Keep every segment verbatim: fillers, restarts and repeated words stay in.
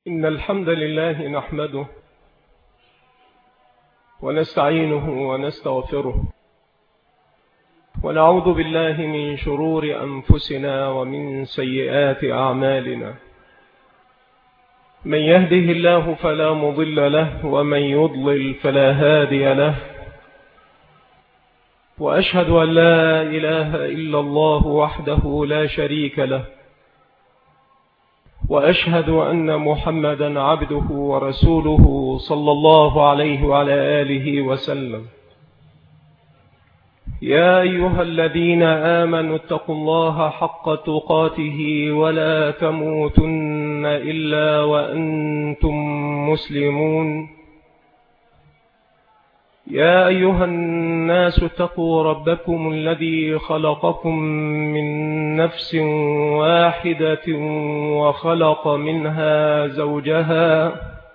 إن الحمد لله نحمده ونستعينه ونستغفره ونعوذ بالله من شرور أنفسنا ومن سيئات أعمالنا. من يهده الله فلا مضل له ومن يضلل فلا هادي له، وأشهد أن لا إله إلا الله وحده لا شريك له، وأشهد أن محمدا عبده ورسوله صلى الله عليه وعلى آله وسلم. يا أيها الذين آمنوا اتقوا الله حق تقاته ولا تموتن إلا وأنتم مسلمون. يا أيها الناس اتقوا ربكم الذي خلقكم من نفس واحدة وخلق منها زوجها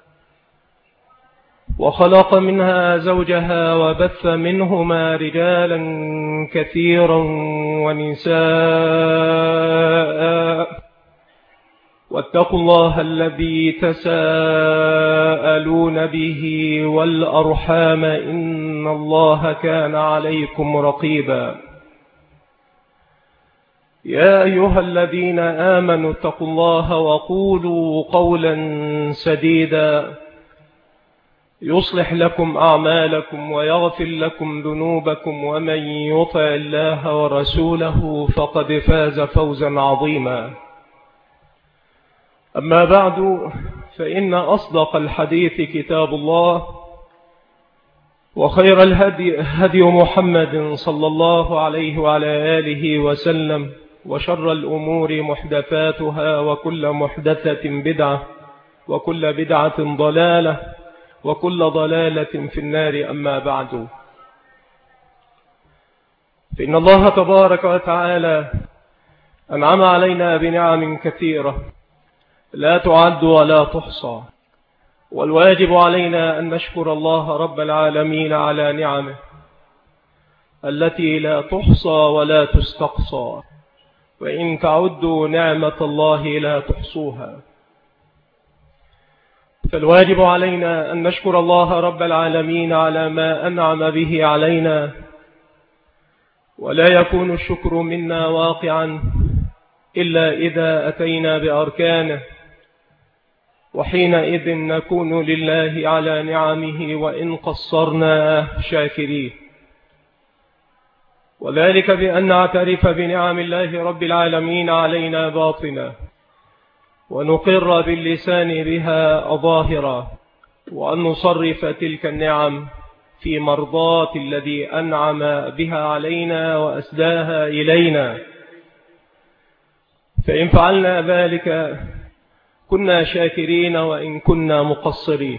وخلق منها زوجها وبث منهما رجالا كثيرا ونساء، واتقوا الله الذي تساءلون به والأرحام إن الله كان عليكم رقيبا. يا أيها الذين آمنوا اتقوا الله وقولوا قولا سديدا يصلح لكم أعمالكم ويغفر لكم ذنوبكم، ومن يطع الله ورسوله فقد فاز فوزا عظيما. أما بعد، فإن أصدق الحديث كتاب الله، وخير الهدي هدي محمد صلى الله عليه وعلى آله وسلم، وشر الأمور محدثاتها، وكل محدثة بدعة، وكل بدعة ضلالة، وكل ضلالة في النار. أما بعد، فإن الله تبارك وتعالى أنعم علينا بنعم كثيرة لا تعد ولا تحصى، والواجب علينا أن نشكر الله رب العالمين على نعمه التي لا تحصى ولا تستقصى، وإن تعدوا نعمة الله لا تحصوها. فالواجب علينا أن نشكر الله رب العالمين على ما أنعم به علينا، ولا يكون الشكر منا واقعا إلا إذا أتينا بأركانه، وحينئذ نكون لله على نعمه وإن قصرنا شاكرين، وذلك بأن نعترف بنعم الله رب العالمين علينا باطنا، ونقر باللسان بها ظاهرا، وأن نصرف تلك النعم في مرضاة الذي أنعم بها علينا وأسداها إلينا. فإن فعلنا ذلك كنا شاكرين وإن كنا مقصرين.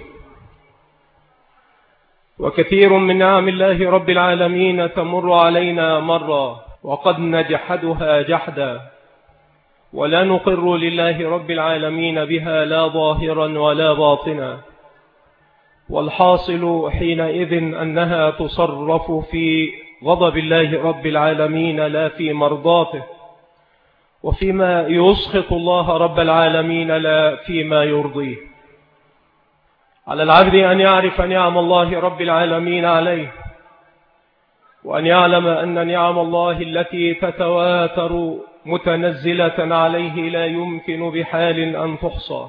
وكثير من نعم الله رب العالمين تمر علينا مرة وقد نجحدها جحدا، ولا نقر لله رب العالمين بها لا ظاهرا ولا باطنا، والحاصل حينئذ أنها تصرف في غضب الله رب العالمين لا في مرضاته، وفيما يسخط الله رب العالمين لا فيما يرضيه. على العبد أن يعرف نعم الله رب العالمين عليه، وأن يعلم أن نعم الله التي تتواتر متنزلة عليه لا يمكن بحال أن تحصى،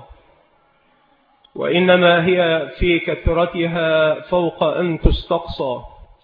وإنما هي في كثرتها فوق أن تستقصى.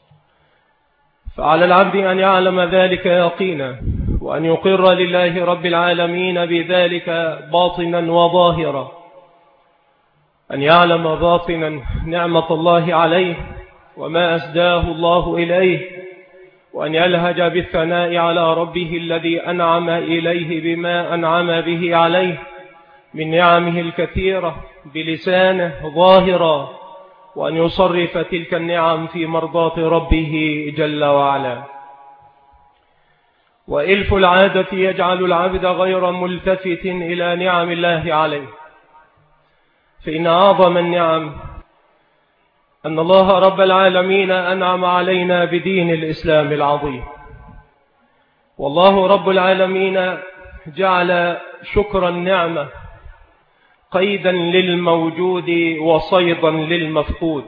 فعلى العبد أن يعلم ذلك يقينا، وأن يقر لله رب العالمين بذلك باطنا وظاهرا، أن يعلم باطنا نعمة الله عليه وما أسداه الله إليه، وأن يلهج بالثناء على ربه الذي أنعم إليه بما أنعم به عليه من نعمه الكثيرة بلسانه ظاهرا، وأن يصرف تلك النعم في مرضاة ربه جل وعلا. وإلف العادة يجعل العبد غير ملتفت إلى نعم الله عليه، فإن أعظم النعم أن الله رب العالمين أنعم علينا بدين الإسلام العظيم. والله رب العالمين جعل شكر النعمة قيدا للموجود وصيدا للمفقود،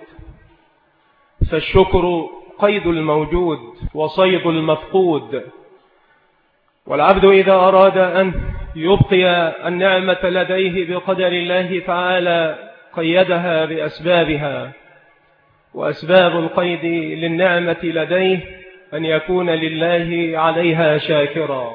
فالشكر قيد الموجود وصيد المفقود. والعبد إذا أراد أن يبقي النعمة لديه بقدر الله تعالى قيدها بأسبابها، وأسباب القيد للنعمة لديه أن يكون لله عليها شاكرا،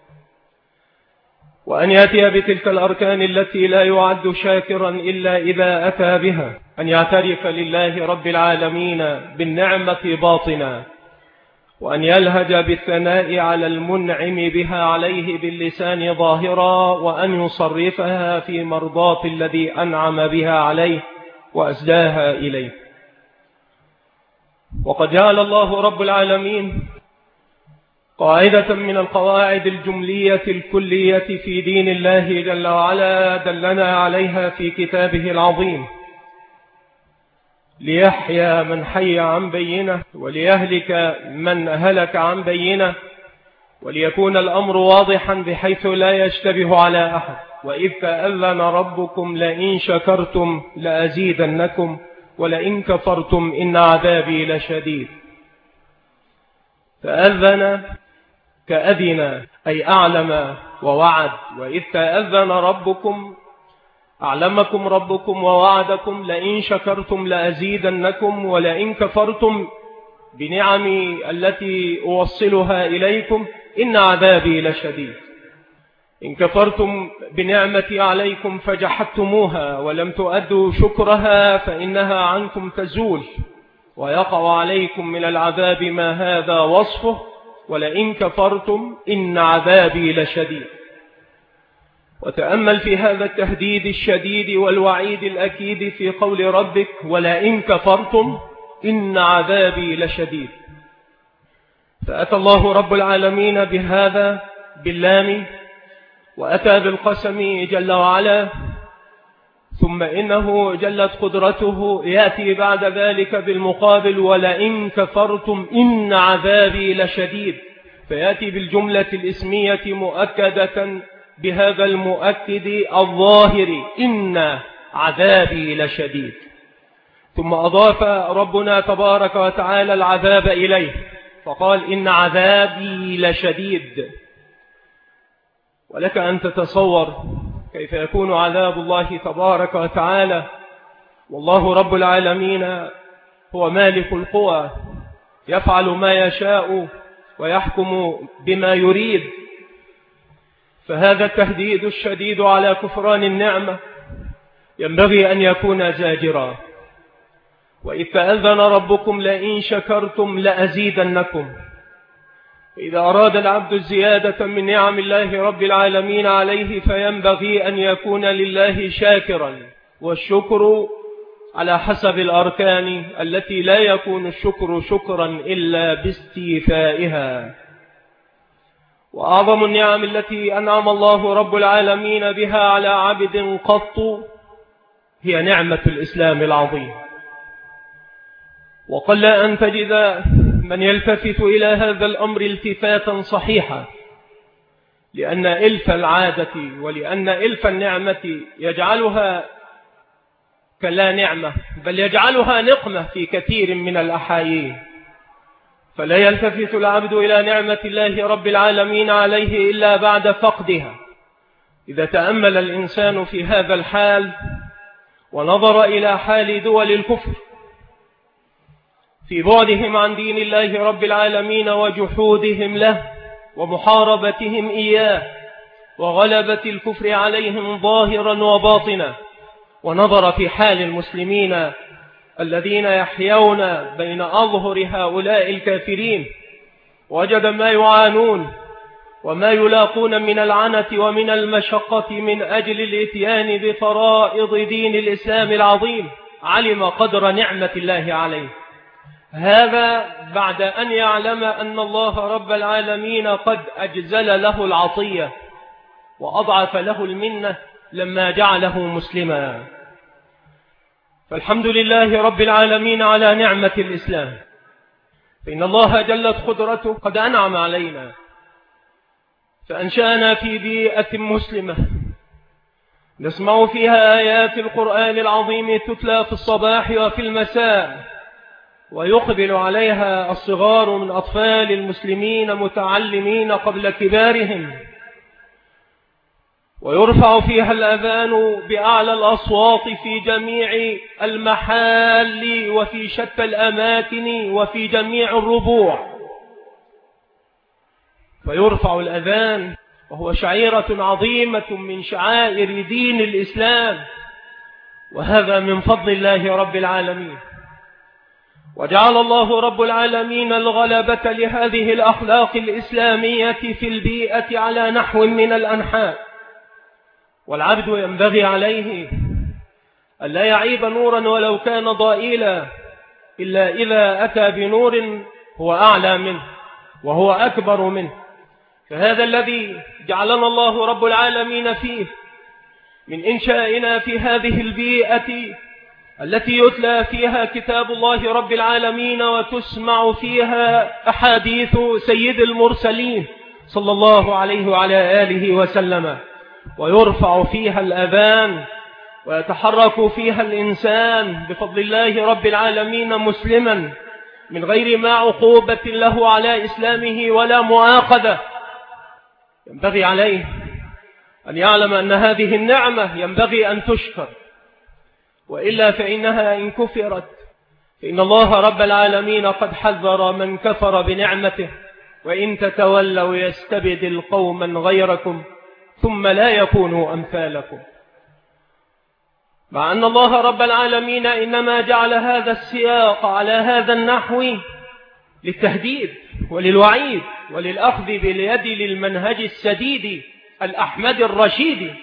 وأن يأتي بتلك الأركان التي لا يعد شاكرا إلا إذا أتى بها، أن يعترف لله رب العالمين بالنعمة باطنا، وأن يلهج بالثناء على المنعم بها عليه باللسان ظاهرا، وأن يصرفها في مرضاة الذي أنعم بها عليه وأسداها إليه. وقد جعل الله رب العالمين قاعدة من القواعد الجملية الكلية في دين الله جل وعلا دلنا عليها في كتابه العظيم: ليحيى من حي عن بينة وليهلك من هلك عن بينة، وليكون الأمر واضحا بحيث لا يشتبه على أحد. وإذ تأذن ربكم لئن شكرتم لأزيدنكم ولئن كفرتم إن عذابي لشديد. تأذن كأذن أي أعلم ووعد. وإذ تأذن ربكم أعلمكم ربكم ووعدكم لئن شكرتم لأزيدنكم ولئن كفرتم بنعمي التي أوصلها إليكم إن عذابي لشديد. إن كفرتم بنعمتي عليكم فجحدتموها ولم تؤدوا شكرها فإنها عنكم تزول ويقع عليكم من العذاب ما هذا وصفه، ولئن كفرتم إن عذابي لشديد. وتأمل في هذا التهديد الشديد والوعيد الأكيد في قول ربك ولئن كفرتم إن عذابي لشديد. فأتى الله رب العالمين بهذا باللام، وأتى بالقسم جل وعلا، ثم إنه جلت قدرته يأتي بعد ذلك بالمقابل ولئن كفرتم إن عذابي لشديد، فيأتي بالجملة الإسمية مؤكدة بهذا المؤكد الظاهر إن عذابي لشديد. ثم أضاف ربنا تبارك وتعالى العذاب إليه فقال إن عذابي لشديد. ولك أن تتصور كيف يكون عذاب الله تبارك وتعالى والله رب العالمين هو مالك القوى يفعل ما يشاء ويحكم بما يريد. فهذا التهديد الشديد على كفران النعمة ينبغي أن يكون زاجرا. وإذ تأذن ربكم لئن شكرتم لأزيدنكم. إذا أراد العبد الزيادة من نعم الله رب العالمين عليه فينبغي أن يكون لله شاكرا، والشكر على حسب الأركان التي لا يكون الشكر شكرا إلا باستيفائها. وأعظم النعم التي أنعم الله رب العالمين بها على عبد قط هي نعمة الإسلام العظيم. وقل أن تجد من يلتفت إلى هذا الأمر التفاتا صحيحا، لأن إلف العادة ولأن إلف النعمة يجعلها كلا نعمة، بل يجعلها نقمة في كثير من الأحايين. فلا يلتفت العبد إلى نعمة الله رب العالمين عليه إلا بعد فقدها. إذا تأمل الإنسان في هذا الحال ونظر إلى حال دول الكفر في بعدهم عن دين الله رب العالمين وجحودهم له ومحاربتهم إياه وغلبة الكفر عليهم ظاهرا وباطنا، ونظر في حال المسلمين الذين يحيون بين أظهر هؤلاء الكافرين، وجد ما يعانون وما يلاقون من العنة ومن المشقة من أجل الإتيان بفرائض دين الإسلام العظيم، علم قدر نعمة الله عليه. هذا بعد أن يعلم أن الله رب العالمين قد أجزل له العطية وأضعف له المنة لما جعله مسلما. فالحمد لله رب العالمين على نعمة الإسلام، فإن الله جلت قدرته قد أنعم علينا فأنشأنا في بيئة مسلمة، نسمع فيها آيات القرآن العظيم تتلى في الصباح وفي المساء، ويقبل عليها الصغار من أطفال المسلمين متعلمين قبل كبارهم، ويرفع فيها الأذان بأعلى الأصوات في جميع المحال وفي شتى الأماكن وفي جميع الربوع. فيرفع الأذان وهو شعيرة عظيمة من شعائر دين الإسلام، وهذا من فضل الله رب العالمين. وجعل الله رب العالمين الغلبة لهذه الأخلاق الإسلامية في البيئة على نحو من الأنحاء، والعبد ينبغي عليه أن لا يعيب نورا ولو كان ضئيلا إلا إذا أتى بنور هو أعلى منه وهو أكبر منه. فهذا الذي جعلنا الله رب العالمين فيه من إنشائنا في هذه البيئة التي يتلى فيها كتاب الله رب العالمين وتسمع فيها أحاديث سيد المرسلين صلى الله عليه وعلى آله وسلم، ويرفع فيها الأذان ويتحرك فيها الإنسان بفضل الله رب العالمين مسلما من غير ما عقوبة له على إسلامه ولا مؤاخذة. ينبغي عليه أن يعلم أن هذه النعمة ينبغي أن تشكر، وإلا فإنها إن كفرت فإن الله رب العالمين قد حذر من كفر بنعمته: وإن تتولوا يستبدل قوما غيركم ثم لا يكونوا أمثالكم. مع أن الله رب العالمين إنما جعل هذا السياق على هذا النحو للتهديد وللوعيد وللأخذ باليد للمنهج السديد الأحمد الرشيد،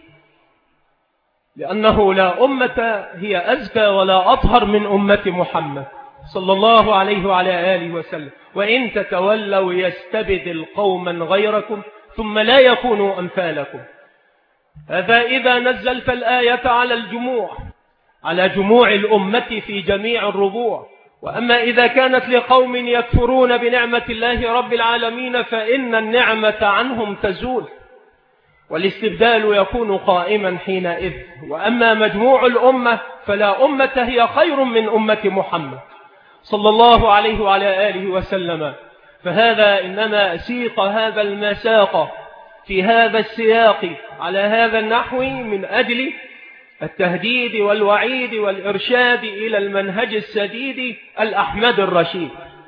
لأنه لا أمة هي أزكى ولا أطهر من أمة محمد صلى الله عليه وعلى آله وسلم. وإن تتولوا يستبدل قوما غيركم ثم لا يكونوا أمثالكم. هذا إذا نزلت الآية على الجموع، على جموع الأمة في جميع الربوع. وأما إذا كانت لقوم يكفرون بنعمة الله رب العالمين فإن النعمة عنهم تزول والاستبدال يكون قائما حينئذ. وأما مجموع الأمة فلا أمة هي خير من أمة محمد صلى الله عليه وعلى آله وسلم. فهذا إنما سيق هذا المساق في هذا السياق على هذا النحو من أجل التهديد والوعيد والإرشاد إلى المنهج السديد الأحمد الرشيد.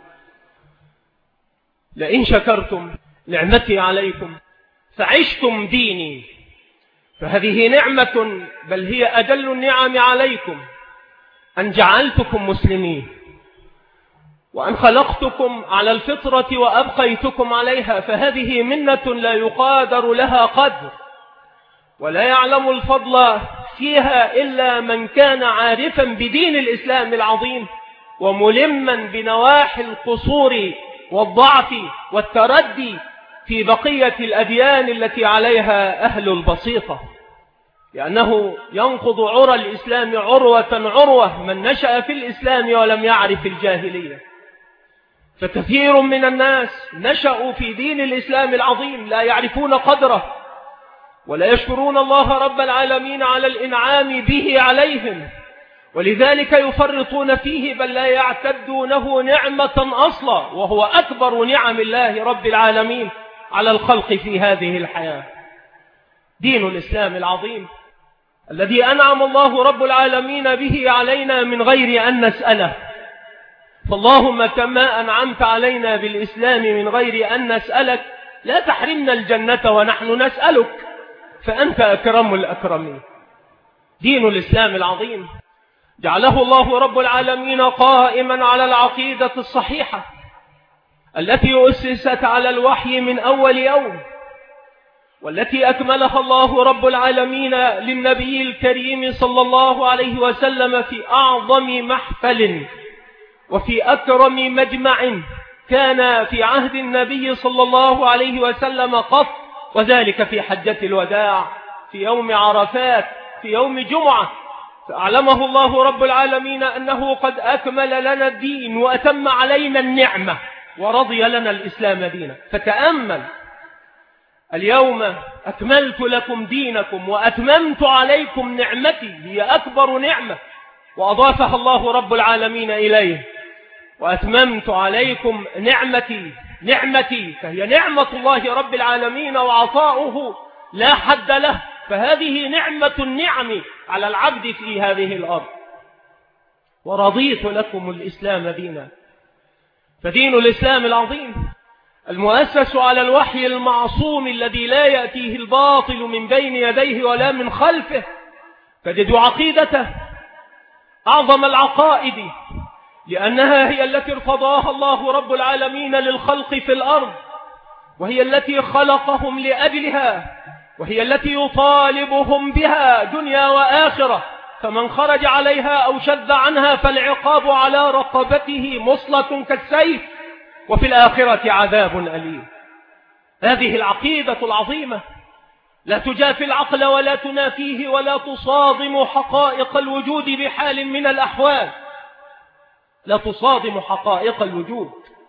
لئن شكرتم نعمتي عليكم فعشتم ديني. فهذه نعمة، بل هي أجل النعم عليكم، أن جعلتكم مسلمين وأن خلقتكم على الفطرة وأبقيتكم عليها. فهذه منة لا يقادر لها قدر، ولا يعلم الفضل فيها إلا من كان عارفا بدين الإسلام العظيم وملما بنواحي القصور والضعف والتردي في بقية الأديان التي عليها أهل البسيطة، لأنه ينقض عرى الإسلام عروة عروة من نشأ في الإسلام ولم يعرف الجاهلية. فكثير من الناس نشأوا في دين الإسلام العظيم لا يعرفون قدره ولا يشكرون الله رب العالمين على الإنعام به عليهم، ولذلك يفرطون فيه بل لا يعتدونه نعمة أصلا، وهو أكبر نعم الله رب العالمين على الخلق في هذه الحياة. دين الإسلام العظيم الذي أنعم الله رب العالمين به علينا من غير أن نسأله. فاللهم كما أنعمت علينا بالإسلام من غير أن نسألك لا تحرمنا الجنة ونحن نسألك، فأنت أكرم الأكرمين. دين الإسلام العظيم جعله الله رب العالمين قائما على العقيدة الصحيحة التي أسست على الوحي من أول يوم، والتي أكملها الله رب العالمين للنبي الكريم صلى الله عليه وسلم في أعظم محفل وفي أكرم مجمع كان في عهد النبي صلى الله عليه وسلم قط، وذلك في حجة الوداع في يوم عرفات في يوم جمعة. فأعلمه الله رب العالمين أنه قد أكمل لنا الدين وأتم علينا النعمة ورضي لنا الإسلام دينا. فتأمل اليوم أكملت لكم دينكم وأتممت عليكم نعمتي، هي أكبر نعمة وأضافها الله رب العالمين إليه. وأتممت عليكم نعمتي، نعمتي فهي نعمة الله رب العالمين وعطاؤه لا حد له، فهذه نعمة النعم على العبد في هذه الأرض. ورضيت لكم الإسلام دينا، فدين الإسلام العظيم المؤسس على الوحي المعصوم الذي لا يأتيه الباطل من بين يديه ولا من خلفه، فجد عقيدته أعظم العقائد، لأنها هي التي ارتضاها الله رب العالمين للخلق في الأرض، وهي التي خلقهم لأجلها، وهي التي يطالبهم بها دنيا وآخرة. فمن خرج عليها أو شذ عنها فالعقاب على رقبته مصلة كالسيف، وفي الآخرة عذاب أليم. هذه العقيدة العظيمة لا تجافي العقل ولا تنافيه ولا تصادم حقائق الوجود بحال من الأحوال، لا تصادم حقائق الوجود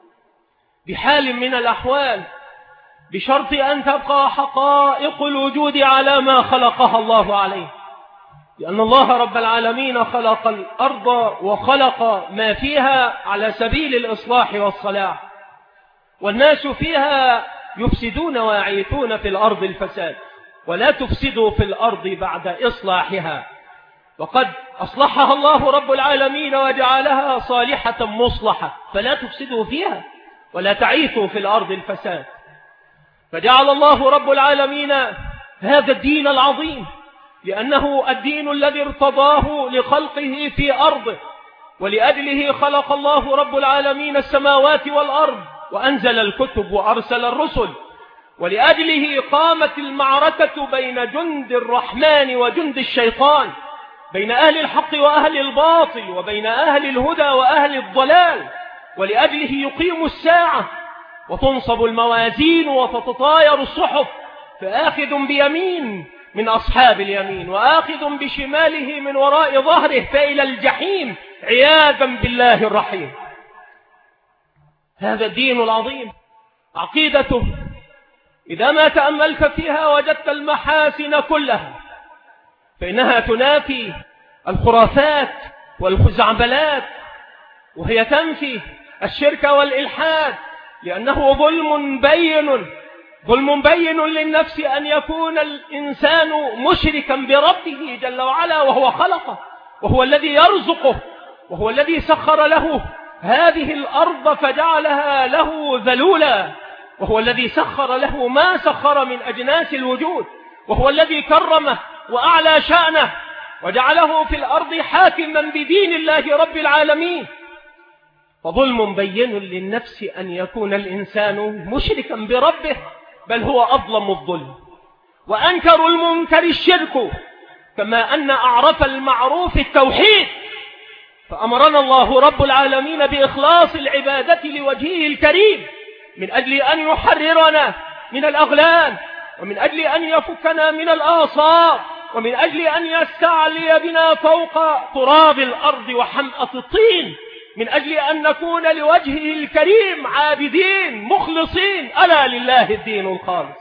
بحال من الأحوال، بشرط أن تبقى حقائق الوجود على ما خلقها الله عليه، لأن الله رب العالمين خلق الأرض وخلق ما فيها على سبيل الإصلاح والصلاح، والناس فيها يفسدون ويعيثون في الأرض الفساد، ولا تفسدوا في الأرض بعد إصلاحها، وقد أصلحها الله رب العالمين وجعلها صالحة مصلحة، فلا تفسدوا فيها ولا تعيثوا في الأرض الفساد. فجعل الله رب العالمين هذا الدين العظيم، لأنه الدين الذي ارتضاه لخلقه في أرضه، ولأجله خلق الله رب العالمين السماوات والأرض وأنزل الكتب وأرسل الرسل، ولأجله قامت المعركة بين جند الرحمن وجند الشيطان، بين أهل الحق وأهل الباطل، وبين أهل الهدى وأهل الضلال، ولأجله يقيم الساعة وتنصب الموازين وتتطاير الصحف، فآخذ بيمين من أصحاب اليمين وآخذ بشماله من وراء ظهره فإلى الجحيم عياذا بالله الرحيم. هذا الدين العظيم عقيدته إذا ما تأملت فيها وجدت المحاسن كلها، فإنها تنافي الخرافات والخزعبلات، وهي تنفي الشرك والإلحاد، لأنه ظلم بين، ظلم بين للنفس أن يكون الإنسان مشركا بربه جل وعلا، وهو خلقه، وهو الذي يرزقه، وهو الذي سخر له هذه الأرض فجعلها له ذلولا، وهو الذي سخر له ما سخر من أجناس الوجود، وهو الذي كرمه وأعلى شأنه وجعله في الأرض حاكما بدين الله رب العالمين. فظلم بين للنفس أن يكون الإنسان مشركا بربه، بل هو أظلم الظلم. وأنكر المنكر الشرك، كما أن أعرف المعروف التوحيد، فأمرنا الله رب العالمين بإخلاص العبادة لوجهه الكريم، من أجل أن يحررنا من الأغلال، ومن أجل أن يفكنا من الآصار، ومن أجل أن يستعلي بنا فوق تراب الأرض وحمأة الطين، من أجل أن نكون لوجهه الكريم عابدين مخلصين. ألا لله الدين الخالص،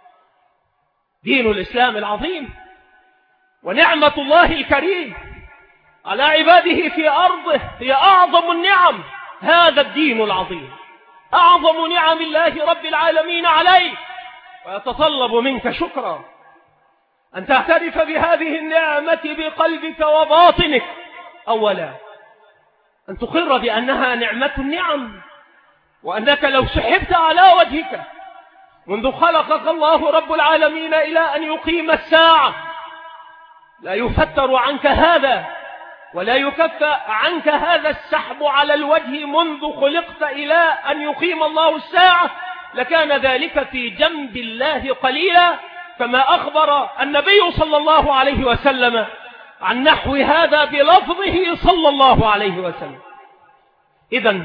دين الإسلام العظيم، ونعمة الله الكريم على عباده في أرضه هي أعظم النعم. هذا الدين العظيم أعظم نعم الله رب العالمين عليك، ويتطلب منك شكرا، أن تعترف بهذه النعمة بقلبك وباطنك. أولا أن تقر بأنها نعمة النعم، وأنك لو سحبت على وجهك منذ خلقك الله رب العالمين إلى أن يقيم الساعة لا يفتر عنك هذا، ولا يكف عنك هذا السحب على الوجه منذ خلقت إلى أن يقيم الله الساعة، لكان ذلك في جنب الله قليلا، كما أخبر النبي صلى الله عليه وسلم عن نحو هذا بلفظه صلى الله عليه وسلم. إذن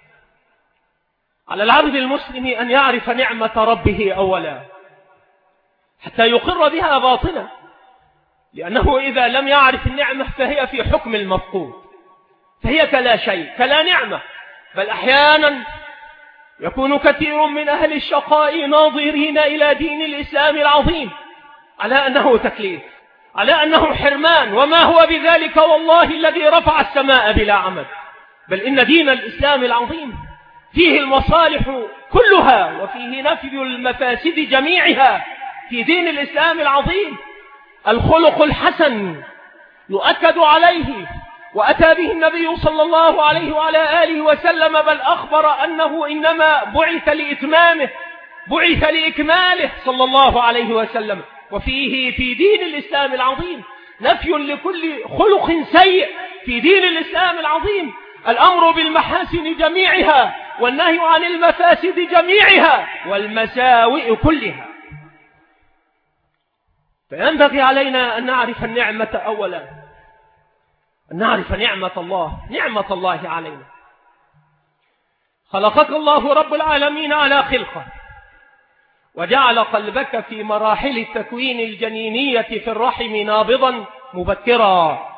على العبد المسلم أن يعرف نعمة ربه أولا حتى يقر بها باطنا، لأنه إذا لم يعرف النعمة فهي في حكم المفقود، فهي كلا شيء، كلا نعمة، بل أحيانا يكون كثير من أهل الشقاء ناظرين إلى دين الإسلام العظيم على أنه تكليف، على أنه حرمان، وما هو بذلك والله الذي رفع السماء بلا عمد. بل إن دين الإسلام العظيم فيه المصالح كلها وفيه نفي المفاسد جميعها. في دين الإسلام العظيم الخلق الحسن يؤكد عليه، وأتى به النبي صلى الله عليه وعلى آله وسلم، بل أخبر أنه إنما بعث لإتمامه، بعث لإكماله صلى الله عليه وسلم. وفيه في دين الإسلام العظيم نفي لكل خلق سيء. في دين الإسلام العظيم الأمر بالمحاسن جميعها والنهي عن المفاسد جميعها والمساوئ كلها. فينبغي علينا أن نعرف النعمة أولا، أن نعرف نعمة الله، نعمة الله علينا. خلقك الله رب العالمين على خلقه، وجعل قلبك في مراحل التكوين الجنينية في الرحم نابضا مبكرا،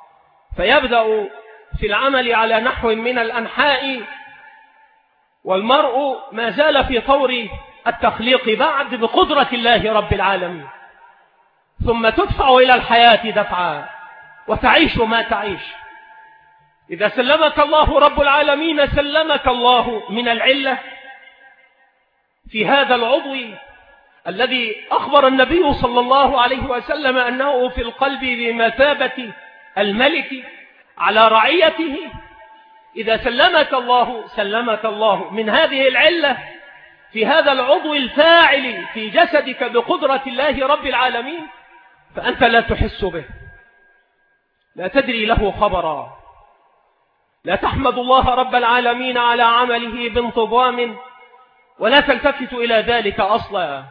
فيبدأ في العمل على نحو من الأنحاء، والمرء ما زال في طور التخليق بعد بقدرة الله رب العالمين، ثم تدفع إلى الحياة دفعا وتعيش ما تعيش. إذا سلمك الله رب العالمين سلمك الله من العلة في هذا العضو الذي أخبر النبي صلى الله عليه وسلم أنه في القلب بمثابة الملك على رعيته. إذا سلمك الله سلمك الله من هذه العلة في هذا العضو الفاعل في جسدك بقدرة الله رب العالمين، فأنت لا تحس به، لا تدري له خبرا، لا تحمد الله رب العالمين على عمله بانتظام، ولا تلتفت إلى ذلك أصلا.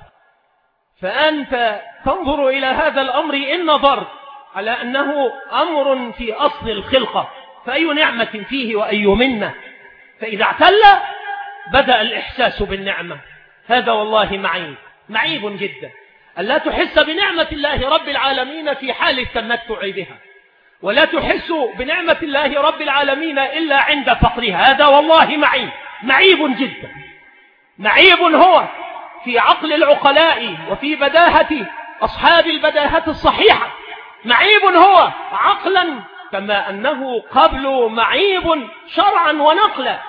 فأنت تنظر إلى هذا الأمر إن نظرت على أنه أمر في أصل الخلقة، فأي نعمة فيه وأي منة. فإذا اعتل بدأ الإحساس بالنعمة. هذا والله معيب، معيب جدا ألا تحس بنعمة الله رب العالمين في حال التمتع بها، ولا تحس بنعمة الله رب العالمين إلا عند فقرها. هذا والله معيب، معيب جدا. معيب هو في عقل العقلاء وفي بداهة أصحاب البداهة الصحيحة. معيب هو عقلا كما أنه قبل معيب شرعا ونقلا.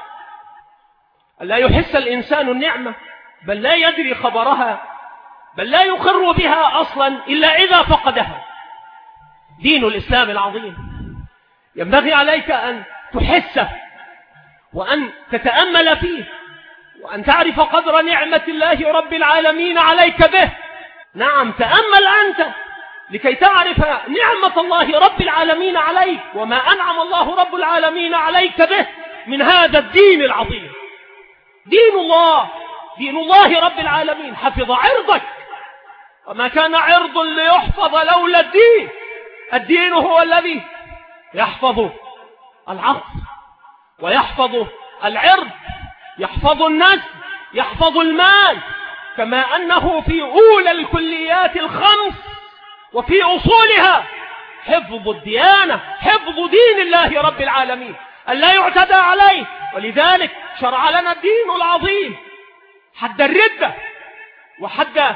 لا يحس الإنسان النعمة، بل لا يدري خبرها، بل لا يقر بها أصلا إلا إذا فقدها. دين الإسلام العظيم ينبغي عليك أن تحسه وأن تتأمل فيه وأن تعرف قدر نعمة الله رب العالمين عليك به. نعم، تأمل أنت لكي تعرف نعمة الله رب العالمين عليك وما أنعم الله رب العالمين عليك به من هذا الدين العظيم. دين الله، دين الله رب العالمين حفظ عرضك، وما كان عرض ليحفظ لولا الدين. الدين هو الذي يحفظ العقل ويحفظ العرض، يحفظ النسل، يحفظ المال، كما أنه في أولى الكليات الخمس وفي أصولها حفظ الديانة، حفظ دين الله رب العالمين ألا يعتدى عليه. ولذلك شرع لنا الدين العظيم حد الردة وحد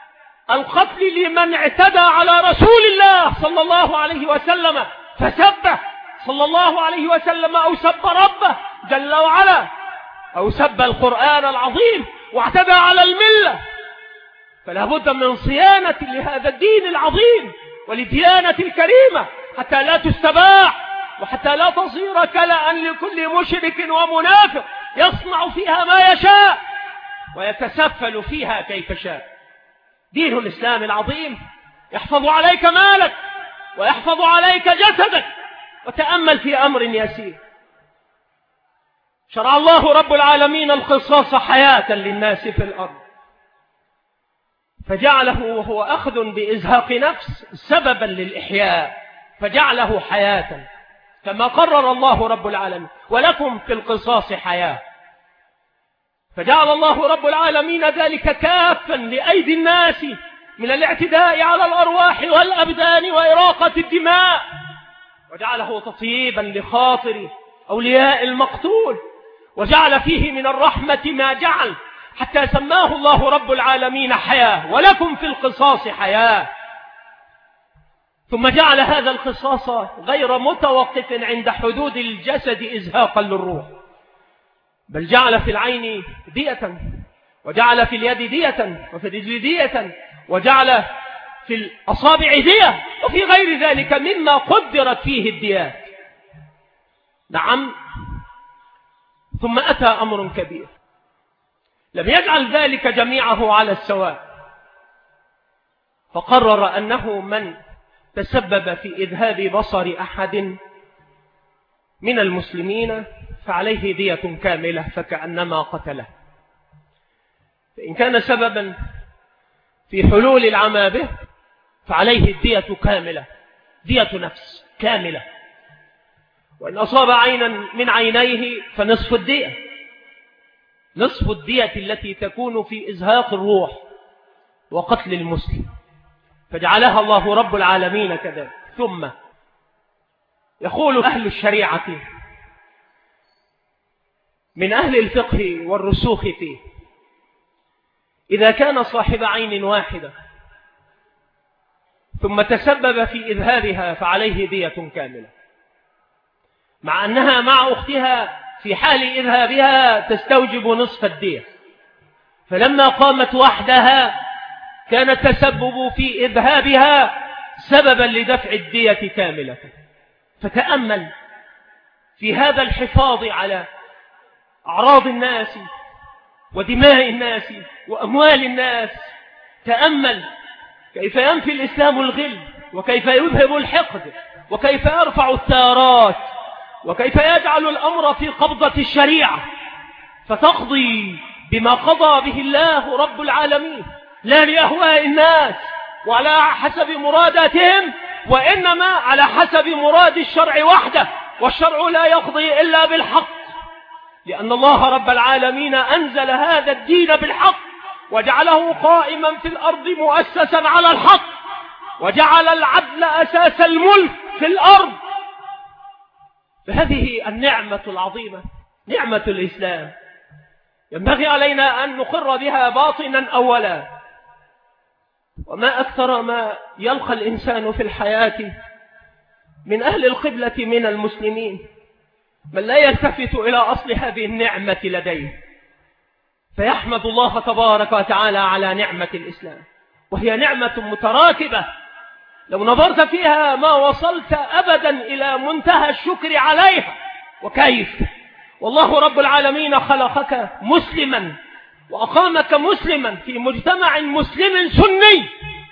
القتل لمن اعتدى على رسول الله صلى الله عليه وسلم فسبه صلى الله عليه وسلم أو سب ربه جل وعلا أو سب القرآن العظيم واعتدى على الملة. فلا بد من صيانة لهذا الدين العظيم ولديانة الكريمة حتى لا تستباح وحتى لا تصير كلأ لكل مشرك ومنافق يصنع فيها ما يشاء ويتسفل فيها كيف شاء. دين الإسلام العظيم يحفظ عليك مالك ويحفظ عليك جسدك. وتأمل في أمر يسير. شرع الله رب العالمين القصاص حياة للناس في الأرض، فجعله وهو أخذ بإزهاق نفس سببا للإحياء، فجعله حياة كما قرر الله رب العالمين ولكم في القصاص حياة. فجعل الله رب العالمين ذلك كافا لأيدي الناس من الاعتداء على الأرواح والأبدان وإراقة الدماء، وجعله تطيبا لخاطر أولياء المقتول، وجعل فيه من الرحمة ما جعل، حتى سماه الله رب العالمين حياة، ولكم في القصاص حياة. ثم جعل هذا القصاص غير متوقف عند حدود الجسد إزهاقا للروح، بل جعل في العين دية، وجعل في اليد دية، وفي الرجل دية، وجعل في الأصابع دية، وفي غير ذلك مما قدرت فيه الديات. نعم. ثم أتى أمر كبير، لم يجعل ذلك جميعه على السواء، فقرر أنه من تسبب في إذهاب بصر أحد من المسلمين فعليه دية كاملة فكأنما قتله. فإن كان سببا في حلول العمى به فعليه الدية كاملة، دية نفس كاملة. وإن أصاب عينا من عينيه فنصف الدية، نصف الدية التي تكون في إزهاق الروح وقتل المسلم، فجعلها الله رب العالمين كذلك. ثم يقول أهل الشريعة من أهل الفقه والرسوخ فيه: إذا كان صاحب عين واحدة ثم تسبب في إذهابها فعليه دية كاملة، مع أنها مع أختها في حال إذهابها تستوجب نصف الدية، فلما قامت وحدها كان التسبب في إذهابها سببا لدفع الدية كاملة. فتأمل في هذا الحفاظ على أعراض الناس ودماء الناس وأموال الناس، تأمل كيف ينفي الإسلام الغل، وكيف يذهب الحقد، وكيف يرفع الثارات، وكيف يجعل الأمر في قبضة الشريعة فتقضي بما قضى به الله رب العالمين، لا لأهواء الناس وعلى حسب مراداتهم، وإنما على حسب مراد الشرع وحده، والشرع لا يقضي إلا بالحق، لأن الله رب العالمين أنزل هذا الدين بالحق، وجعله قائما في الأرض مؤسسا على الحق، وجعل العدل أساس الملك في الأرض. فهذه النعمة العظيمة نعمة الإسلام ينبغي علينا أن نقر بها باطنا أولا. وما أكثر ما يلقى الإنسان في الحياة من أهل القبلة من المسلمين من لا يلتفت إلى أصل هذه النعمة لديه، فيحمد الله تبارك وتعالى على نعمة الإسلام، وهي نعمة متراكبة لو نظرت فيها ما وصلت أبدا إلى منتهى الشكر عليها. وكيف؟ والله رب العالمين خلقك مسلما وأقامك مسلما في مجتمع مسلم سني،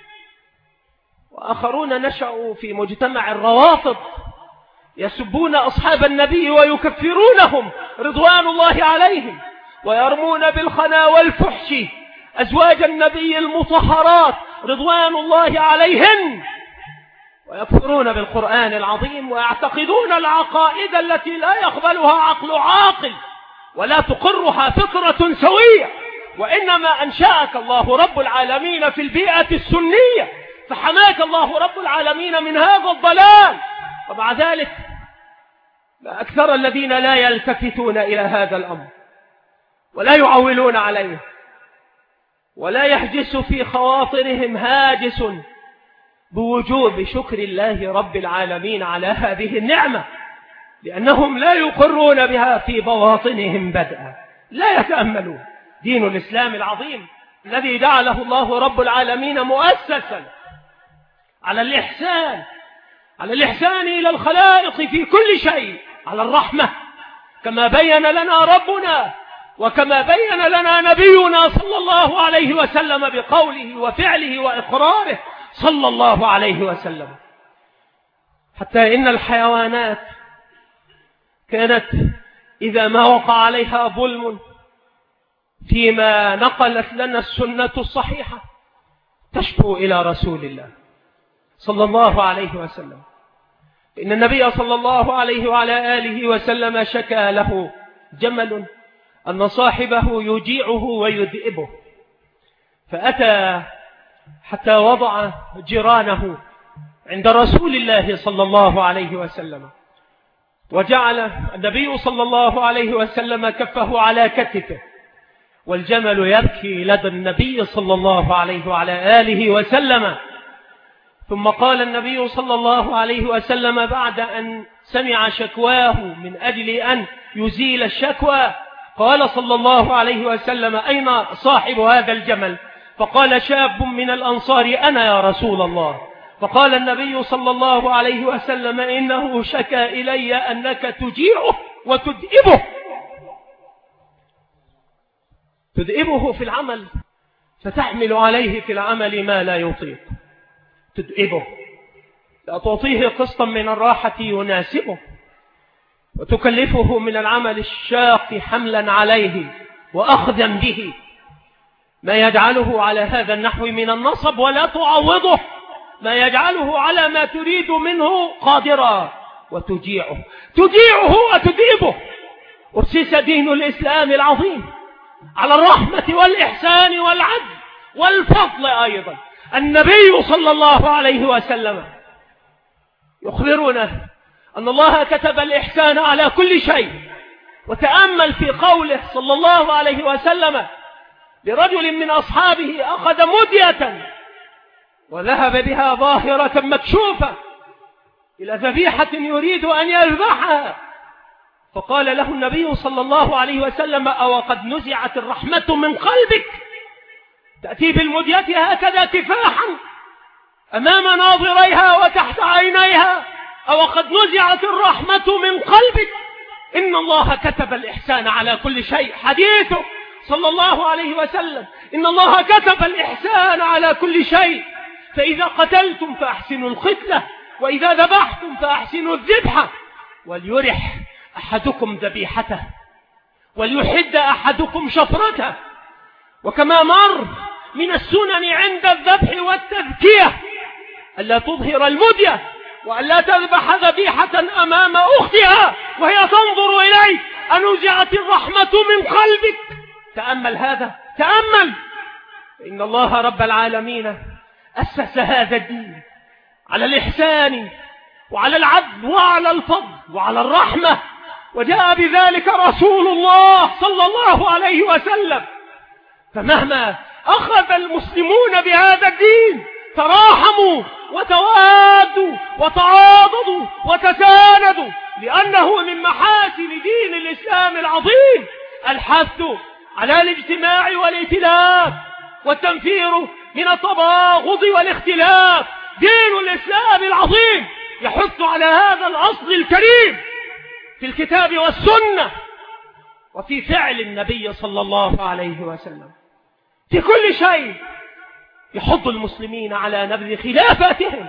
وآخرون نشأوا في مجتمع الروافض يسبون أصحاب النبي ويكفرونهم رضوان الله عليهم، ويرمون بالخنا والفحش أزواج النبي المطهرات رضوان الله عليهن، ويكفرون بالقرآن العظيم، ويعتقدون العقائد التي لا يقبلها عقل عاقل ولا تقرها فكرة سوية، وإنما أنشأك الله رب العالمين في البيئة السنية، فحماك الله رب العالمين من هذا الضلال. ومع ذلك لا أكثر الذين لا يلتفتون إلى هذا الأمر ولا يعولون عليه، ولا يحجس في خواطرهم هاجس بوجوب شكر الله رب العالمين على هذه النعمة، لأنهم لا يقرون بها في بواطنهم بدءا، لا يتأملون دين الإسلام العظيم الذي جعله الله رب العالمين مؤسسا على الإحسان، على الإحسان إلى الخلائق في كل شيء، على الرحمة كما بين لنا ربنا وكما بين لنا نبينا صلى الله عليه وسلم بقوله وفعله وإقراره صلى الله عليه وسلم. حتى إن الحيوانات كانت إذا ما وقع عليها ظلم فيما نقلت لنا السنة الصحيحة تشكو إلى رسول الله صلى الله عليه وسلم. إن النبي صلى الله عليه وعلى آله وسلم شكى له جمل أن صاحبه يجيعه ويذئبه، فأتى حتى وضع جيرانه عند رسول الله صلى الله عليه وسلم، وجعل النبي صلى الله عليه وسلم كفه على كتفه، والجمل يبكي لدى النبي صلى الله عليه وعلى آله وسلم. ثم قال النبي صلى الله عليه وسلم بعد أن سمع شكواه من أجل أن يزيل الشكوى، قال صلى الله عليه وسلم: أين صاحب هذا الجمل؟ فقال: شاب من الأنصار: أنا يا رسول الله. فقال النبي صلى الله عليه وسلم: إنه شكى إلي أنك تجيعه وتدئبه تدئبه في العمل، فتحمل عليه في العمل ما لا يطيق. تدئبه، لا تعطيه قسطا من الراحة يناسبه، وتكلفه من العمل الشاق حملا عليه وأخذا به ما يجعله على هذا النحو من النصب، ولا تعوضه ما يجعله على ما تريد منه قادرا، وتجيعه تجيعه وتدئبه. أسس دين الإسلام العظيم على الرحمة والإحسان والعدل والفضل أيضا. النبي صلى الله عليه وسلم يخبرنا أن الله كتب الإحسان على كل شيء. وتأمل في قوله صلى الله عليه وسلم لرجل من أصحابه أخذ مدية وذهب بها ظاهرة مكشوفة إلى ذبيحة يريد أن يذبحها، فقال له النبي صلى الله عليه وسلم: أو قد نزعت الرحمة من قلبك؟ تأتي بالمدية هكذا كفاحا أمام ناظريها وتحت عينيها، أو قد نزعت الرحمة من قلبك؟ إن الله كتب الإحسان على كل شيء. حديثه صلى الله عليه وسلم: إن الله كتب الإحسان على كل شيء، فإذا قتلتم فأحسنوا القتلة، وإذا ذبحتم فأحسنوا الذبحة، وليرح أحدكم ذبيحته، وليحد أحدكم شفرته. وكما مر من السنن عند الذبح والتذكية ألا تظهر المدية، وألا تذبح ذبيحة أمام أختها وهي تنظر إليك. أنزعت الرحمة من قلبك؟ تأمل هذا، تأمل. إن الله رب العالمين أسس هذا الدين على الإحسان وعلى العدل وعلى الفضل وعلى الرحمة، وجاء بذلك رسول الله صلى الله عليه وسلم. فمهما أخذ المسلمون بهذا الدين تراحموا وتوادوا وتعاضدوا وتساندوا، لأنه من محاسن دين الإسلام العظيم الحث على الاجتماع والائتلاف والتنفير من التباغض والاختلاف. دين الإسلام العظيم يحث على هذا الأصل الكريم في الكتاب والسنة وفي فعل النبي صلى الله عليه وسلم. في كل شيء يحض المسلمين على نبذ خلافاتهم،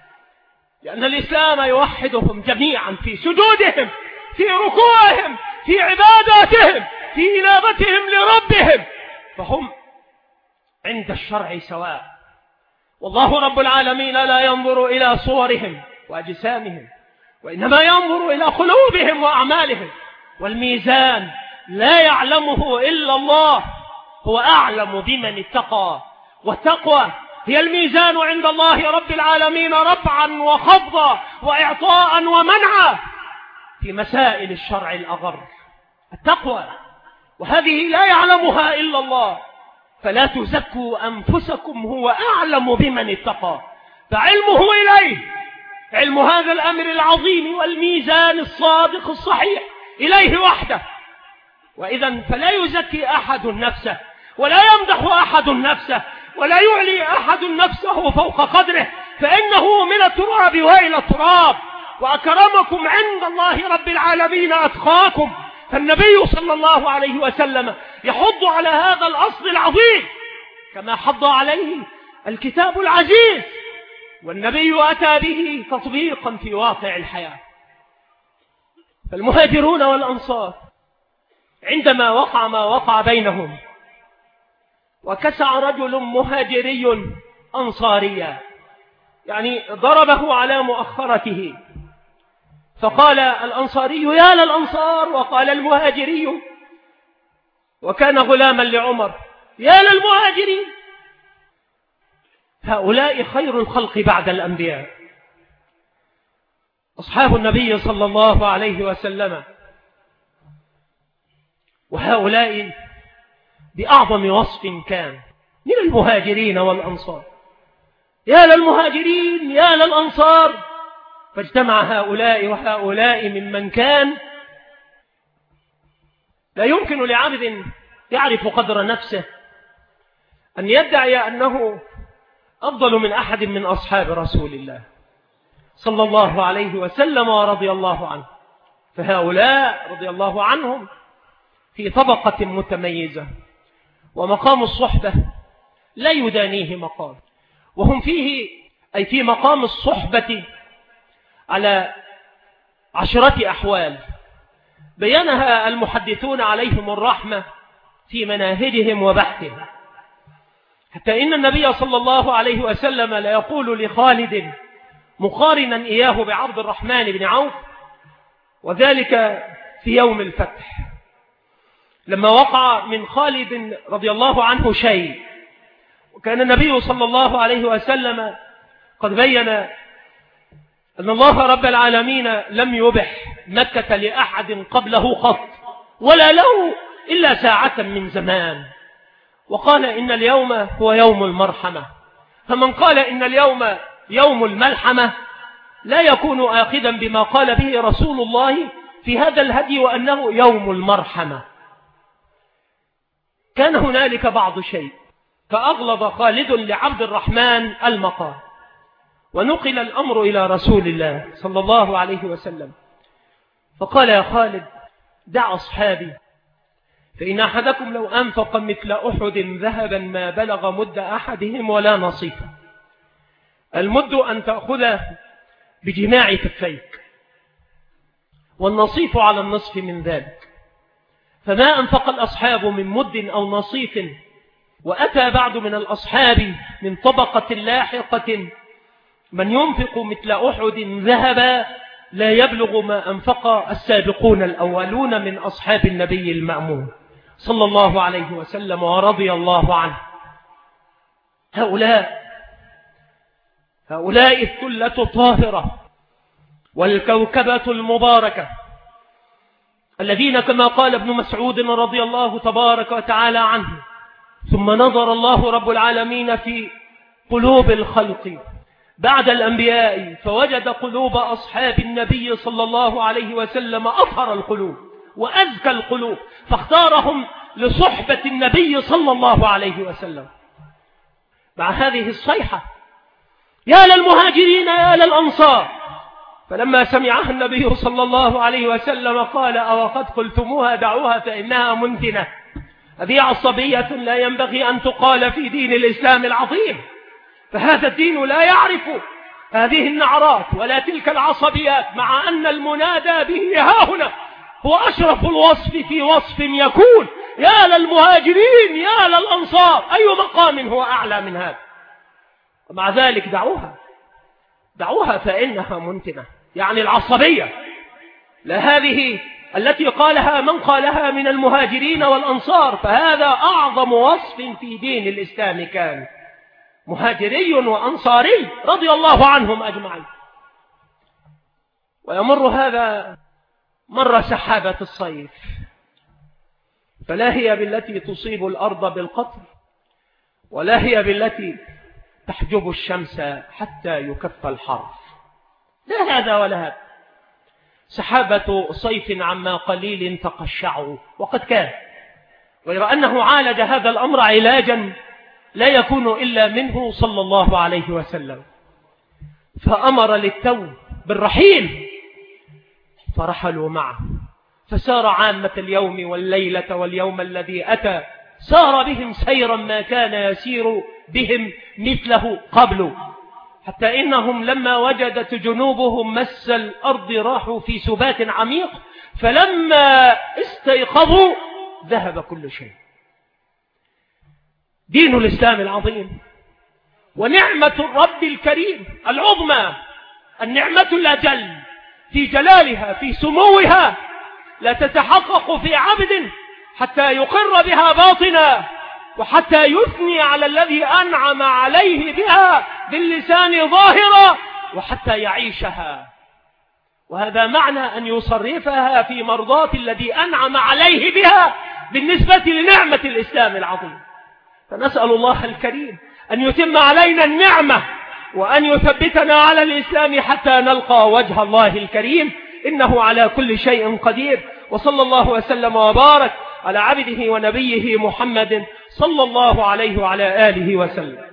لأن الإسلام يوحدهم جميعا في سجودهم، في ركوعهم، في عباداتهم، في إنابتهم لربهم، فهم عند الشرع سواء. والله رب العالمين لا ينظر إلى صورهم وأجسامهم، وإنما ينظر إلى قلوبهم وأعمالهم. والميزان لا يعلمه إلا الله، هو أعلم بمن اتقى. والتقوى هي الميزان عند الله رب العالمين رفعا وخفضا وإعطاء ومنعا في مسائل الشرع الأغر. التقوى، وهذه لا يعلمها إلا الله. فلا تزكوا أنفسكم، هو أعلم بمن اتقى. فعلمه إليه، علم هذا الأمر العظيم والميزان الصادق الصحيح إليه وحده. وإذا فلا يزكي أحد نفسه، ولا يمدح أحد نفسه، ولا يعلي أحد نفسه فوق قدره، فإنه من التراب وإلى التراب. وأكرمكم عند الله رب العالمين أتقاكم. فالنبي صلى الله عليه وسلم يحض على هذا الأصل العظيم كما حض عليه الكتاب العزيز، والنبي أتى به تطبيقا في واقع الحياة. فالمهاجرون والأنصار عندما وقع ما وقع بينهم، وكسع رجل مهاجري أنصاريا، يعني ضربه على مؤخرته، فقال الأنصاري: يا للأنصار. وقال المهاجري، وكان غلاما لعمر: يا للمهاجرين. هؤلاء خير الخلق بعد الأنبياء، أصحاب النبي صلى الله عليه وسلم، وهؤلاء بأعظم وصف كان من المهاجرين والأنصار. يا للمهاجرين يا للأنصار، فاجتمع هؤلاء وهؤلاء ممن كان لا يمكن لعبد يعرف قدر نفسه أن يدعي أنه أفضل من أحد من أصحاب رسول الله صلى الله عليه وسلم ورضي الله عنه. فهؤلاء رضي الله عنهم في طبقة متميزة، ومقام الصحبة لا يدانيه مقام، وهم فيه أي في مقام الصحبة على عشرة أحوال بينها المحدثون عليهم الرحمة في مناهجهم وبحثهم، حتى إن النبي صلى الله عليه وسلم لا يقول لخالد مقارنا إياه بعبد الرحمن بن عوف، وذلك في يوم الفتح لما وقع من خالد رضي الله عنه شيء، وكان النبي صلى الله عليه وسلم قد بين أن الله رب العالمين لم يبح مكة لأحد قبله قط ولا له إلا ساعة من زمان، وقال إن اليوم هو يوم المرحمة، فمن قال إن اليوم يوم الملحمة لا يكون آخذا بما قال به رسول الله في هذا الهدي وأنه يوم المرحمة. كان هنالك بعض شيء فأغلظ خالد لعبد الرحمن المقام، ونقل الأمر إلى رسول الله صلى الله عليه وسلم، فقال يا خالد دع أصحابي، فإن أحدكم لو أنفق مثل أحد ذهبا ما بلغ مد أحدهم ولا نصيفا. المد أن تأخذ بجماع كفيك، والنصيف على النصف من ذلك، فما أنفق الأصحاب من مد أو نصيف، وأتى بعد من الأصحاب من طبقة لاحقة من ينفق مثل أحد ذهبا لا يبلغ ما أنفق السابقون الأولون من أصحاب النبي المأمون صلى الله عليه وسلم ورضي الله عنه. هؤلاء هؤلاء الثلة الطاهرة والكوكبة المباركة الذين كما قال ابن مسعود رضي الله تبارك وتعالى عنه ثم نظر الله رب العالمين في قلوب الخلق بعد الأنبياء فوجد قلوب أصحاب النبي صلى الله عليه وسلم أطهر القلوب وأزكى القلوب، فاختارهم لصحبة النبي صلى الله عليه وسلم. مع هذه الصيحة يا للمهاجرين يا للأنصار، فلما سمعها النبي صلى الله عليه وسلم قال أو قد قلتموها دعوها فإنها منتنة. هذه عصبية لا ينبغي أن تقال في دين الإسلام العظيم، فهذا الدين لا يعرف هذه النعرات ولا تلك العصبيات، مع أن المنادى به هاهنا هو أشرف الوصف في وصف يكون يا للمهاجرين يا للأنصار، أي مقام هو أعلى من هذا؟ ومع ذلك دعوها دعوها فإنها منتنة، يعني العصبية لا هذه التي قالها من قالها من المهاجرين والأنصار، فهذا أعظم وصف في دين الإسلام كان مهاجري وأنصاري رضي الله عنهم أجمعين. ويمر هذا مر سحابة الصيف، فلا هي بالتي تصيب الأرض بالقطر ولا هي بالتي تحجب الشمس حتى يكف الحر، لا هذا ولا هذا، سحابة صيف عما قليل تقشعه. وقد كان، غير أنه عالج هذا الأمر علاجا لا يكون إلا منه صلى الله عليه وسلم، فأمر للتو بالرحيل فرحلوا معه، فسار عامة اليوم والليلة واليوم الذي أتى سار بهم سيرا ما كان يسير بهم مثله قبل، حتى إنهم لما وجدت جنوبهم مس الأرض راحوا في سبات عميق، فلما استيقظوا ذهب كل شيء. دين الإسلام العظيم ونعمة الرب الكريم العظمى، النعمة الأجل في جلالها في سموها لا تتحقق في عبد حتى يقر بها باطنا، وحتى يثني على الذي أنعم عليه بها باللسان ظاهرا، وحتى يعيشها وهذا معنى أن يصرفها في مرضاة الذي أنعم عليه بها بالنسبة لنعمة الإسلام العظيم. فنسأل الله الكريم أن يتم علينا النعمة وأن يثبتنا على الإسلام حتى نلقى وجه الله الكريم، إنه على كل شيء قدير. وصلى الله وسلم وبارك على عبده ونبيه محمد صلى الله عليه وعلى آله وسلم.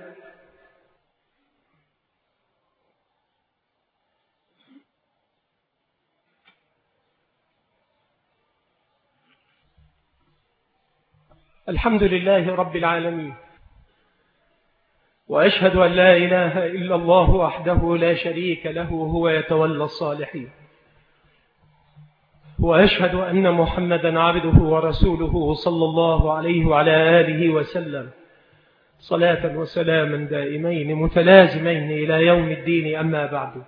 الحمد لله رب العالمين، وأشهد أن لا إله إلا الله وحده لا شريك له وهو يتولى الصالحين، وأشهد أن محمدا عبده ورسوله صلى الله عليه وعلى آله وسلم، صلاة وسلاما دائمين متلازمين إلى يوم الدين. أما بعد،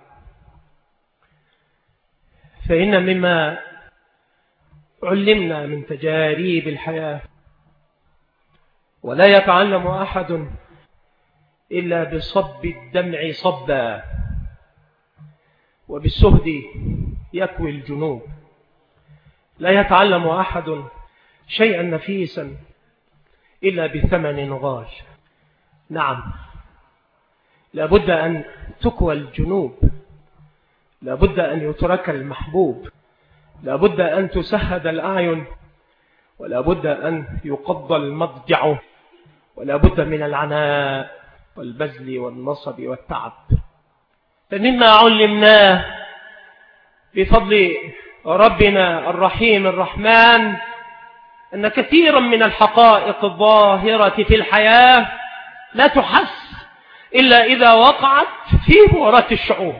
فإن مما علمنا من تجارب الحياة ولا يتعلم أحد إلا بصب الدمع صبا، وبالسهد يكوي الجنوب. لا يتعلم أحد شيئا نفيسا إلا بثمن غال. نعم، لابد أن تكوى الجنوب، لابد أن يترك المحبوب، لابد أن تسهد الأعين، ولابد أن يقضى المضجع، ولابد من العناء والبذل والنصب والتعب. فمما علمناه بفضل ربنا الرحيم الرحمن أن كثيرا من الحقائق الظاهرة في الحياة لا تحس إلا إذا وقعت في بؤرة الشعور،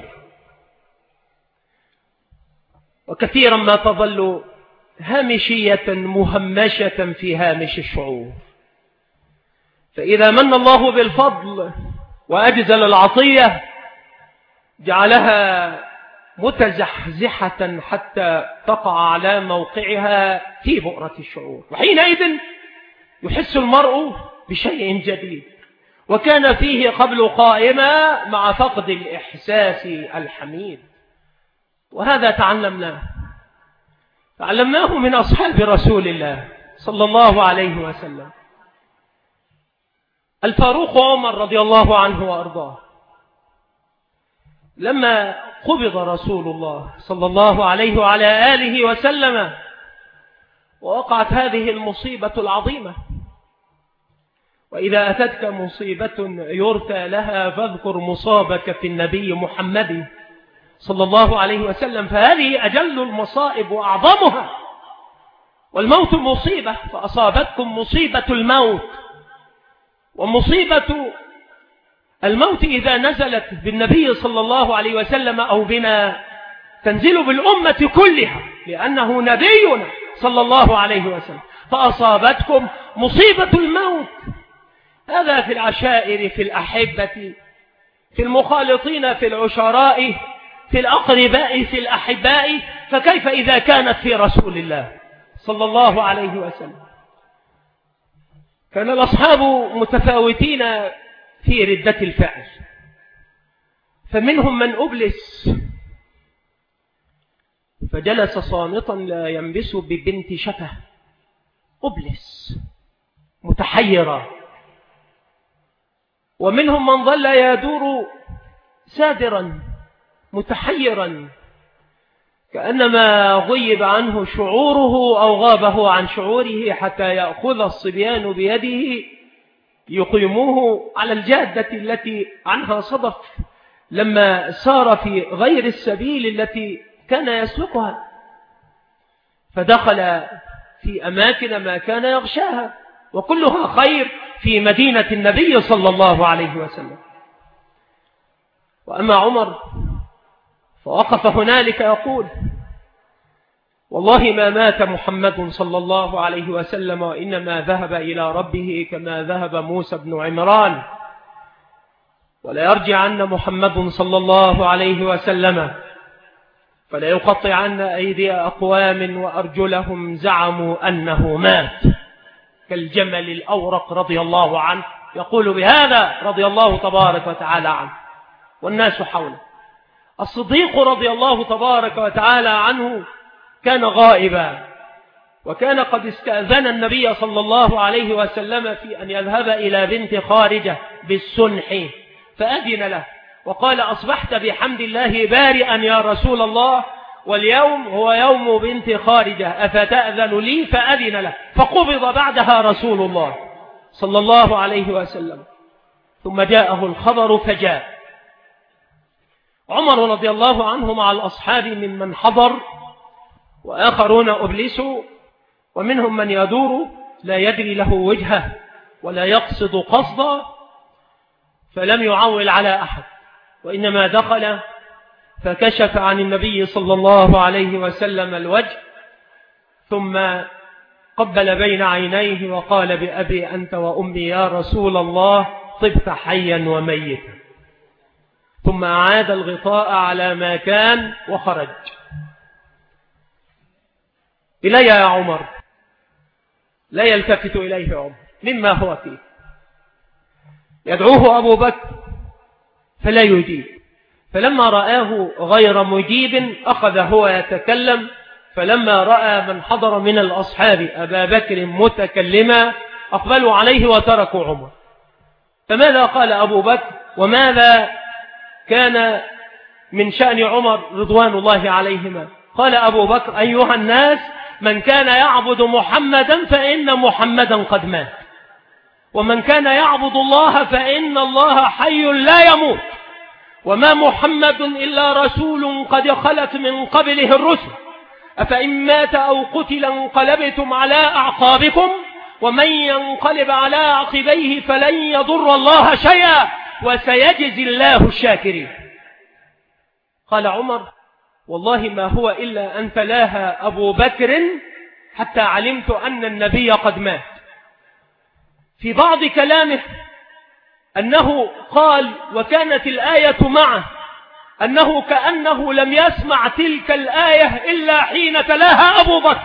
وكثيرا ما تظل هامشية مهمشة في هامش الشعور. فإذا من الله بالفضل وأجزل العطية جعلها متزحزحة حتى تقع على موقعها في بؤرة الشعور، وحينئذ يحس المرء بشيء جديد وكان فيه قبل قائما مع فقد الإحساس الحميد. وهذا تعلمناه تعلمناه من أصحاب رسول الله صلى الله عليه وسلم. الفاروق عمر رضي الله عنه وأرضاه لما قبض رسول الله صلى الله عليه وعلى آله وسلم ووقعت هذه المصيبة العظيمة، وإذا أتتك مصيبة يرثى لها فاذكر مصابك في النبي محمد صلى الله عليه وسلم، فهذه أجل المصائب وأعظمها، والموت مصيبة، فأصابتكم مصيبة الموت. ومصيبة الموت إذا نزلت بالنبي صلى الله عليه وسلم أو بنا تنزل بالأمة كلها، لأنه نبينا صلى الله عليه وسلم. فأصابتكم مصيبة الموت، هذا في العشائر، في الأحبة، في المخالطين، في العشراء، في الأقرباء، في الأحباء، فكيف إذا كانت في رسول الله صلى الله عليه وسلم؟ كان الأصحاب متفاوتين في ردة الفعل، فمنهم من أبلس فجلس صامتا لا ينبس ببنت شفه، أبلس متحيرا. ومنهم من ظل يدور سادرا متحيرا كأنما غيب عنه شعوره أو غابه عن شعوره، حتى يأخذ الصبيان بيده يقيموه على الجادة التي عنها صدف لما سار في غير السبيل التي كان يسلكها، فدخل في أماكن ما كان يغشاها، وكلها خير في مدينة النبي صلى الله عليه وسلم. وأما عمر فوقف هنالك يقول: والله ما مات محمد صلى الله عليه وسلم، وإنما ذهب إلى ربه كما ذهب موسى بن عمران، ولا يرجعن محمد صلى الله عليه وسلم فلا يقطعن أيدي أقوام وأرجلهم زعموا أنه مات، كالجمل الأورق رضي الله عنه يقول بهذا رضي الله تبارك وتعالى عنه والناس حوله. الصديق رضي الله تبارك وتعالى عنه كان غائبا، وكان قد استأذن النبي صلى الله عليه وسلم في أن يذهب إلى بنت خارجة بالسنح، فأذن له وقال: أصبحت بحمد الله بارئا يا رسول الله، واليوم هو يوم بنت خارجة، أفتأذن لي؟ فأذن له، فقبض بعدها رسول الله صلى الله عليه وسلم. ثم جاءه الخبر فجاء عمر رضي الله عنه مع الأصحاب ممن حضر، وآخرون أبلسوا، ومنهم من يدور لا يدري له وجهه ولا يقصد قصدا، فلم يعول على أحد، وإنما دخل فكشف عن النبي صلى الله عليه وسلم الوجه، ثم قبل بين عينيه وقال: بأبي أنت وأمي يا رسول الله، طبت حيا وميتا. ثم أعاد الغطاء على ما كان وخرج. إلي يا عمر، لا يلتفت إليه عمر مما هو فيه. يدعوه أبو بكر فلا يجيب، فلما رآه غير مجيب أخذ هو يتكلم، فلما رأى من حضر من الأصحاب أبا بكر متكلما أقبلوا عليه وتركوا عمر. فماذا قال أبو بكر وماذا كان من شأن عمر رضوان الله عليهما؟ قال أبو بكر: أيها الناس، من كان يعبد محمدا فإن محمدا قد مات، ومن كان يعبد الله فإن الله حي لا يموت، وما محمد إلا رسول قد خلت من قبله الرسل، أفإن مات أو قتل انقلبتم على أعقابكم، ومن ينقلب على عقبيه فلن يضر الله شيئا وسيجزي الله الشاكرين. قال عمر: والله ما هو إلا أن تلاها أبو بكر حتى علمت أن النبي قد مات. في بعض كلامه أنه قال وكانت الآية معه أنه كأنه لم يسمع تلك الآية إلا حين تلاها أبو بكر،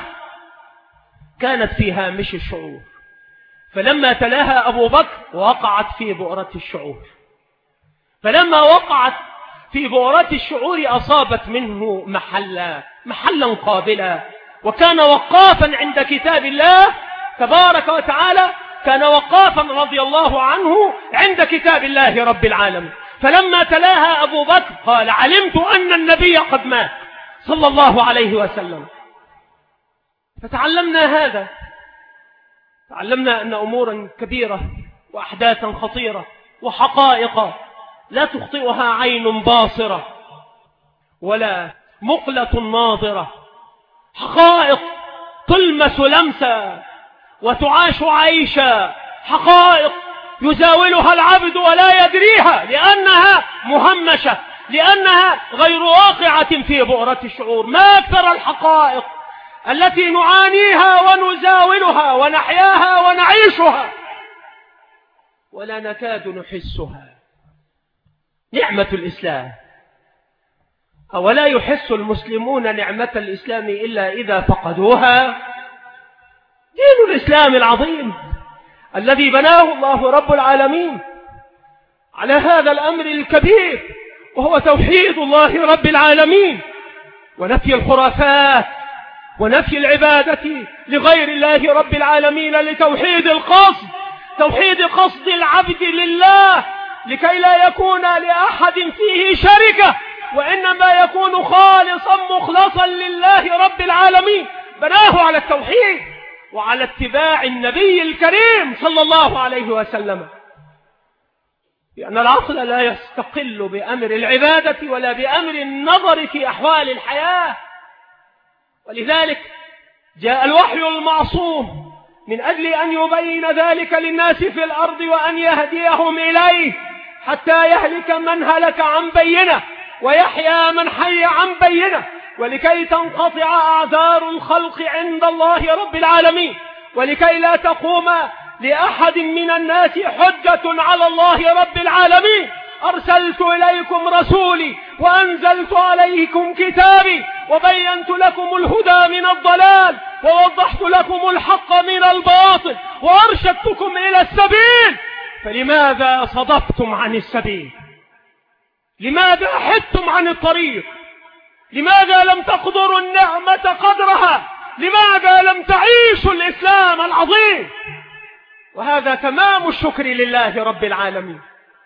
كانت في هامش الشعور، فلما تلاها أبو بكر وقعت في بؤرة الشعور، فلما وقعت في بؤرة الشعور أصابت منه محلا محلا قابلا، وكان وقافا عند كتاب الله تبارك وتعالى، كان وقافا رضي الله عنه عند كتاب الله رب العالمين. فلما تلاها أبو بكر قال: علمت أن النبي قد مات صلى الله عليه وسلم. فتعلمنا هذا، تعلمنا أن أمورا كبيرة وأحداثا خطيرة وحقائق لا تخطئها عين باصرة ولا مقلة ناظرة، حقائق تلمس لمسا وتعاش عيشا، حقائق يزاولها العبد ولا يدريها لأنها مهمشة، لأنها غير واقعة في بؤرة الشعور. ما أكثر الحقائق التي نعانيها ونزاولها ونحياها ونعيشها ولا نكاد نحسها. نعمة الإسلام، أولا يحس المسلمون نعمة الإسلام إلا إذا فقدوها؟ دين الإسلام العظيم الذي بناه الله رب العالمين على هذا الأمر الكبير، وهو توحيد الله رب العالمين ونفي الخرافات ونفي العبادة لغير الله رب العالمين، لتوحيد القصد، توحيد قصد العبد لله، لكي لا يكون لأحد فيه شركة، وإنما يكون خالصا مخلصا لله رب العالمين. بناه على التوحيد وعلى اتباع النبي الكريم صلى الله عليه وسلم، لأن العقل لا يستقل بأمر العبادة ولا بأمر النظر في أحوال الحياة. ولذلك جاء الوحي المعصوم من أجل أن يبين ذلك للناس في الأرض وأن يهديهم إليه، حتى يهلك من هلك عن بينه ويحيى من حي عن بينه، ولكي تنقطع أعذار الخلق عند الله رب العالمين، ولكي لا تقوم لأحد من الناس حجة على الله رب العالمين. أرسلت إليكم رسولي وأنزلت عليكم كتابي وبينت لكم الهدى من الضلال ووضحت لكم الحق من الباطل وأرشدتكم إلى السبيل، فلماذا صدفتم عن السبيل؟ لماذا حدتم عن الطريق؟ لماذا لم تقدروا النعمة قدرها؟ لماذا لم تعيشوا الإسلام العظيم؟ وهذا تمام الشكر لله رب العالمين.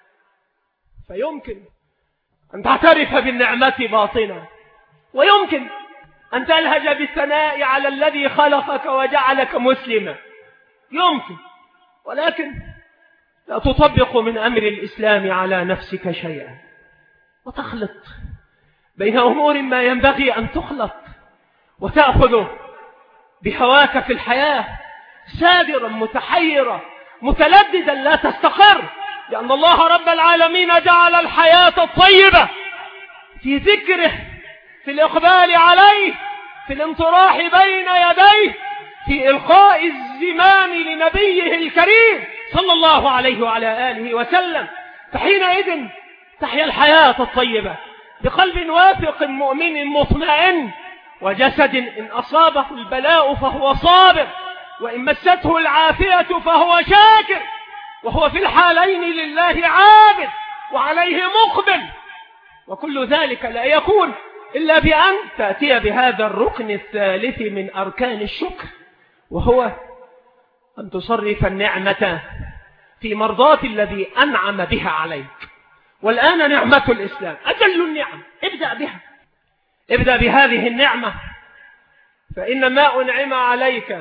فيمكن أن تعترف بالنعمة باطنة، ويمكن أن تلهج بالثناء على الذي خلقك وجعلك مسلما، يمكن، ولكن لا تطبق من أمر الإسلام على نفسك شيئا، وتخلط بين أمور ما ينبغي أن تخلط، وتأخذ بهواك في الحياة سادرا متحيرا متلددا لا تستقر، لأن الله رب العالمين جعل الحياة الطيبة في ذكره، في الإقبال عليه، في الانطراح بين يديه، في إلقاء الزمام لنبيه الكريم صلى الله عليه وعلى آله وسلم. فحينئذ تحيا الحياة الطيبة بقلب واثق مؤمن مطمئن، وجسد إن أصابه البلاء فهو صابر، وإن مسته العافية فهو شاكر، وهو في الحالين لله عابد وعليه مقبل. وكل ذلك لا يكون إلا بأن تأتي بهذا الركن الثالث من أركان الشكر، وهو أن تصرف النعمة في مرضاة الذي أنعم بها عليك. والآن نعمة الإسلام أجل النعم، ابدأ بها، ابدأ بهذه النعمة، فإن ما أنعم عليك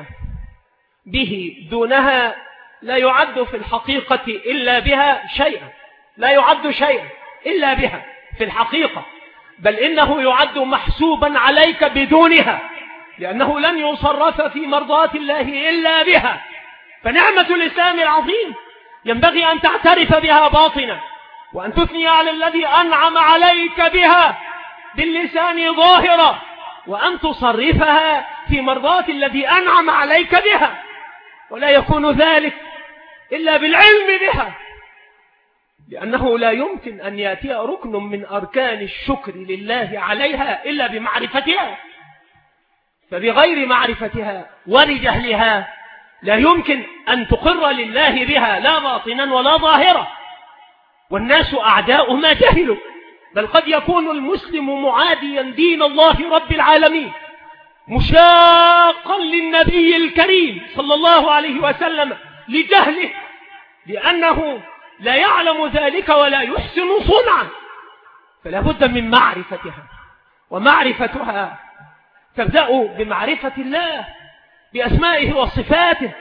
به دونها لا يعد في الحقيقة إلا بها شيئا، لا يعد شيئا إلا بها في الحقيقة، بل إنه يعد محسوبا عليك بدونها، لأنه لن يصرف في مرضاة الله إلا بها. فنعمة الإسلام العظيم ينبغي أن تعترف بها باطنا، وأن تثني على الذي أنعم عليك بها باللسان ظاهرا، وأن تصرفها في مرضاة الذي أنعم عليك بها، ولا يكون ذلك إلا بالعلم بها، لأنه لا يمكن أن يأتي ركن من أركان الشكر لله عليها إلا بمعرفتها، فبغير معرفتها ولجهلها لا يمكن أن تقر لله بها لا باطنا ولا ظاهرا. والناس أعداء ما جهلوا، بل قد يكون المسلم معاديا دين الله رب العالمين، مشاقا للنبي الكريم صلى الله عليه وسلم لجهله، لأنه لا يعلم ذلك ولا يحسن صنعا. فلا بد من معرفتها، ومعرفتها تبدأ بمعرفة الله بأسمائه وصفاته،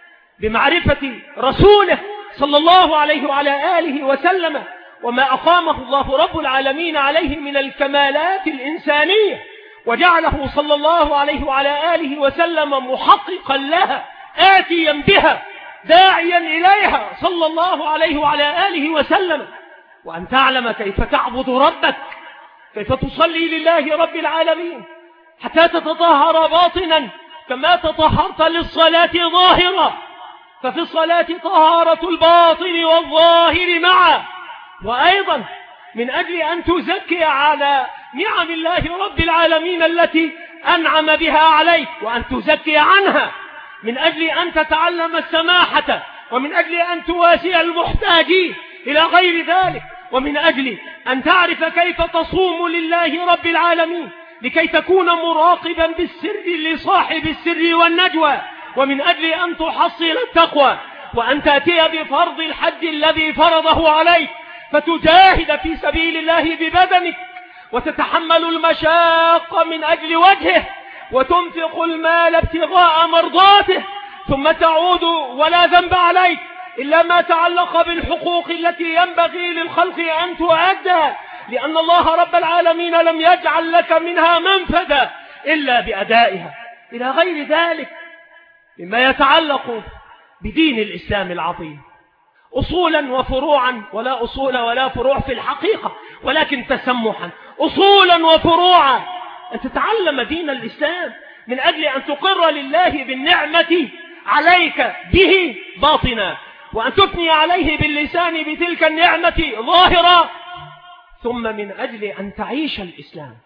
بمعرفة رسوله صلى الله عليه وعلى آله وسلم وما أقامه الله رب العالمين عليه من الكمالات الإنسانية، وجعله صلى الله عليه وعلى آله وسلم محققا لها آتيا بها داعيا إليها صلى الله عليه وعلى آله وسلم. وأن تعلم كيف تعبد ربك، كيف تصلي لله رب العالمين حتى تتطهر باطنا كما تطهرت للصلاة ظاهرا، ففي الصلاة طهارة الباطن والظاهر معا. وأيضا من أجل أن تزكي على نعم الله رب العالمين التي أنعم بها عليك، وأن تزكي عنها، من أجل أن تتعلم السماحة، ومن أجل أن تواسي المحتاجين إلى غير ذلك، ومن أجل أن تعرف كيف تصوم لله رب العالمين لكي تكون مراقبا بالسر لصاحب السر والنجوى، ومن أجل أن تحصل التقوى، وأن تأتي بفرض الحج الذي فرضه عليك فتجاهد في سبيل الله ببدنك، وتتحمل المشاق من أجل وجهه، وتنفق المال ابتغاء مرضاته، ثم تعود ولا ذنب عليك إلا ما تعلق بالحقوق التي ينبغي للخلق أن تؤدى، لأن الله رب العالمين لم يجعل لك منها منفذا إلا بأدائها، إلى غير ذلك مما يتعلق بدين الإسلام العظيم، أصولا وفروعا، ولا أصول ولا فروع في الحقيقة، ولكن تسمحا، أصولا وفروعا، أن تتعلم دين الإسلام من أجل أن تقر لله بالنعمة عليك به باطنا، وأن تثني عليه باللسان بتلك النعمة ظاهرة، ثم من أجل أن تعيش الإسلام،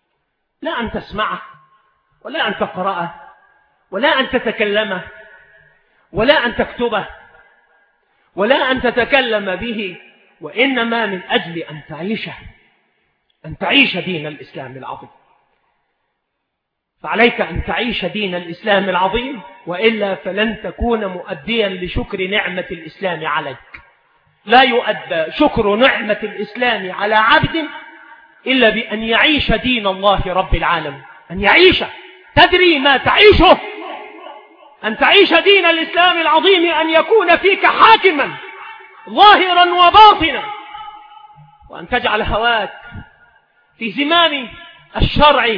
لا أن تسمعه ولا أن تقرأه ولا أن تتكلمه ولا أن تكتبه ولا أن تتكلم به، وإنما من أجل أن تعيشه أن تعيش دين الإسلام العظيم. فعليك أن تعيش دين الإسلام العظيم، وإلا فلن تكون مؤديا لشكر نعمة الإسلام عليك. لا يؤدى شكر نعمة الإسلام على عبد إلا بأن يعيش دين الله رب العالمين، أن يعيش. تدري ما تعيشه؟ أن تعيش دين الإسلام العظيم أن يكون فيك حاكما ظاهرا وباطنا، وأن تجعل هواك في زمام الشرع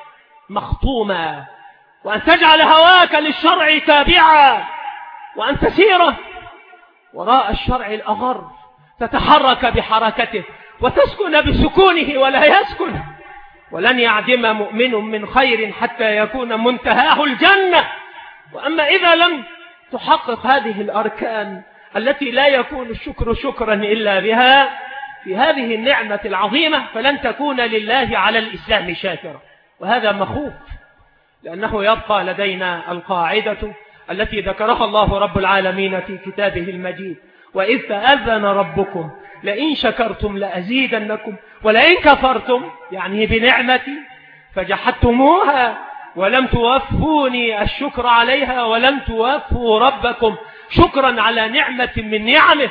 مخطوما، وأن تجعل هواك للشرع تابعا، وأن تسير وراء الشرع الأغر، تتحرك بحركته وتسكن بسكونه ولا يسكن. ولن يعدم مؤمن من خير حتى يكون منتهاه الجنة. وأما إذا لم تحقق هذه الأركان التي لا يكون الشكر شكرا إلا بها في هذه النعمة العظيمة، فلن تكون لله على الإسلام شاكرا. وهذا مخوف، لأنه يبقى لدينا القاعدة التي ذكرها الله رب العالمين في كتابه المجيد: وإذ تأذن ربكم لئن شكرتم لأزيدنكم ولئن كفرتم، يعني بنعمتي فجحدتموها ولم توفوني الشكر عليها ولم توفوا ربكم شكرا على نعمة من نعمه،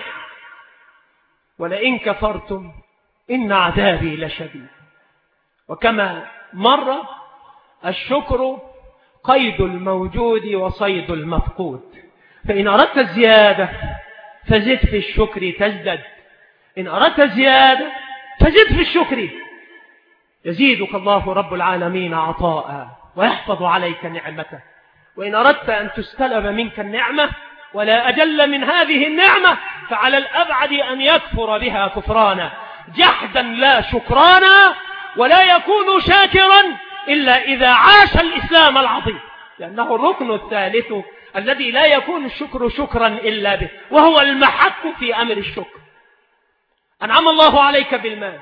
ولئن كفرتم إن عذابي لشديد. وكما مر، الشكر قيد الموجود وصيد المفقود، فإن أردت الزيادة فزد في الشكر تزدد، إن أردت الزيادة فزد في الشكر يزيدك الله رب العالمين عطاء ويحفظ عليك نعمته. وإن أردت أن تستلب منك النعمة ولا أجل من هذه النعمة، فعلى الأبعد أن يكفر بها كفرانا جحدا لا شكرانا، ولا يكون شاكرا إلا إذا عاش الإسلام العظيم، لأنه الركن الثالث الذي لا يكون الشكر شكرا إلا به، وهو المحك في أمر الشكر. أنعم الله عليك بالمال،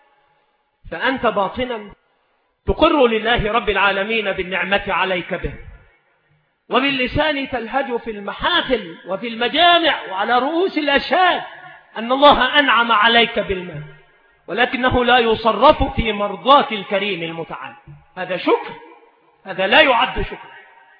فأنت باطنا تقر لله رب العالمين بالنعمة عليك به، وباللسان تلهج في المحافل وفي المجامع وعلى رؤوس الأشهاد أن الله أنعم عليك بالمال، ولكنه لا يصرف في مرضاة الكريم المتعال. هذا شكر، هذا لا يعد شكر.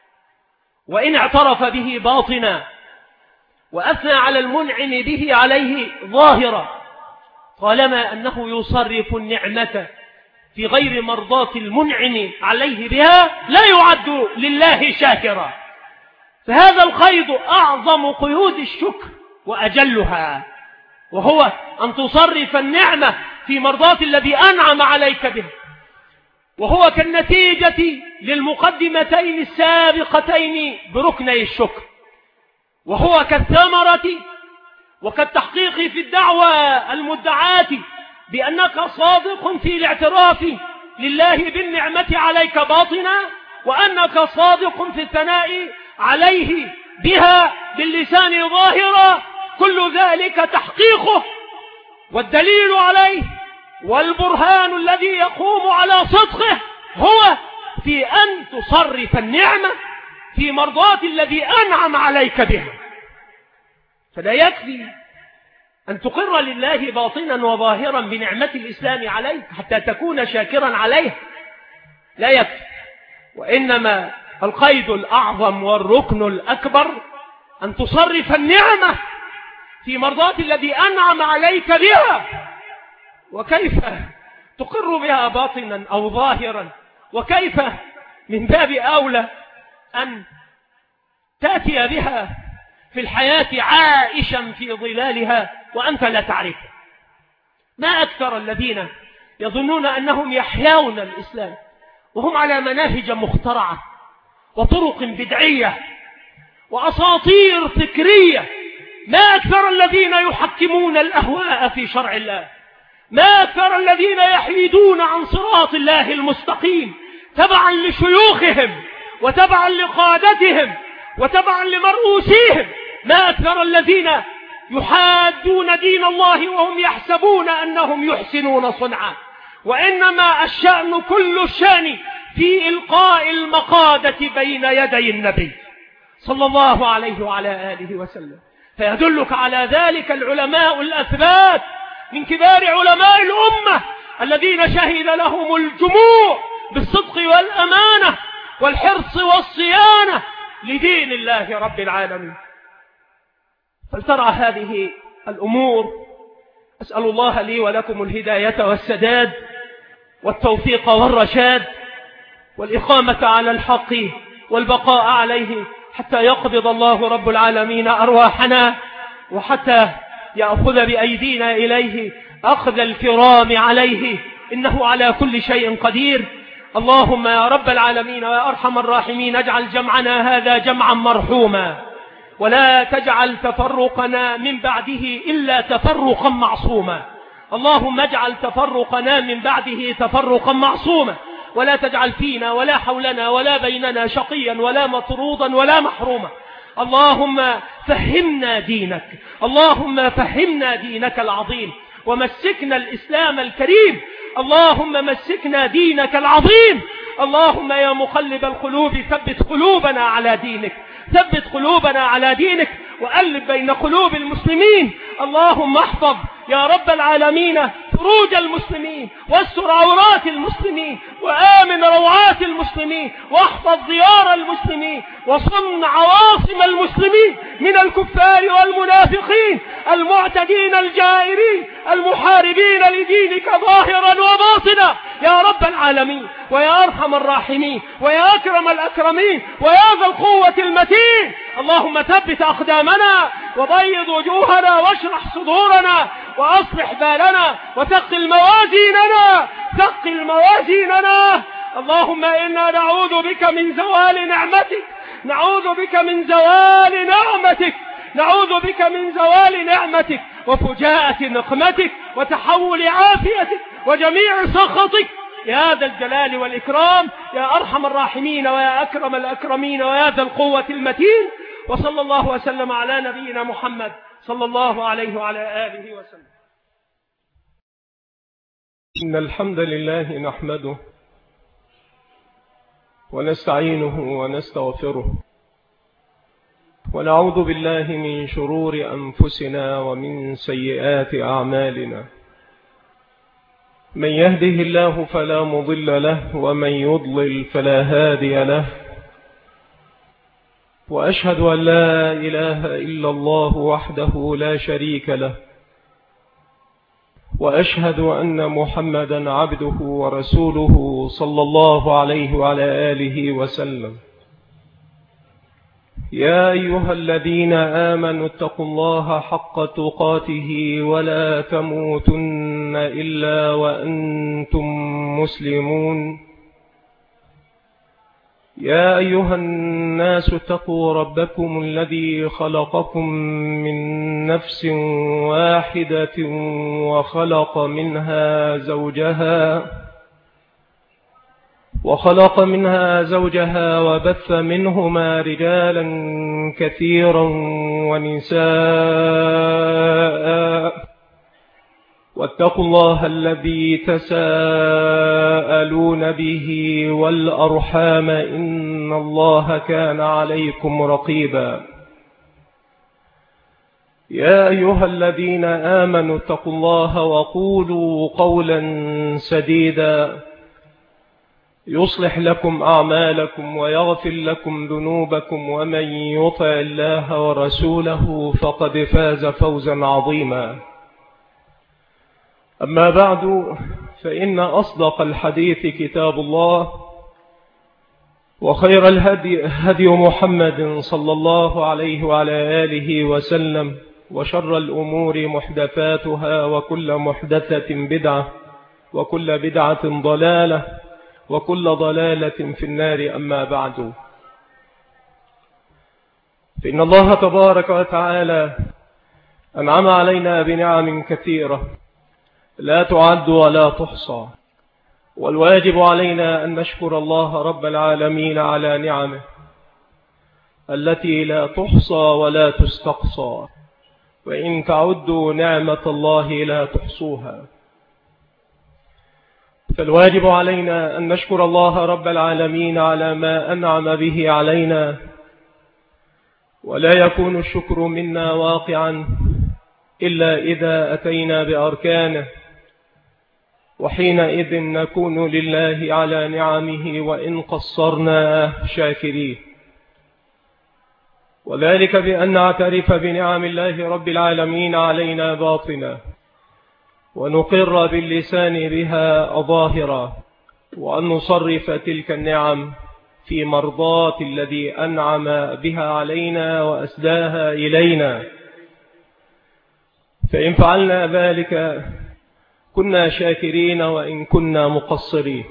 وإن اعترف به باطنا وأثنى على المنعم به عليه ظاهرا، طالما أنه يصرف النعمة في غير مرضاة المنعم عليه بها، لا يعد لله شاكرا. فهذا القيد أعظم قيود الشكر وأجلها، وهو أن تصرف النعمة في مرضاة الذي أنعم عليك به، وهو كالنتيجة للمقدمتين السابقتين بركني الشكر، وهو كالثمرة وكالتحقيق في الدعوة المدعاة بأنك صادق في الاعتراف لله بالنعمة عليك باطنا، وأنك صادق في الثناء عليه بها باللسان ظاهرا. كل ذلك تحقيقه، والدليل عليه والبرهان الذي يقوم على صدقه هو في أن تصرف النعمة في مرضاة الذي أنعم عليك بها. فلا يكفي أن تقر لله باطنا وظاهرا بنعمة الإسلام عليك حتى تكون شاكرا عليه، لا يكفي. وإنما القيد الأعظم والركن الأكبر أن تصرف النعمة في مرضاة الذي أنعم عليك بها. وكيف تقر بها باطنا أو ظاهرا؟ وكيف من باب أولى أن تأتي بها في الحياة عائشا في ظلالها وأنت لا تعرف؟ ما أكثر الذين يظنون أنهم يحيون الإسلام وهم على مناهج مخترعة وطرق بدعية وأساطير فكرية. ما أكثر الذين يحكمون الأهواء في شرع الله، ما أكثر الذين يحيدون عن صراط الله المستقيم تبعا لشيوخهم وتبعا لقادتهم وتبعا لمرؤوسيهم. ما أكثر الذين يحادون دين الله وهم يحسبون أنهم يحسنون صنعا. وإنما الشأن كل الشأن في إلقاء المقادة بين يدي النبي صلى الله عليه وعلى آله وسلم. فيدلك على ذلك العلماء الأثبات من كبار علماء الأمة الذين شهد لهم الجموع بالصدق والأمانة والحرص والصيانة لدين الله رب العالمين. فلترى هذه الأمور. أسأل الله لي ولكم الهداية والسداد والتوفيق والرشاد والإقامة على الحق والبقاء عليه حتى يقبض الله رب العالمين أرواحنا، وحتى يأخذ بأيدينا إليه أخذ الكرام عليه، إنه على كل شيء قدير. اللهم يا رب العالمين ويا أرحم الراحمين اجعل جمعنا هذا جمعا مرحوما، ولا تجعل تفرقنا من بعده إلا تفرقا معصوما. اللهم اجعل تفرقنا من بعده تفرقا معصوما، ولا تجعل فينا ولا حولنا ولا بيننا شقيا ولا مطرودا ولا محروما. اللهم فهمنا دينك، اللهم فهمنا دينك العظيم، ومسكنا الإسلام الكريم. اللهم مسكنا دينك العظيم. اللهم يا مقلب القلوب ثبت قلوبنا على دينك، ثبت قلوبنا على دينك، وألف بين قلوب المسلمين. اللهم احفظ يا رب العالمين فروج المسلمين، واستر عورات المسلمين، وآمن روعات المسلمين، واحفظ ديار المسلمين، وصن عواصم المسلمين من الكفار والمنافقين المعتدين الجائرين المحاربين لدينك ظاهرا وباطنا يا رب العالمين ويا أرحم الراحمين ويا أكرم الأكرمين ويا ذا القوة المتين. اللهم ثبت أقدامنا وبيض وجوهنا واشرح صدورنا وأصلح بالنا وثقل موازيننا، ثقل موازيننا. اللهم إنا نعوذ بك من زوال نعمتك، نعوذ بك من زوال نعمتك، نعوذ بك من زوال نعمتك وفجاءة نقمتك وتحول عافيتك وجميع سخطك يا ذا الجلال والإكرام يا أرحم الراحمين ويا أكرم الأكرمين ويا ذا القوة المتين. وصلى الله وسلم على نبينا محمد صلى الله عليه وعلى آله وسلم. إن الحمد لله نحمده ونستعينه ونستغفره، ونعوذ بالله من شرور أنفسنا ومن سيئات أعمالنا. من يهده الله فلا مضل له، ومن يضلل فلا هادي له. وأشهد أن لا إله إلا الله وحده لا شريك له، وأشهد أن محمدا عبده ورسوله صلى الله عليه وعلى آله وسلم. يا أيها الذين آمنوا اتقوا الله حق تقاته ولا تموتن إلا وأنتم مسلمون. يا أيها الناس اتقوا ربكم الذي خلقكم من نفس واحدة وخلق منها زوجها وخلق منها زوجها وبث منهما رجالا كثيرا ونساء، واتقوا الله الذي تساءلون به والأرحام إن الله كان عليكم رقيبا. يا أيها الذين آمنوا اتقوا الله وقولوا قولا سديدا يصلح لكم أعمالكم ويغفر لكم ذنوبكم، ومن يطع الله ورسوله فقد فاز فوزا عظيما. أما بعد، فإن أصدق الحديث كتاب الله، وخير الهدي هدي محمد صلى الله عليه وعلى آله وسلم، وشر الأمور محدثاتها، وكل محدثة بدعة، وكل بدعة ضلالة، وكل ضلالة في النار. أما بعد، فإن الله تبارك وتعالى أنعم علينا بنعم كثيرة لا تعد ولا تحصى، والواجب علينا أن نشكر الله رب العالمين على نعمه التي لا تحصى ولا تستقصى، وإن تعدوا نعمة الله لا تحصوها. فالواجب علينا أن نشكر الله رب العالمين على ما أنعم به علينا، ولا يكون الشكر منا واقعا إلا إذا أتينا بأركانه، وحينئذ نكون لله على نعمه وإن قصرنا شاكرين، وذلك بأن نعترف بنعم الله رب العالمين علينا باطنا، ونقر باللسان بها ظاهرا، وأن نصرف تلك النعم في مرضاة الذي أنعم بها علينا وأسداها إلينا. فإن فعلنا ذلك كنا شاكرين وإن كنا مقصرين.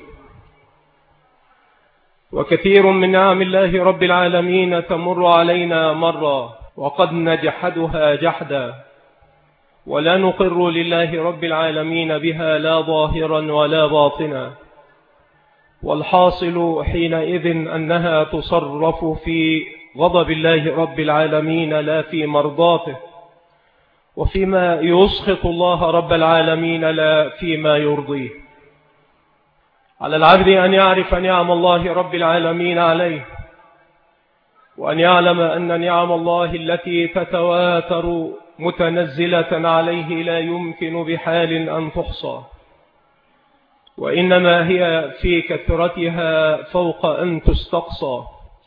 وكثير من نعم الله رب العالمين تمر علينا مرة وقد نجحدها جحدا، ولا نقر لله رب العالمين بها لا ظاهرا ولا باطنا، والحاصل حينئذ أنها تصرف في غضب الله رب العالمين لا في مرضاته، وفيما يسخط الله رب العالمين لا فيما يرضيه. على العبد أن يعرف نعم الله رب العالمين عليه، وأن يعلم أن نعم الله التي تتواتر متنزلة عليه لا يمكن بحال أن تحصى، وإنما هي في كثرتها فوق أن تستقصى.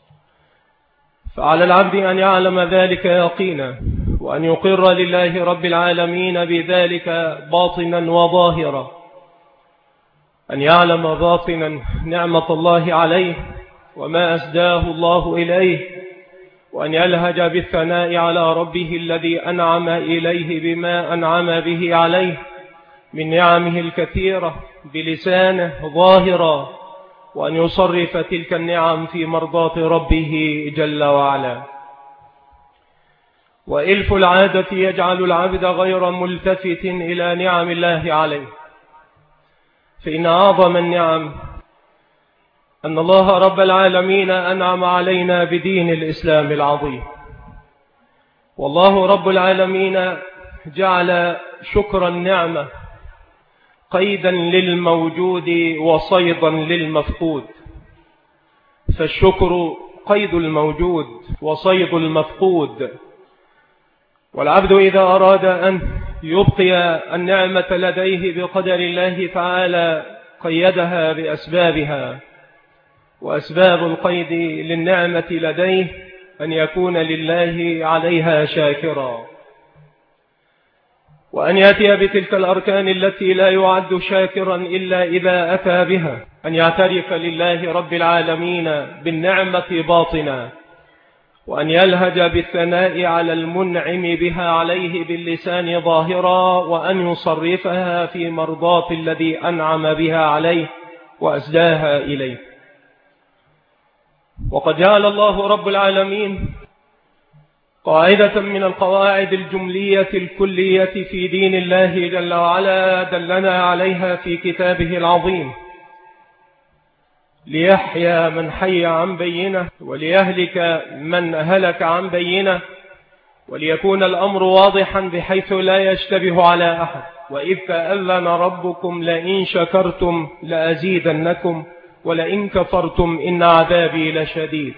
فعلى العبد أن يعلم ذلك يقينا، وأن يقر لله رب العالمين بذلك باطنا وظاهرا، أن يعلم باطنا نعمة الله عليه وما أسداه الله إليه، وأن يلهج بالثناء على ربه الذي أنعم إليه بما أنعم به عليه من نعمه الكثيرة بلسانه ظاهرا، وأن يصرف تلك النعم في مرضاة ربه جل وعلا. وإلف العادة يجعل العبد غير ملتفت إلى نعم الله عليه، فإن أعظم النعم أن الله رب العالمين أنعم علينا بدين الإسلام العظيم. والله رب العالمين جعل شكر النعمة قيدا للموجود وصيدا للمفقود، فالشكر قيد الموجود وصيد المفقود. والعبد إذا أراد أن يبقي النعمة لديه بقدر الله تعالى قيدها بأسبابها، وأسباب القيد للنعمة لديه أن يكون لله عليها شاكرا، وأن يأتي بتلك الأركان التي لا يعد شاكرا إلا إذا أتى بها، أن يعترف لله رب العالمين بالنعمة باطنا، وأن يلهج بالثناء على المنعم بها عليه باللسان ظاهرا، وأن يصرفها في مرضاة الذي أنعم بها عليه وأسداها إليه. وقد جعل الله رب العالمين قاعدة من القواعد الجملية الكلية في دين الله جل وعلا دلنا عليها في كتابه العظيم، ليحيى من حي عن بينه وليهلك من هلك عن بينه، وليكون الأمر واضحا بحيث لا يشتبه على أحد. وإذ تأذن ربكم لئن شكرتم لأزيدنكم ولئن كفرتم إن عذابي لشديد.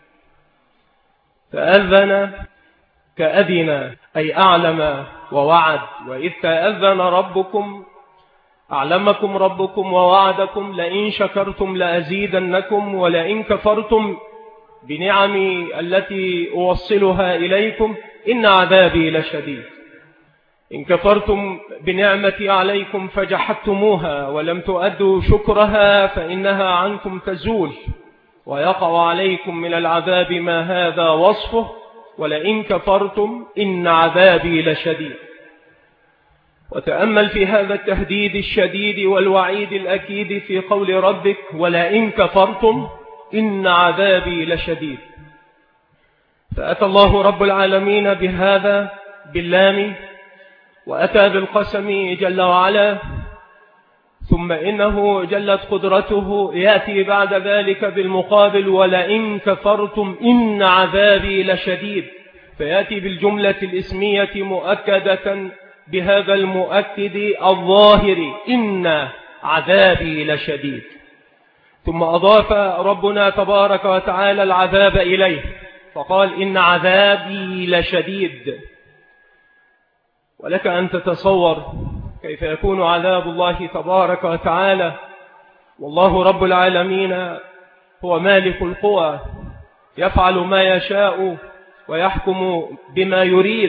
تأذن كأذن أي أعلم ووعد. وإذ تأذن ربكم أعلمكم ربكم ووعدكم لئن شكرتم لأزيدنكم ولئن كفرتم بنعمي التي أوصلها إليكم إن عذابي لشديد. إن كفرتم بنعمتي عليكم فجحدتموها ولم تؤدوا شكرها فإنها عنكم تزول ويقع عليكم من العذاب ما هذا وصفه، ولئن كفرتم إن عذابي لشديد. وتأمل في هذا التهديد الشديد والوعيد الأكيد في قول ربك ولئن كفرتم إن عذابي لشديد. فأتى الله رب العالمين بهذا باللام، وأتى بالقسم جل وعلا، ثم إنه جلت قدرته يأتي بعد ذلك بالمقابل ولئن كفرتم إن عذابي لشديد، فيأتي بالجملة الاسمية مؤكدة بهذا المؤكد الظاهر إن عذابي لشديد. ثم أضاف ربنا تبارك وتعالى العذاب إليه فقال إن عذابي لشديد. ولك أن تتصور كيف يكون عذاب الله تبارك وتعالى والله رب العالمين هو مالك القوى يفعل ما يشاء ويحكم بما يريد.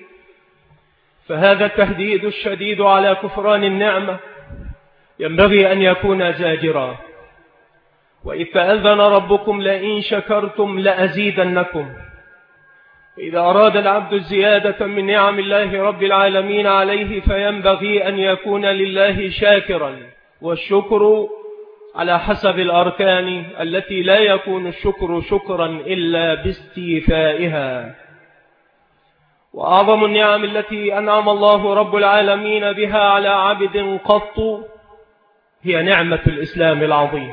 فهذا التهديد الشديد على كفران النعمة ينبغي أن يكون زاجرا. وإذ تأذن ربكم لئن شكرتم لأزيدنكم. إذا أراد العبد الزيادة من نعم الله رب العالمين عليه فينبغي أن يكون لله شاكرا، والشكر على حسب الأركان التي لا يكون الشكر شكرا إلا باستيفائها. وأعظم النعم التي أنعم الله رب العالمين بها على عبد قط هي نعمة الإسلام العظيم.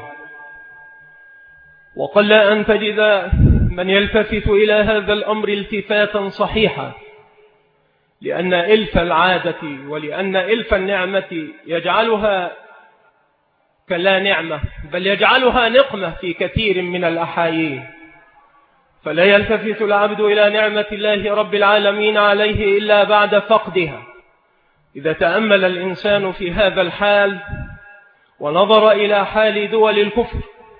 وقل أن تجد من يلتفت إلى هذا الأمر التفاتا صحيحا، لأن إلف العادة ولأن إلف النعمة يجعلها كلا نعمة، بل يجعلها نقمة في كثير من الأحايين. فلا يلتفت العبد إلى نعمة الله رب العالمين عليه إلا بعد فقدها. إذا تأمل الإنسان في هذا الحال ونظر إلى حال دول الكفر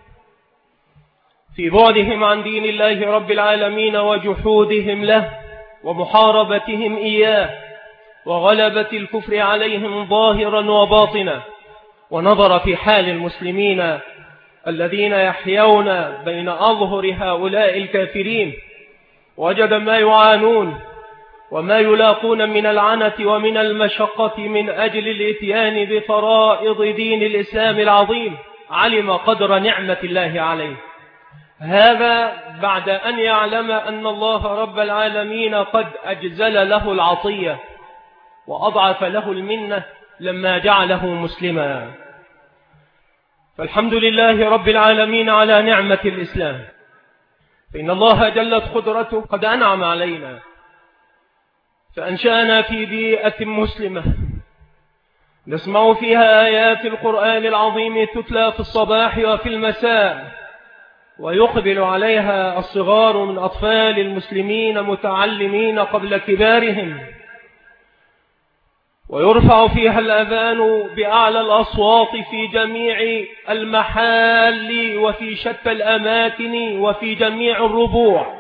في بعدهم عن دين الله رب العالمين وجحودهم له ومحاربتهم إياه وغلبة الكفر عليهم ظاهرا وباطنا، ونظر في حال المسلمين الذين يحيون بين أظهر هؤلاء الكافرين، وجد ما يعانون وما يلاقون من العنة ومن المشقة من أجل الإتيان بفرائض دين الإسلام العظيم، علم قدر نعمة الله عليه. هذا بعد أن يعلم أن الله رب العالمين قد أجزل له العطية وأضعف له المنة لما جعله مسلما. فالحمد لله رب العالمين على نعمة الإسلام، فإن الله جلت قدرته قد أنعم علينا فأنشأنا في بيئة مسلمة نسمع فيها آيات القرآن العظيم تتلى في الصباح وفي المساء، ويقبل عليها الصغار من أطفال المسلمين متعلمين قبل كبارهم، ويرفع فيها الأذان بأعلى الأصوات في جميع المحال وفي شتى الأماكن وفي جميع الربوع.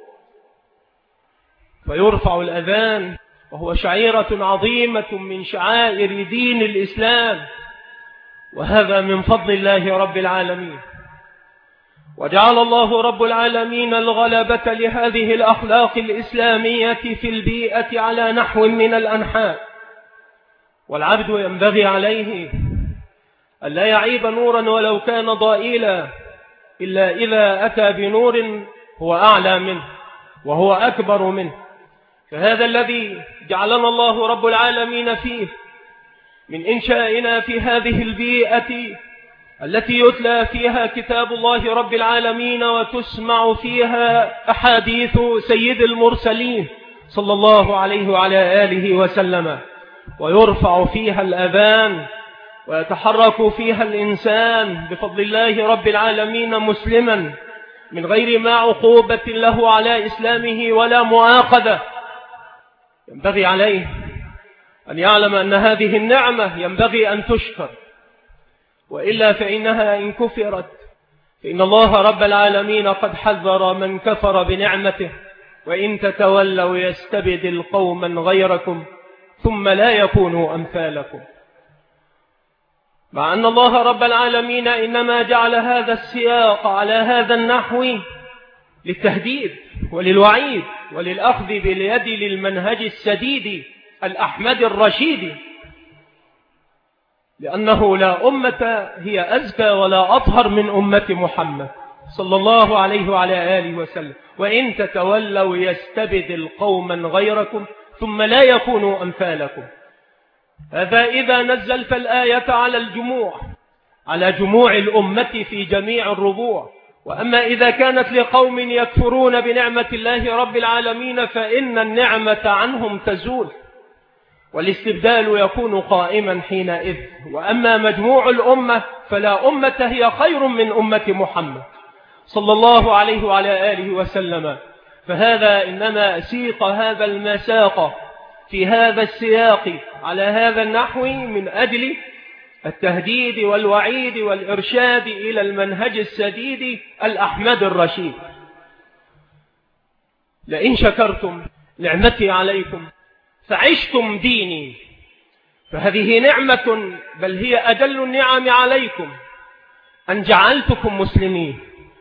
فيرفع الأذان وهو شعيرة عظيمة من شعائر دين الإسلام، وهذا من فضل الله رب العالمين. وجعل الله رب العالمين الغلبة لهذه الأخلاق الإسلامية في البيئة على نحو من الأنحاء، والعبد ينبغي عليه أن لا يعيب نورا ولو كان ضئيلا إلا إذا أتى بنور هو أعلى منه وهو أكبر منه. فهذا الذي جعلنا الله رب العالمين فيه من إنشائنا في هذه البيئة التي يتلى فيها كتاب الله رب العالمين وتسمع فيها أحاديث سيد المرسلين صلى الله عليه وعلى آله وسلم، ويرفع فيها الأذان ويتحرك فيها الإنسان بفضل الله رب العالمين مسلما من غير ما عقوبة له على إسلامه ولا مؤاخذة. ينبغي عليه أن يعلم أن هذه النعمة ينبغي أن تشكر، وإلا فإنها إن كفرت فإن الله رب العالمين قد حذر من كفر بنعمته: وإن تتولوا يستبدل قوما غيركم ثم لا يكونوا أمثالكم. مع أن الله رب العالمين إنما جعل هذا السياق على هذا النحو للتهديد وللوعيد وللأخذ باليد للمنهج السديد الأحمد الرشيد، لأنه لا أمة هي أزكى ولا أطهر من أمة محمد صلى الله عليه وعلى آله وسلم. وإن تتولوا يستبدل قوما غيركم ثم لا يكونوا أمثالكم. هذا إذا نزلت الآية على الجموع على جموع الأمة في جميع الربوع. وأما إذا كانت لقوم يكفرون بنعمة الله رب العالمين فإن النعمة عنهم تزول والاستبدال يكون قائما حينئذ. وأما مجموع الأمة فلا أمة هي خير من أمة محمد صلى الله عليه وعلى آله وسلم. فهذا إنما سيق هذا المساق في هذا السياق على هذا النحو من أجل التهديد والوعيد والإرشاد إلى المنهج السديد الأحمد الرشيد. لئن شكرتم نعمتي عليكم فعشتم ديني، فهذه نعمة بل هي أجل النعم عليكم، أن جعلتكم مسلمين،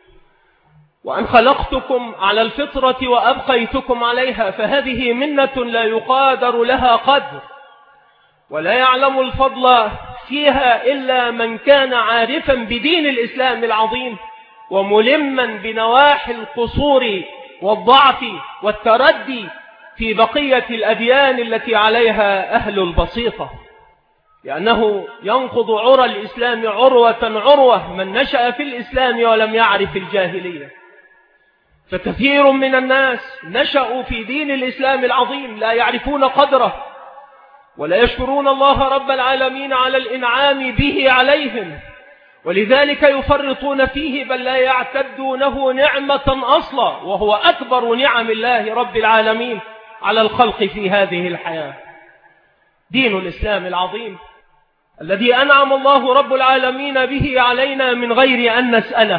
وأن خلقتكم على الفطرة وأبقيتكم عليها، فهذه منة لا يقادر لها قدر، ولا يعلم الفضل فيها إلا من كان عارفا بدين الإسلام العظيم وملما بنواحي القصور والضعف والتردي في بقية الأديان التي عليها أهل البسيطة، لأنه ينقض عرى الإسلام عروة عروة من نشأ في الإسلام ولم يعرف الجاهلية. فكثير من الناس نشأوا في دين الإسلام العظيم لا يعرفون قدره، ولا يشكرون الله رب العالمين على الإنعام به عليهم، ولذلك يفرطون فيه بل لا يعتدونه نعمة أصلا، وهو أكبر نعم الله رب العالمين على الخلق في هذه الحياة. دين الإسلام العظيم الذي أنعم الله رب العالمين به علينا من غير أن نسأله،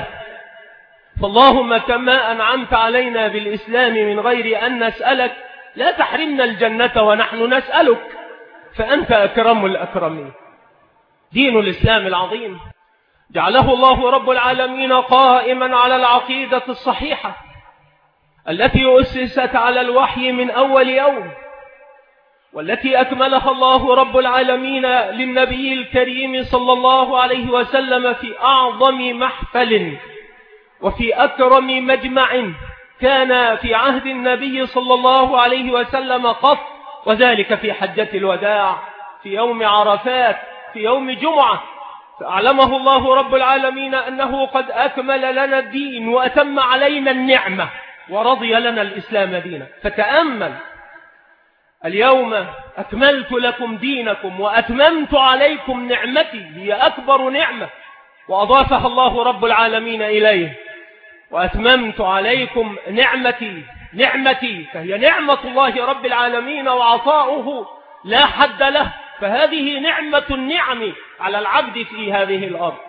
فاللهم كما أنعمت علينا بالإسلام من غير أن نسألك لا تحرمنا الجنة ونحن نسألك، فأنت أكرم الأكرمين. دين الإسلام العظيم جعله الله رب العالمين قائما على العقيدة الصحيحة التي أسست على الوحي من أول يوم، والتي أكملها الله رب العالمين للنبي الكريم صلى الله عليه وسلم في أعظم محفل وفي أكرم مجمع كان في عهد النبي صلى الله عليه وسلم قط، وذلك في حجة الوداع في يوم عرفات في يوم جمعة، فأعلمه الله رب العالمين أنه قد أكمل لنا الدين وأتم علينا النعمة ورضي لنا الإسلام دينا. فتأمل: اليوم أكملت لكم دينكم وأتممت عليكم نعمتي، هي أكبر نعمة وأضافها الله رب العالمين إليه. وأتممت عليكم نعمتي نعمتي فهي نعمة الله رب العالمين وعطاؤه لا حد له، فهذه نعمة النعم على العبد في هذه الأرض.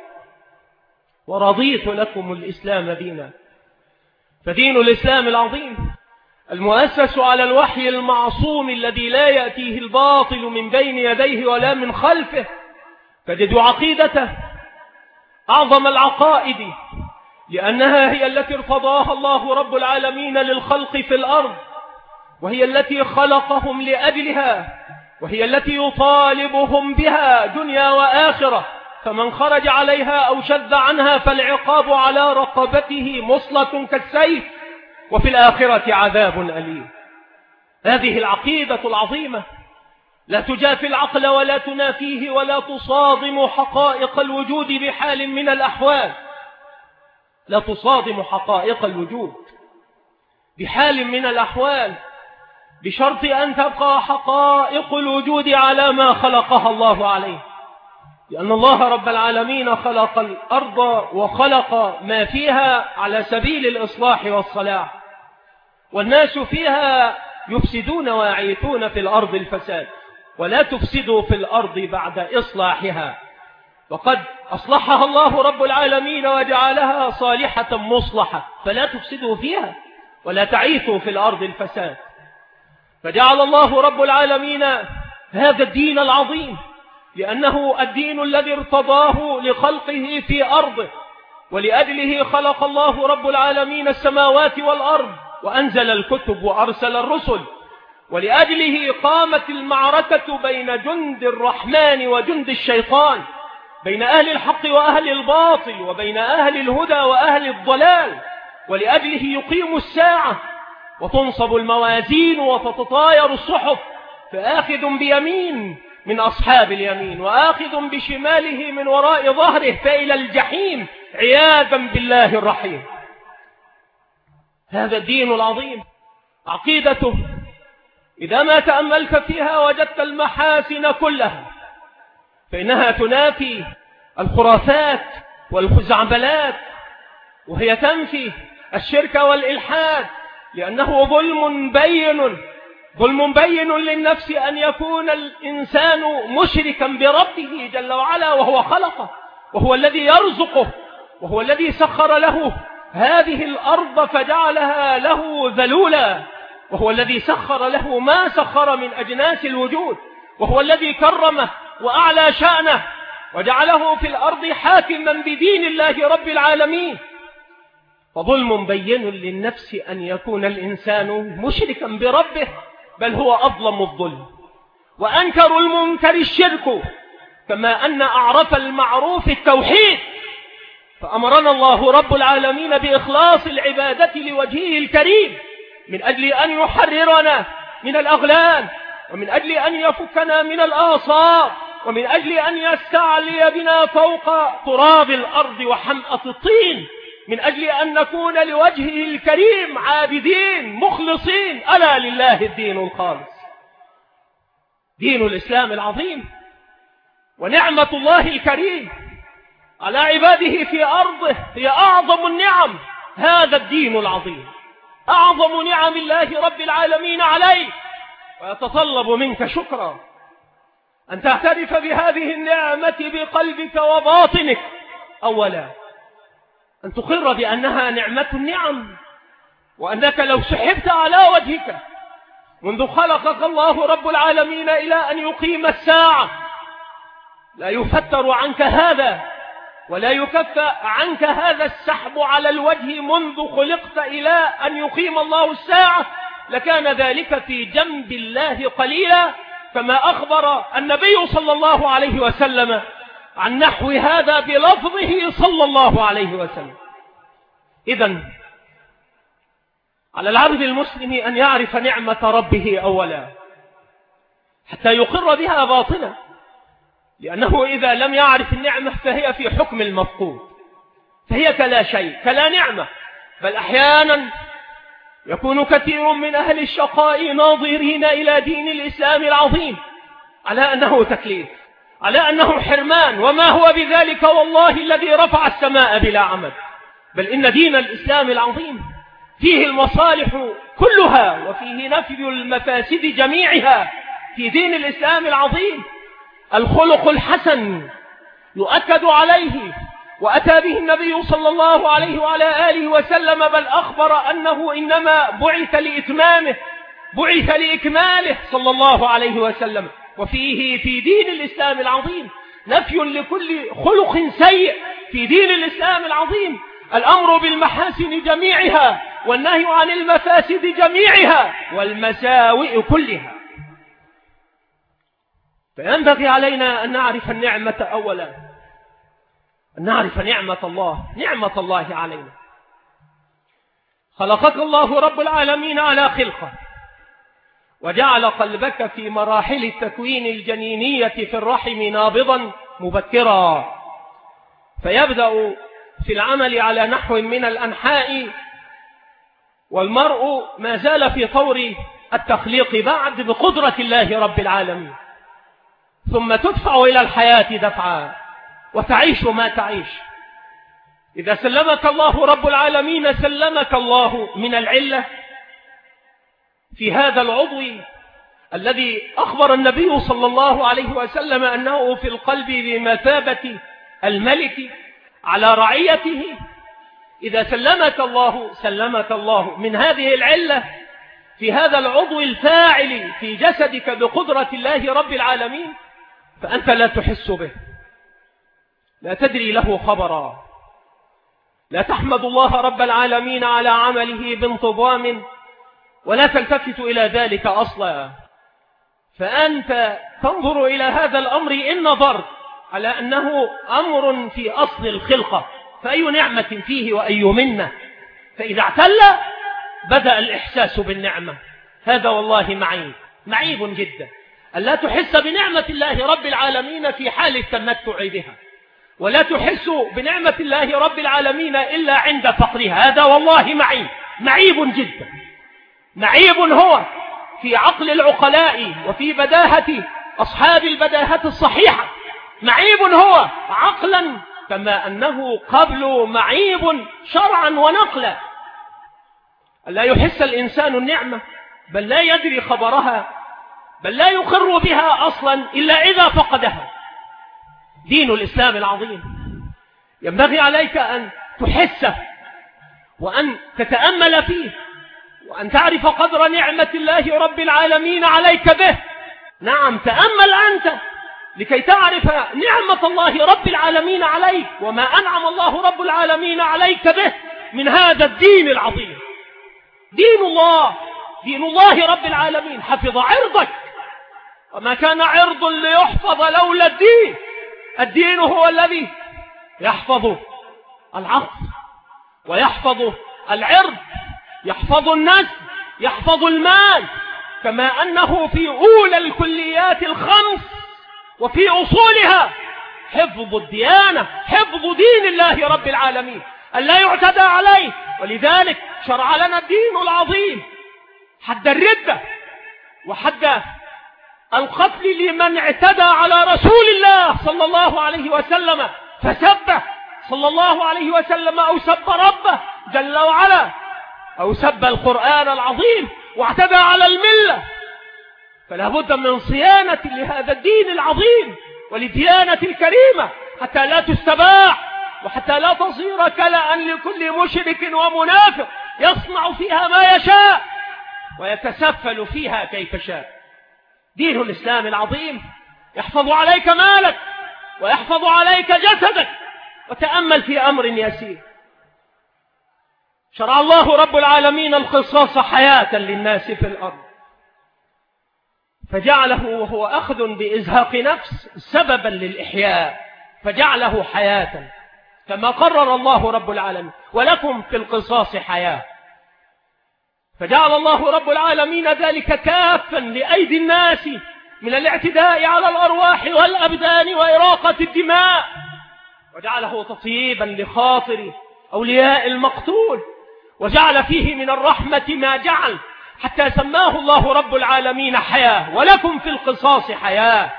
ورضيت لكم الإسلام دينا، فدين الإسلام العظيم المؤسس على الوحي المعصوم الذي لا يأتيه الباطل من بين يديه ولا من خلفه، تجد عقيدته أعظم العقائد، لأنها هي التي ارتضاها الله رب العالمين للخلق في الأرض، وهي التي خلقهم لأجلها، وهي التي يطالبهم بها دنيا وآخرة، فمن خرج عليها أو شذ عنها فالعقاب على رقبته مصلة كالسيف، وفي الآخرة عذاب أليم. هذه العقيدة العظيمة لا تجافي العقل ولا تنافيه ولا تصادم حقائق الوجود بحال من الأحوال، لا تصادم حقائق الوجود بحال من الأحوال، بشرط أن تبقى حقائق الوجود على ما خلقها الله عليه، لأن الله رب العالمين خلق الأرض وخلق ما فيها على سبيل الإصلاح والصلاح، والناس فيها يفسدون ويعيثون في الأرض الفساد، ولا تفسدوا في الأرض بعد إصلاحها، وقد أصلحها الله رب العالمين وجعلها صالحة مصلحة، فلا تفسدوا فيها ولا تعيثوا في الأرض الفساد. فجعل الله رب العالمين هذا الدين العظيم لأنه الدين الذي ارتضاه لخلقه في أرضه، ولأجله خلق الله رب العالمين السماوات والأرض وأنزل الكتب وأرسل الرسل، ولأجله قامت المعركة بين جند الرحمن وجند الشيطان، بين أهل الحق وأهل الباطل، وبين أهل الهدى وأهل الضلال، ولأجله يقيم الساعة وتنصب الموازين وتتطاير الصحف، فآخذ بيمين من أصحاب اليمين وآخذ بشماله من وراء ظهره فإلى الجحيم عياذا بالله الرحيم. هذا الدين العظيم عقيدته إذا ما تأملت فيها وجدت المحاسن كلها، فإنها تنافي الخرافات والخزعبلات، وهي تنفي الشرك والإلحاد، لأنه ظلم بين ظلم بين للنفس أن يكون الإنسان مشركا بربه جل وعلا وهو خلقه، وهو الذي يرزقه، وهو الذي سخر له هذه الأرض فجعلها له ذلولا، وهو الذي سخر له ما سخر من أجناس الوجود، وهو الذي كرمه وأعلى شأنه وجعله في الأرض حاكما بدين الله رب العالمين. فظلم بين للنفس أن يكون الإنسان مشركا بربه، بل هو أظلم الظلم. وأنكر المنكر الشرك، كما أن أعرف المعروف التوحيد. فأمرنا الله رب العالمين بإخلاص العبادة لوجهه الكريم، من أجل أن يحررنا من الأغلال، ومن أجل أن يفكنا من الآصار، ومن أجل أن يستعلي بنا فوق تراب الأرض وحمأة الطين، من أجل أن نكون لوجهه الكريم عابدين مخلصين. ألا لله الدين الخالص، دين الإسلام العظيم، ونعمة الله الكريم على عباده في أرضه هي أعظم النعم. هذا الدين العظيم أعظم نعم الله رب العالمين عليك، ويتطلب منك شكرا أن تعترف بهذه النعمة بقلبك وباطنك. أولا أن تقر بأنها نعمة النعم، وأنك لو سحبت على وجهك منذ خلقك الله رب العالمين إلى أن يقيم الساعة لا يفتر عنك هذا، ولا يكف عنك هذا السحب على الوجه منذ خلقت إلى أن يقيم الله الساعة، لكان ذلك في جنب الله قليلا، كما أخبر النبي صلى الله عليه وسلم عن نحو هذا بلفظه صلى الله عليه وسلم. إذن على العبد المسلم أن يعرف نعمة ربه أولا حتى يقر بها باطنا، لأنه إذا لم يعرف النعمة فهي في حكم المفقود، فهي كلا شيء، كلا نعمة. بل أحيانا يكون كثير من أهل الشقاء ناظرين إلى دين الإسلام العظيم على أنه تكليف، على أنه حرمان، وما هو بذلك والله الذي رفع السماء بلا عمد. بل إن دين الإسلام العظيم فيه المصالح كلها، وفيه نفي المفاسد جميعها. في دين الإسلام العظيم الخلق الحسن يؤكد عليه، وأتى به النبي صلى الله عليه وعلى آله وسلم، بل أخبر أنه إنما بعث لإتمامه، بعث لإكماله صلى الله عليه وسلم. وفيه في دين الإسلام العظيم نفي لكل خلق سيء. في دين الإسلام العظيم الأمر بالمحاسن جميعها، والنهي عن المفاسد جميعها، والمساوئ كلها. فينبغي علينا أن نعرف النعمة أولا، أن نعرف نعمة الله، نعمة الله علينا. خلقك الله رب العالمين على خلقه، وجعل قلبك في مراحل التكوين الجنينية في الرحم نابضا مبكرا، فيبدأ في العمل على نحو من الأنحاء، والمرء ما زال في طور التخليق بعد بقدرة الله رب العالمين، ثم تدفع إلى الحياة دفعا وتعيش ما تعيش. إذا سلمك الله رب العالمين سلمك الله من العلة في هذا العضو الذي أخبر النبي صلى الله عليه وسلم أنه في القلب بمثابة الملك على رعيته. إذا سلمك الله سلمك الله من هذه العلة في هذا العضو الفاعل في جسدك بقدرة الله رب العالمين، فأنت لا تحس به، لا تدري له خبرا، لا تحمد الله رب العالمين على عمله بانتظام، ولا تلتفت إلى ذلك أصلا. فأنت تنظر إلى هذا الأمر إن نظرت على أنه أمر في أصل الخلقة، فأي نعمة فيه وأي منة. فإذا اعتل بدأ الإحساس بالنعمة. هذا والله معيب، معيب جدا ألا تحس بنعمة الله رب العالمين في حال التمتع بها، ولا تحس بنعمة الله رب العالمين إلا عند فقرها. هذا والله معيب، معيب جدا. معيب هو في عقل العقلاء وفي بداهة أصحاب البداهة الصحيحة. معيب هو عقلا، كما أنه قبل معيب شرعا ونقلا. ألا يحس الإنسان النعمة بل لا يدري خبرها، بل لا يقر بها أصلا إلا إذا فقدها. دين الإسلام العظيم ينبغي عليك أن تحسه وأن تتأمل فيه وأن تعرف قدر نعمة الله رب العالمين عليك به. نعم، تأمل أنت لكي تعرف نعمة الله رب العالمين عليك وما أنعم الله رب العالمين عليك به من هذا الدين العظيم. دين الله، دين الله رب العالمين حفظ عرضك، وما كان عرض ليحفظ لولا الدين. الدين هو الذي يحفظ العقل ويحفظ العرض، يحفظ النسل، يحفظ المال، كما أنه في أولى الكليات الخمس وفي أصولها حفظ الديانة، حفظ دين الله رب العالمين ألا يعتدى عليه. ولذلك شرع لنا الدين العظيم حد الردة وحد القتل لمن اعتدى على رسول الله صلى الله عليه وسلم فسبه صلى الله عليه وسلم أو سب ربه جل وعلا أو سب القرآن العظيم واعتدى على الملة. فلا بد من صيانة لهذا الدين العظيم ولديانة الكريمة حتى لا تستباع وحتى لا تصير كلأ لكل مشرك ومنافق يصنع فيها ما يشاء ويتسفل فيها كيف شاء. دين الإسلام العظيم يحفظ عليك مالك ويحفظ عليك جسدك. وتأمل في أمر يسير، شرع الله رب العالمين القصاص حياة للناس في الأرض، فجعله وهو أخذ بإزهاق نفس سببا للإحياء، فجعله حياة كما قرر الله رب العالمين ولكم في القصاص حياة. فجعل الله رب العالمين ذلك كافا لأيدي الناس من الاعتداء على الأرواح والأبدان وإراقة الدماء، وجعله تطيبا لخاطر أولياء المقتول، وجعل فيه من الرحمة ما جعل حتى سماه الله رب العالمين حياة، ولكم في القصاص حياة.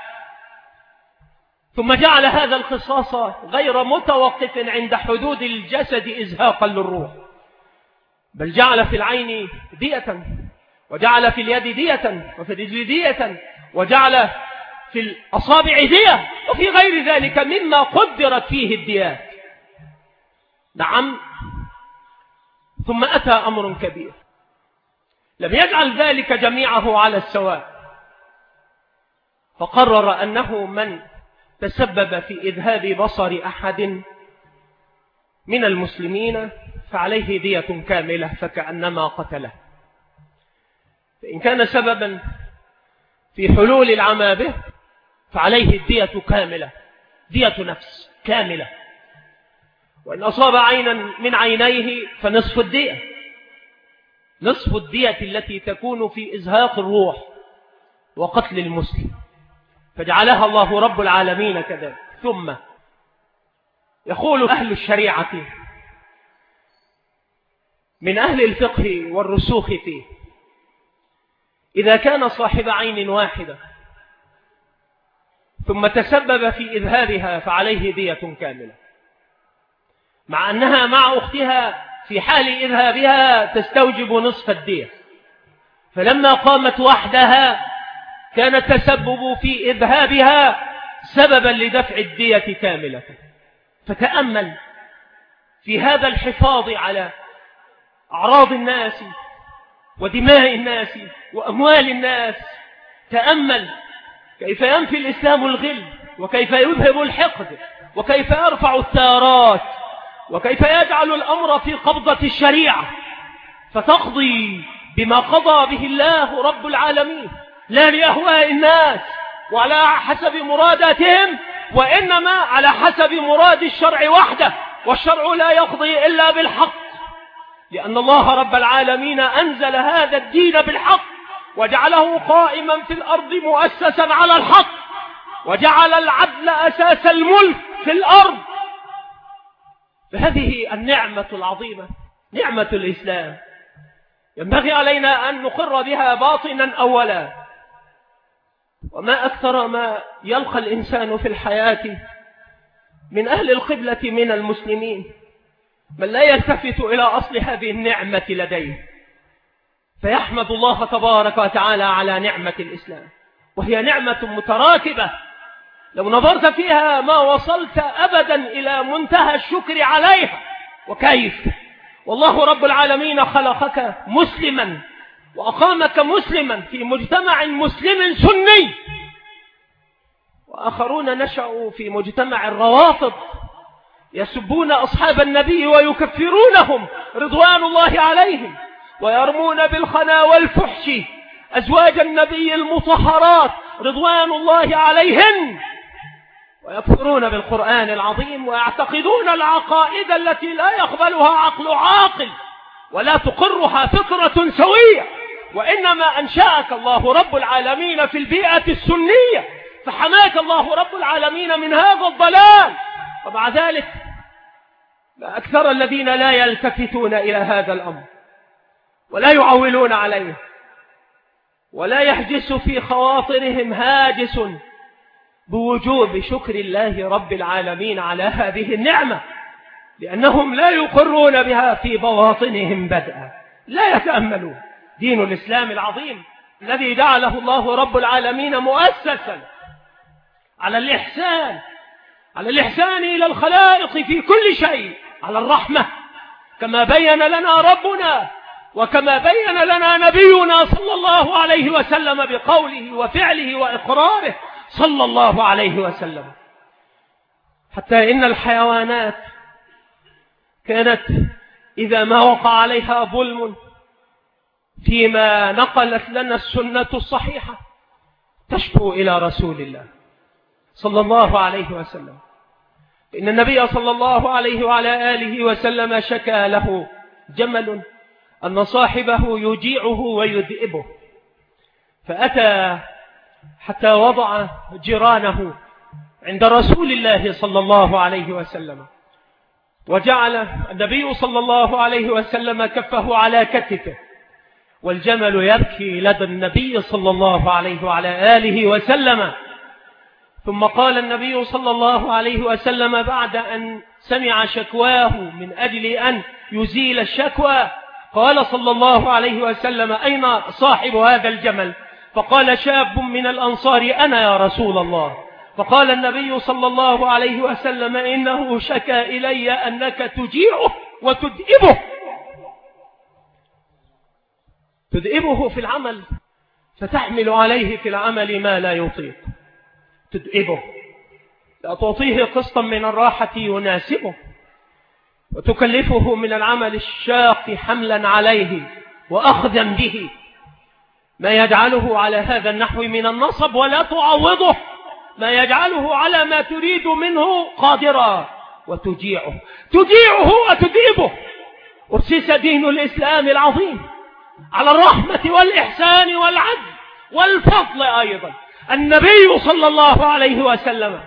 ثم جعل هذا القصاص غير متوقف عند حدود الجسد إزهاقا للروح، بل جعل في العين دية، وجعل في اليد دية، وفي الرجل دية، وجعل في الأصابع دية، وفي غير ذلك مما قدرت فيه الديات. نعم. ثم أتى أمر كبير، لم يجعل ذلك جميعه على السواء، فقرر أنه من تسبب في إذهاب بصر أحد من المسلمين فعليه دية كاملة فكأنما قتله. فإن كان سببا في حلول العمى به فعليه الدية كاملة، دية نفس كاملة. وإن أصاب عينا من عينيه فنصف الدية، نصف الدية التي تكون في إزهاق الروح وقتل المسلم، فجعلها الله رب العالمين كذلك. ثم يقول أهل الشريعة من أهل الفقه والرسوخ فيه: إذا كان صاحب عين واحدة ثم تسبب في إذهابها فعليه دية كاملة، مع أنها مع أختها في حال إذهابها تستوجب نصف الدية، فلما قامت وحدها كان التسبب في إذهابها سببا لدفع الدية كاملة. فتأمل في هذا الحفاظ على أعراض الناس ودماء الناس وأموال الناس. تأمل كيف ينفي الإسلام الغل، وكيف يذهب الحقد، وكيف يرفع الثارات، وكيف يجعل الأمر في قبضة الشريعة فتقضي بما قضى به الله رب العالمين، لا لأهواء الناس وعلى حسب مراداتهم، وإنما على حسب مراد الشرع وحده. والشرع لا يقضي إلا بالحق، لأن الله رب العالمين أنزل هذا الدين بالحق، وجعله قائما في الأرض مؤسسا على الحق، وجعل العدل أساس الملك في الأرض. فهذه النعمة العظيمة نعمة الإسلام ينبغي علينا أن نقر بها باطنا أولا. وما أكثر ما يلقى الإنسان في الحياة من أهل القبلة من المسلمين من لا يلتفت إلى أصل هذه النعمة لديه، فيحمد الله تبارك وتعالى على نعمة الإسلام، وهي نعمة متراكبة لو نظرت فيها ما وصلت أبدا إلى منتهى الشكر عليها. وكيف؟ والله رب العالمين خلقك مسلما وأقامك مسلما في مجتمع مسلم سني، وآخرون نشأوا في مجتمع الروافض يسبون أصحاب النبي ويكفرونهم رضوان الله عليهم، ويرمون بالخنا والفحش أزواج النبي المطهرات رضوان الله عليهن، ويكفرون بالقرآن العظيم ويعتقدون العقائد التي لا يقبلها عقل عاقل ولا تقرها فطرة سوية. وإنما أنشأك الله رب العالمين في البيئة السنية، فحماك الله رب العالمين من هذا الضلال. ومع ذلك لا أكثر الذين لا يلتفتون إلى هذا الأمر ولا يعولون عليه، ولا يحجس في خواطرهم هاجس بوجوب شكر الله رب العالمين على هذه النعمة، لأنهم لا يقرون بها في بواطنهم بدءا، لا يتأملون دين الإسلام العظيم الذي جعله الله رب العالمين مؤسسا على الإحسان، على الإحسان إلى الخلائق في كل شيء، على الرحمة كما بين لنا ربنا وكما بين لنا نبينا صلى الله عليه وسلم بقوله وفعله وإقراره صلى الله عليه وسلم. حتى إن الحيوانات كانت إذا ما وقع عليها ظلم فيما نقلت لنا السنة الصحيحة تشكو إلى رسول الله صلى الله عليه وسلم. إن النبي صلى الله عليه وعلى آله وسلم شكى له جمل أن صاحبه يجيعه ويذئبه، فأتى حتى وضع جيرانه عند رسول الله صلى الله عليه وسلم، وجعل النبي صلى الله عليه وسلم كفه على كتفه، والجمل يبكي لدى النبي صلى الله عليه وعلى آله وسلم. ثم قال النبي صلى الله عليه وسلم بعد أن سمع شكواه من أجل أن يزيل الشكوى، قال صلى الله عليه وسلم: أين صاحب هذا الجمل؟ فقال شاب من الأنصار: أنا يا رسول الله. فقال النبي صلى الله عليه وسلم: إنه شكى إلي أنك تجيعه وتدئبه. تدئبه في العمل، فتحمل عليه في العمل ما لا يطيق. تدئبه، لا تعطيه قسطا من الراحة يناسبه، وتكلفه من العمل الشاق حملا عليه وأخذا به ما يجعله على هذا النحو من النصب، ولا تعوضه ما يجعله على ما تريد منه قادرا، وتجيعه تجيعه وتدئبه. أسس دين الإسلام العظيم على الرحمة والإحسان والعدل والفضل أيضا. النبي صلى الله عليه وسلم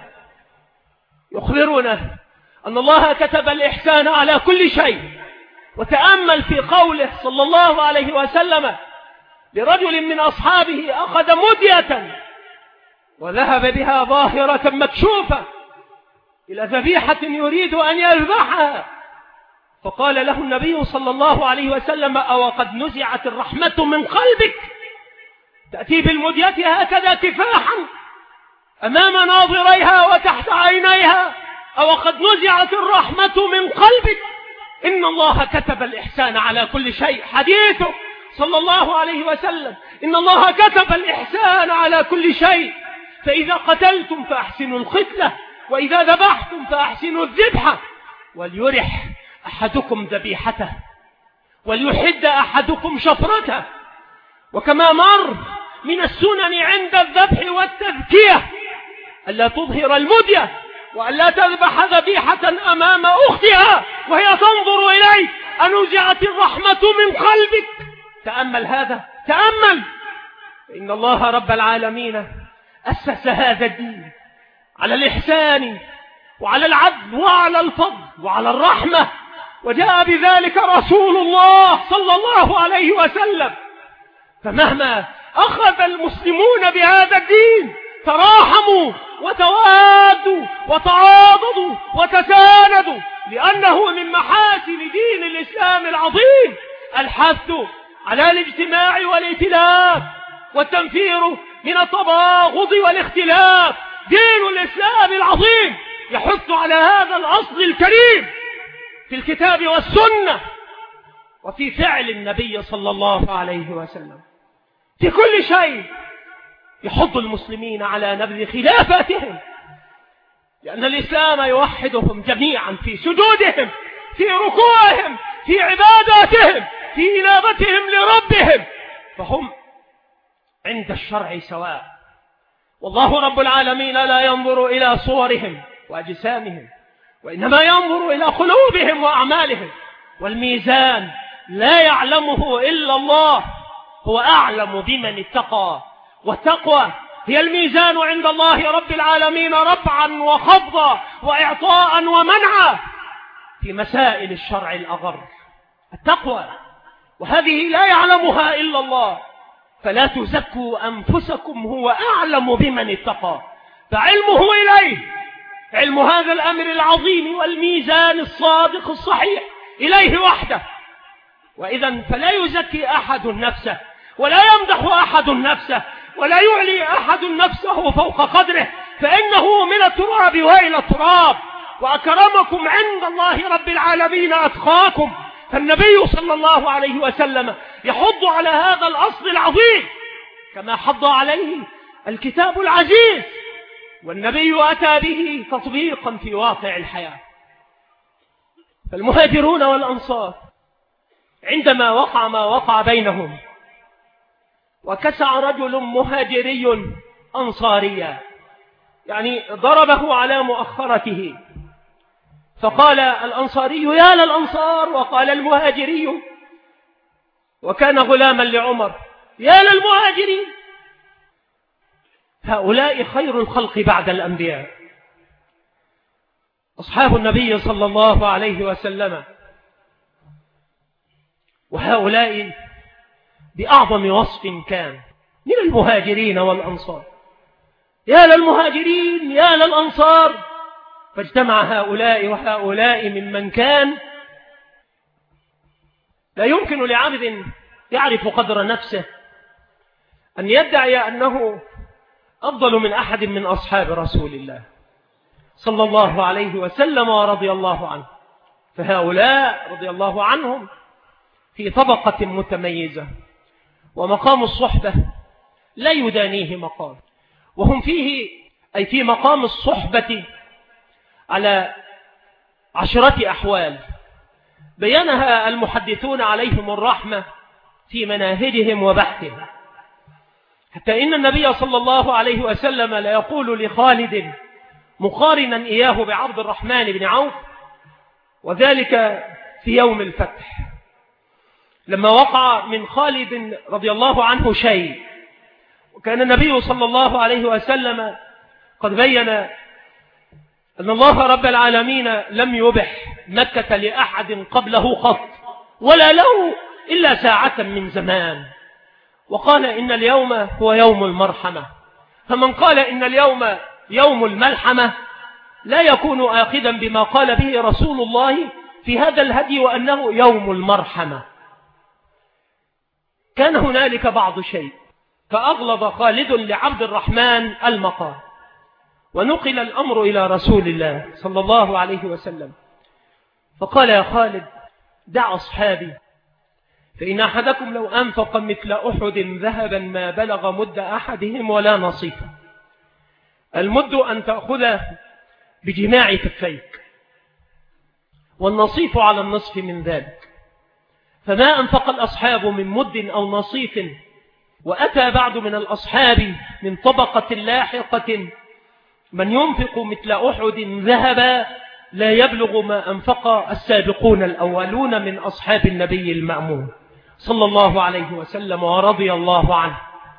يخبرنا أن الله كتب الإحسان على كل شيء. وتأمل في قوله صلى الله عليه وسلم لرجل من أصحابه أخذ مدية وذهب بها ظاهرة مكشوفة إلى ذبيحة يريد أن يذبحها، فقال له النبي صلى الله عليه وسلم: أو قد نزعت الرحمة من قلبك؟ تأتي بالمدية هكذا كفاحا أمام ناظريها وتحت عينيها، أو قد نزعت الرحمة من قلبك؟ إن الله كتب الإحسان على كل شيء. حديثه صلى الله عليه وسلم: إن الله كتب الإحسان على كل شيء، فإذا قتلتم فأحسنوا القتلة، وإذا ذبحتم فأحسنوا الذبحة، وليرح أحدكم ذبيحته، وليحد أحدكم شفرته. وكما مر من السنن عند الذبح والتذكية ألا تظهر المدية، وألا تذبح ذبيحة أمام أختها وهي تنظر إليك. أنزعت الرحمة من قلبك؟ تأمل هذا، تأمل. إن الله رب العالمين أسس هذا الدين على الإحسان وعلى العدل وعلى الفضل وعلى الرحمة، وجاء بذلك رسول الله صلى الله عليه وسلم. فمهما أخذ المسلمون بهذا الدين تراحموا وتوادوا وتعاضدوا وتساندوا، لأنه من محاسن دين الإسلام العظيم الحث على الاجتماع والائتلاف والتنفير من التباغض والاختلاف. دين الإسلام العظيم يحث على هذا الأصل الكريم في الكتاب والسنة وفي فعل النبي صلى الله عليه وسلم. في كل شيء يحض المسلمين على نبذ خلافاتهم، لأن الإسلام يوحدهم جميعا في سجودهم، في ركوعهم، في عباداتهم، في إنابتهم لربهم، فهم عند الشرع سواء. والله رب العالمين لا ينظر إلى صورهم وأجسامهم، وإنما ينظر إلى قلوبهم وأعمالهم. والميزان لا يعلمه إلا الله، هو أعلم بمن اتقى، والتقوى هي الميزان عند الله رب العالمين رفعا وخفضا وإعطاء ومنعا في مسائل الشرع الأغر. التقوى، وهذه لا يعلمها إلا الله، فلا تزكوا أنفسكم، هو أعلم بمن اتقى. فعلمه إليه، علم هذا الأمر العظيم والميزان الصادق الصحيح إليه وحده. وإذا فلا يزكي أحد نفسه، ولا يمدح أحد نفسه، ولا يعلي أحد نفسه فوق قدره، فإنه من التراب وإلى التراب. وأكرمكم عند الله رب العالمين أتقاكم. فالنبي صلى الله عليه وسلم يحض على هذا الأصل العظيم كما حض عليه الكتاب العزيز، والنبي أتى به تطبيقا في واقع الحياة. فالمهاجرون والأنصار عندما وقع ما وقع بينهم، وكسع رجل مهاجري أنصاريا، يعني ضربه على مؤخرته، فقال الأنصاري يا للأنصار، وقال المهاجري، وكان غلاما لعمر، يا للمهاجرين. هؤلاء خير الخلق بعد الأنبياء، أصحاب النبي صلى الله عليه وسلم، وهؤلاء بأعظم وصف كان من المهاجرين والأنصار. يا للمهاجرين يا للأنصار، فاجتمع هؤلاء وهؤلاء ممن كان لا يمكن لعبد يعرف قدر نفسه أن يدعي أنه أفضل من أحد من أصحاب رسول الله صلى الله عليه وسلم ورضي الله عنه. فهؤلاء رضي الله عنهم في طبقة متميزة، ومقام الصحبة لا يدانيه مقام، وهم فيه أي في مقام الصحبة على عشرة أحوال بيانها المحدثون عليهم الرحمة في مناهجهم وبحثهم، حتى إن النبي صلى الله عليه وسلم لا يقول لخالد مقارنا إياه بعبد الرحمن بن عوف، وذلك في يوم الفتح لما وقع من خالد رضي الله عنه شيء، وكان النبي صلى الله عليه وسلم قد بين أن الله رب العالمين لم يبح مكة لأحد قبله قط، ولا له إلا ساعة من زمان، وقال إن اليوم هو يوم المرحمة. فمن قال إن اليوم يوم الملحمة لا يكون آخذا بما قال به رسول الله في هذا الهدي، وأنه يوم المرحمة. كان هنالك بعض شيء، فأغلظ خالد لعبد الرحمن المقام، ونقل الأمر إلى رسول الله صلى الله عليه وسلم، فقال يا خالد دع أصحابي، فإن أحدكم لو أنفق مثل أحد ذهبا ما بلغ مد أحدهم ولا نصيفا. المد أن تأخذ بجماع كفيك، والنصيف على النصف من ذلك. فما أنفق الأصحاب من مد أو نصيف، وأتى بعد من الأصحاب من طبقة لاحقة من ينفق مثل أحد ذهبا لا يبلغ ما أنفق السابقون الأولون من أصحاب النبي المأمون صلى الله عليه وسلم ورضي الله عنه.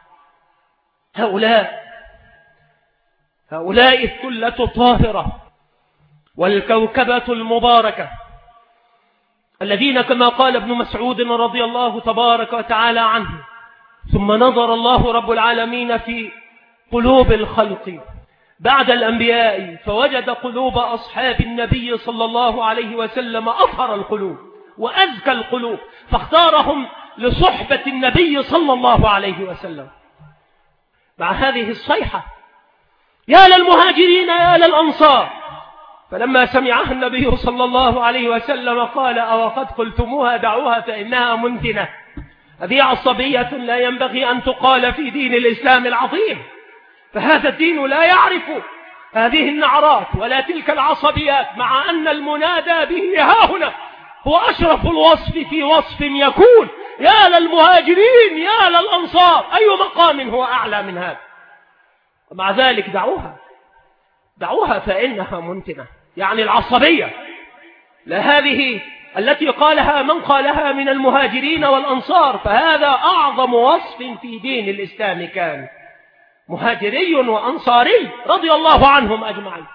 هؤلاء هؤلاء الثلة الطاهرة والكوكبة المباركة، الذين كما قال ابن مسعود رضي الله تبارك وتعالى عنه ثم نظر الله رب العالمين في قلوب الخلق بعد الأنبياء فوجد قلوب أصحاب النبي صلى الله عليه وسلم أطهر القلوب وأزكى القلوب، فاختارهم لصحبة النبي صلى الله عليه وسلم. مع هذه الصيحة يا للمهاجرين يا للأنصار، فلما سمعها النبي صلى الله عليه وسلم قال أو قد قلتموها دعوها فإنها منتنة. هذه عصبية لا ينبغي أن تقال في دين الإسلام العظيم، فهذا الدين لا يعرف هذه النعرات ولا تلك العصبيات، مع أن المنادى به هاهنا هو أشرف الوصف في وصف يكون يا للمهاجرين يا للأنصار، أي مقام هو أعلى من هذا؟ ومع ذلك دعوها دعوها فإنها منتنة، يعني العصبية لا هذه التي قالها من قالها من المهاجرين والأنصار، فهذا أعظم وصف في دين الإسلام، كان مهاجري وأنصاري رضي الله عنهم أجمعين.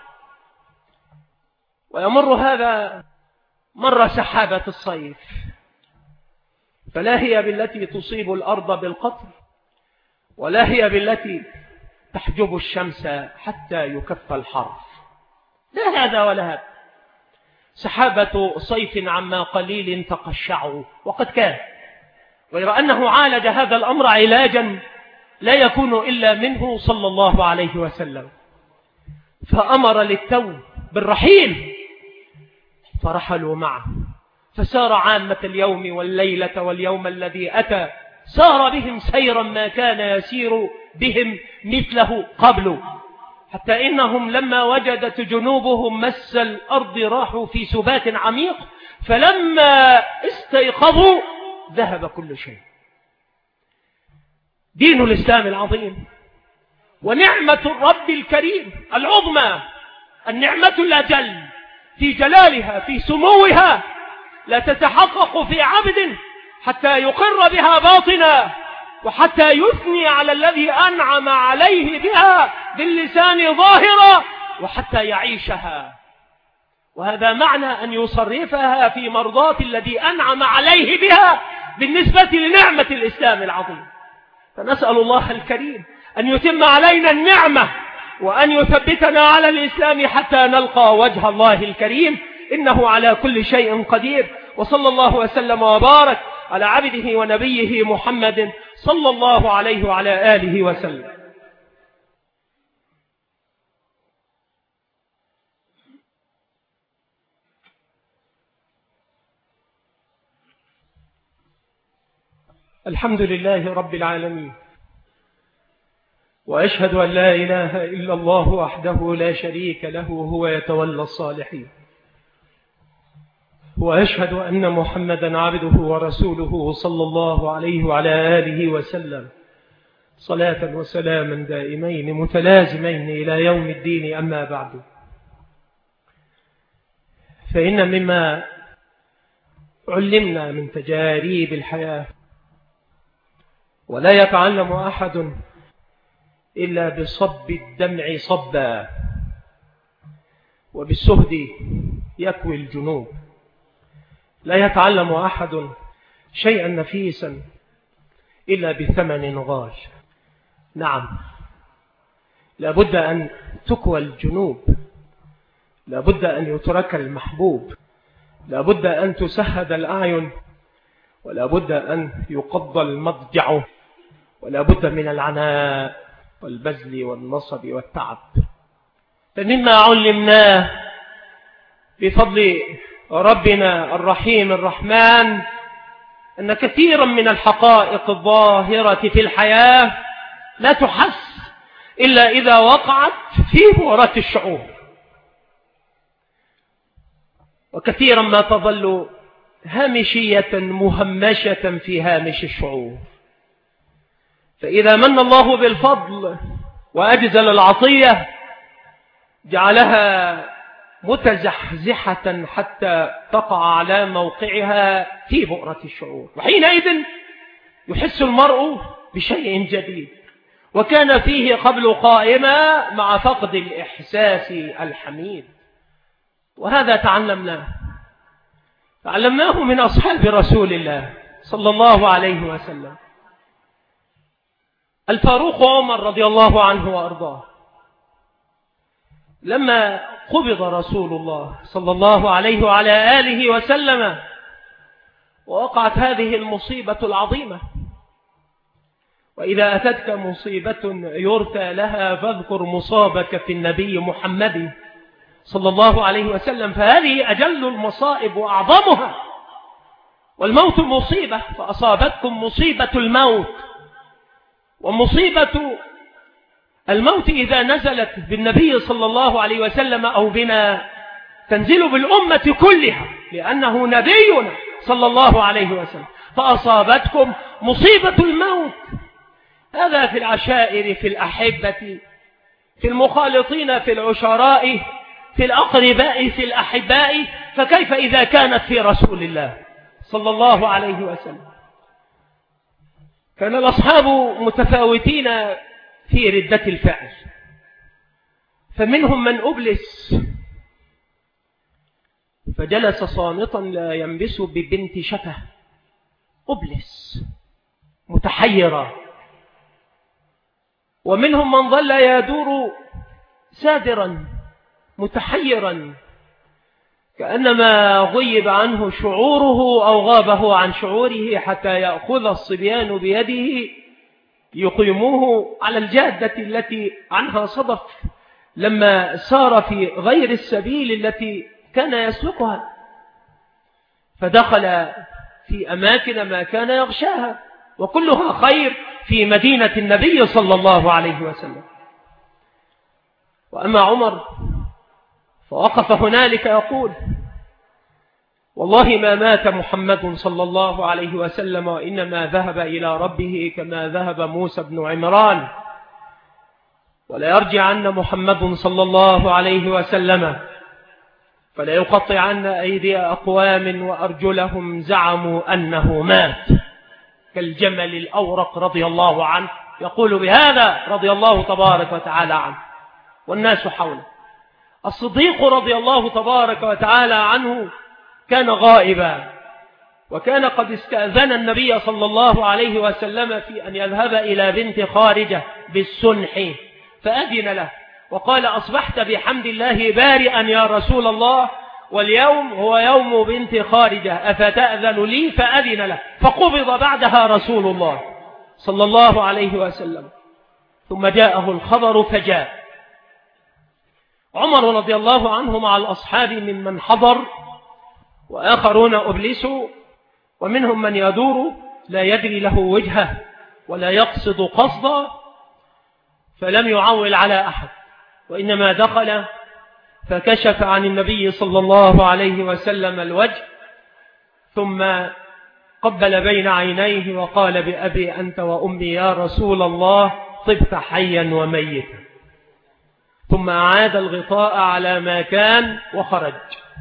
ويمر هذا مر سحابة الصيف، فلا هي بالتي تصيب الأرض بالقطر ولا هي بالتي تحجب الشمس حتى يكف الحر، لا هذا ولا هذا، سحابة صيف عما قليل تقشعوا. وقد كان، غير أنه عالج هذا الأمر علاجا لا يكون إلا منه صلى الله عليه وسلم، فأمر للتو بالرحيل فرحلوا معه، فسار عامة اليوم والليلة واليوم الذي أتى سار بهم سيرا ما كان يسير بهم مثله قبل، حتى إنهم لما وجدت جنوبهم مس الأرض راحوا في سبات عميق، فلما استيقظوا ذهب كل شيء. دين الإسلام العظيم ونعمة الرب الكريم العظمى، النعمة الأجل في جلالها في سموها لا تتحقق في عبد حتى يقر بها باطنا، وحتى يثني على الذي أنعم عليه بها باللسان ظاهرا، وحتى يعيشها. وهذا معنى أن يصرفها في مرضاة الذي أنعم عليه بها بالنسبة لنعمة الإسلام العظيم. فنسأل الله الكريم أن يتم علينا النعمة وأن يثبتنا على الإسلام حتى نلقى وجه الله الكريم، إنه على كل شيء قدير. وصلى الله وسلم وبارك على عبده ونبيه محمد صلى الله عليه وعلى آله وسلم. الحمد لله رب العالمين، وأشهد أن لا إله إلا الله وحده لا شريك له هو يتولى الصالحين، وأشهد أن محمدا عبده ورسوله صلى الله عليه وعلى آله وسلم، صلاة وسلاما دائمين متلازمين إلى يوم الدين. أما بعد، فإن مما علمنا من تجارب الحياة ولا يتعلم أحد إلا بصب الدمع صبا، وبالسهد يكوي الجنوب. لا يتعلم أحد شيئا نفيسا إلا بثمن غال. نعم، لابد أن تكوى الجنوب، لابد أن يترك المحبوب، لابد أن تسهد الأعين، ولابد أن يقض المضجع، ولابد من العناء والبذل والنصب والتعب. فمما علمناه بفضل ربنا الرحيم الرحمن أن كثيرا من الحقائق الظاهرة في الحياة لا تحس إلا إذا وقعت في بؤرة الشعور، وكثيرا ما تظل هامشية مهمشة في هامش الشعور. فإذا من الله بالفضل وأجزل العطية جعلها متزحزحة حتى تقع على موقعها في بؤرة الشعور، وحينئذ يحس المرء بشيء جديد وكان فيه قبل قائما مع فقد الإحساس الحميد. وهذا تعلمناه تعلمناه من أصحاب رسول الله صلى الله عليه وسلم. الفاروق عمر رضي الله عنه وأرضاه لما قبض رسول الله صلى الله عليه وعلى آله وسلم ووقعت هذه المصيبة العظيمة. وإذا أتتك مصيبة يرثى لها فاذكر مصابك في النبي محمد صلى الله عليه وسلم، فهذه أجل المصائب وأعظمها. والموت مصيبة، فأصابتكم مصيبة الموت. ومصيبة الموت إذا نزلت بالنبي صلى الله عليه وسلم أو بنا تنزل بالأمة كلها، لأنه نبينا صلى الله عليه وسلم. فأصابتكم مصيبة الموت، هذا في العشائر، في الأحبة، في المخالطين، في العشراء، في الأقرباء، في الأحباء، فكيف إذا كانت في رسول الله صلى الله عليه وسلم؟ كان الأصحاب متفاوتين في ردة الفعل، فمنهم من أبلس فجلس صامتا لا ينبس ببنت شفه، أبلس متحيرا. ومنهم من ظل يدور سادرا متحيرا، كأنما غيب عنه شعوره أو غابه عن شعوره، حتى يأخذ الصبيان بيده يقيموه على الجادة التي عنها صدف، لما سار في غير السبيل التي كان يسلكها، فدخل في أماكن ما كان يغشاها، وكلها خير في مدينة النبي صلى الله عليه وسلم. وأما عمر فوقف هنالك يقول: والله ما مات محمد صلى الله عليه وسلم، وإنما ذهب إلى ربه كما ذهب موسى بن عمران، ولا يرجعن محمد صلى الله عليه وسلم فلا يقطعن أيدي أقوام وأرجلهم زعموا أنه مات، كالجمل الأورق رضي الله عنه، يقول بهذا رضي الله تبارك وتعالى عنه والناس حوله. الصديق رضي الله تبارك وتعالى عنه كان غائبا، وكان قد استأذن النبي صلى الله عليه وسلم في أن يذهب إلى بنت خارجة بالسنح، فأذن له وقال: أصبحت بحمد الله بارئا يا رسول الله، واليوم هو يوم بنت خارجة، أفتأذن لي؟ فأذن له، فقبض بعدها رسول الله صلى الله عليه وسلم. ثم جاءه الخبر فجاء عمر رضي الله عنه مع الأصحاب ممن حضر، وآخرون أبلسوا، ومنهم من يدور لا يدري له وجهه ولا يقصد قصدا، فلم يعول على أحد، وإنما دخل فكشف عن النبي صلى الله عليه وسلم الوجه، ثم قبل بين عينيه وقال: بأبي أنت وأمي يا رسول الله، طبت حيا وميتا. ثم أعاد الغطاء على ما كان وخرج.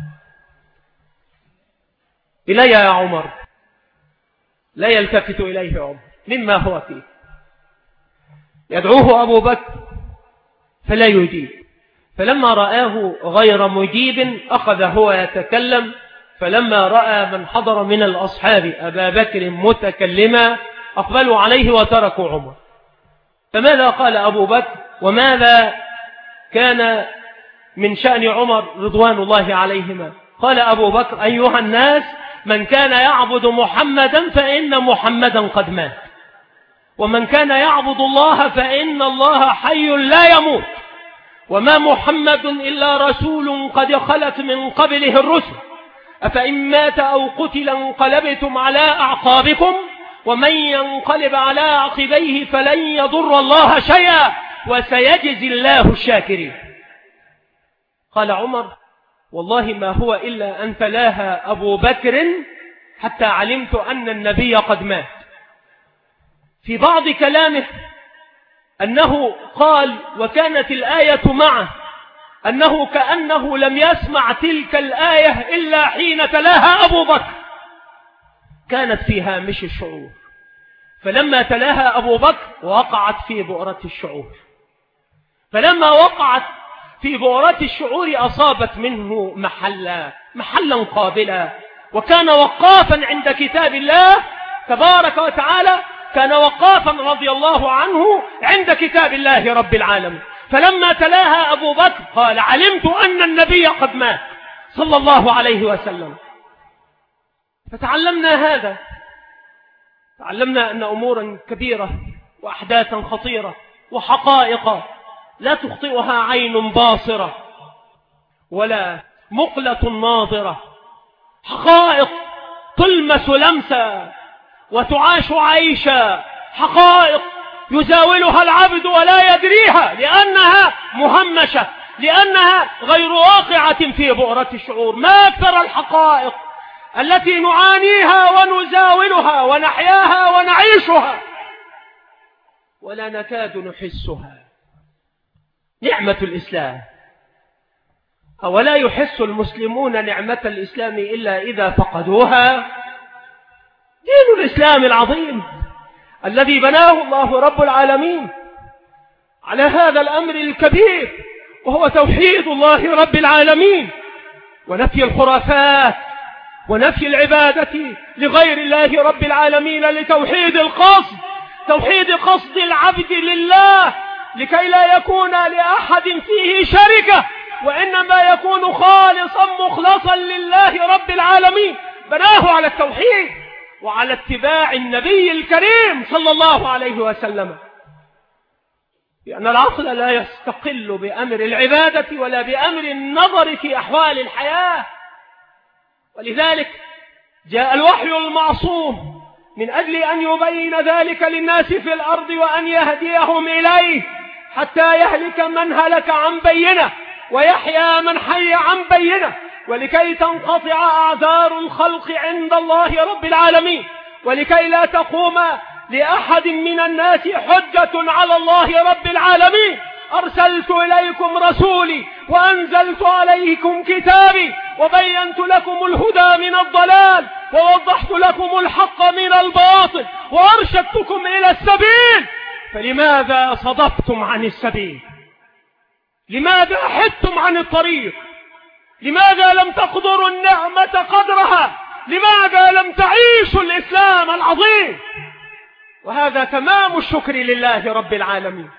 إلي يا عمر، لا يلتفت إليه عمر مما هو فيه. يدعوه أبو بكر فلا يجيب، فلما رآه غير مجيب أخذ هو يتكلم، فلما رأى من حضر من الأصحاب أبا بكر متكلما أقبلوا عليه وتركوا عمر. فماذا قال أبو بكر وماذا كان من شأن عمر رضوان الله عليهما؟ قال أبو بكر: أيها الناس، من كان يعبد محمدا فإن محمدا قد مات، ومن كان يعبد الله فإن الله حي لا يموت، وما محمد إلا رسول قد خلت من قبله الرسل، أفإن مات أو قتل انقلبتم على أعقابكم، ومن ينقلب على عقبيه فلن يضر الله شيئا وسيجزي الله الشاكرين. قال عمر: والله ما هو إلا أن تلاها أبو بكر حتى علمت أن النبي قد مات. في بعض كلامه أنه قال وكانت الآية معه أنه كأنه لم يسمع تلك الآية إلا حين تلاها أبو بكر، كانت في هامش الشعور، فلما تلاها أبو بكر وقعت في بؤرة الشعور، فلما وقعت في بؤرة الشعور أصابت منه محلا محلا قابلا، وكان وقافا عند كتاب الله تبارك وتعالى، كان وقافا رضي الله عنه عند كتاب الله رب العالمين. فلما تلاها أبو بكر قال: علمت أن النبي قد مات صلى الله عليه وسلم. فتعلمنا هذا، تعلمنا أن أمورا كبيرة وأحداثا خطيرة وحقائق لا تخطئها عين باصرة ولا مقلة ناظرة، حقائق تلمس لمسا وتعاش عيشا، حقائق يزاولها العبد ولا يدريها لأنها مهمشة، لأنها غير واقعة في بؤرة الشعور. ما أكثر الحقائق التي نعانيها ونزاولها ونحياها ونعيشها ولا نكاد نحسها. نعمة الإسلام، أولا يحس المسلمون نعمة الإسلام إلا إذا فقدوها؟ دين الإسلام العظيم الذي بناه الله رب العالمين على هذا الأمر الكبير، وهو توحيد الله رب العالمين ونفي الخرافات ونفي العبادة لغير الله رب العالمين، لتوحيد القصد، توحيد قصد العبد لله، لكي لا يكون لأحد فيه شركة، وإنما يكون خالصا مخلصا لله رب العالمين. بناه على التوحيد وعلى اتباع النبي الكريم صلى الله عليه وسلم، لأن العقل لا يستقل بأمر العبادة ولا بأمر النظر في أحوال الحياة. ولذلك جاء الوحي المعصوم من أجل أن يبين ذلك للناس في الأرض وأن يهديهم إليه، حتى يهلك من هلك عن بينه ويحيى من حي عن بينه، ولكي تنقطع أعذار الخلق عند الله رب العالمين، ولكي لا تقوم لأحد من الناس حجة على الله رب العالمين. أرسلت إليكم رسولي وأنزلت عليكم كتابي وبينت لكم الهدى من الضلال ووضحت لكم الحق من الباطل وأرشدتكم إلى السبيل، فلماذا صدفتم عن السبيل؟ لماذا حدتم عن الطريق؟ لماذا لم تقدروا النعمة قدرها؟ لماذا لم تعيشوا الإسلام العظيم؟ وهذا تمام الشكر لله رب العالمين.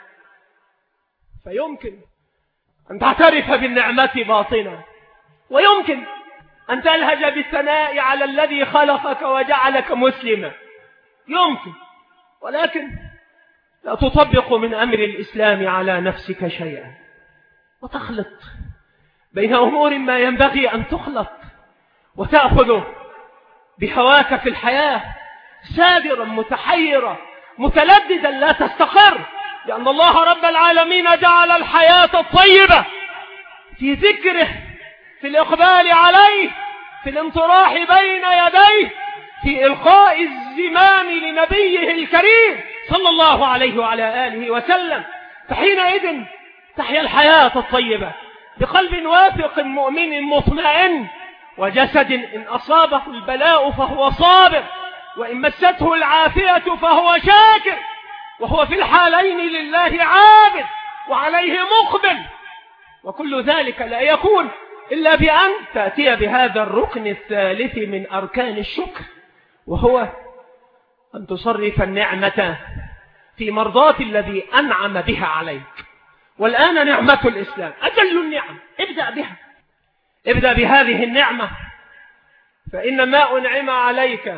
فيمكن أن تعترف بالنعمة باطنة، ويمكن أن تلهج بالثناء على الذي خلقك وجعلك مسلما، يمكن، ولكن لا تطبق من أمر الإسلام على نفسك شيئا، وتخلط بين أمور ما ينبغي أن تخلط، وتأخذ بهواك في الحياة سادرا متحيرا متلددا لا تستقر، لأن الله رب العالمين جعل الحياة الطيبة في ذكره، في الإقبال عليه، في الانطراح بين يديه، في إلقاء الزمام لنبيه الكريم صلى الله عليه وعلى آله وسلم. فحينئذ تحيا الحياة الطيبة بقلب واثق مؤمن مطمئن، وجسد إن أصابه البلاء فهو صابر، وإن مسته العافية فهو شاكر، وهو في الحالين لله عابد وعليه مقبل. وكل ذلك لا يكون إلا بأن تأتي بهذا الركن الثالث من أركان الشكر، وهو أن تصرف النعمة في مرضاة الذي أنعم بها عليك. والآن نعمة الإسلام أجل النعم، ابدأ بها، ابدأ بهذه النعمة، فإن ما أنعم عليك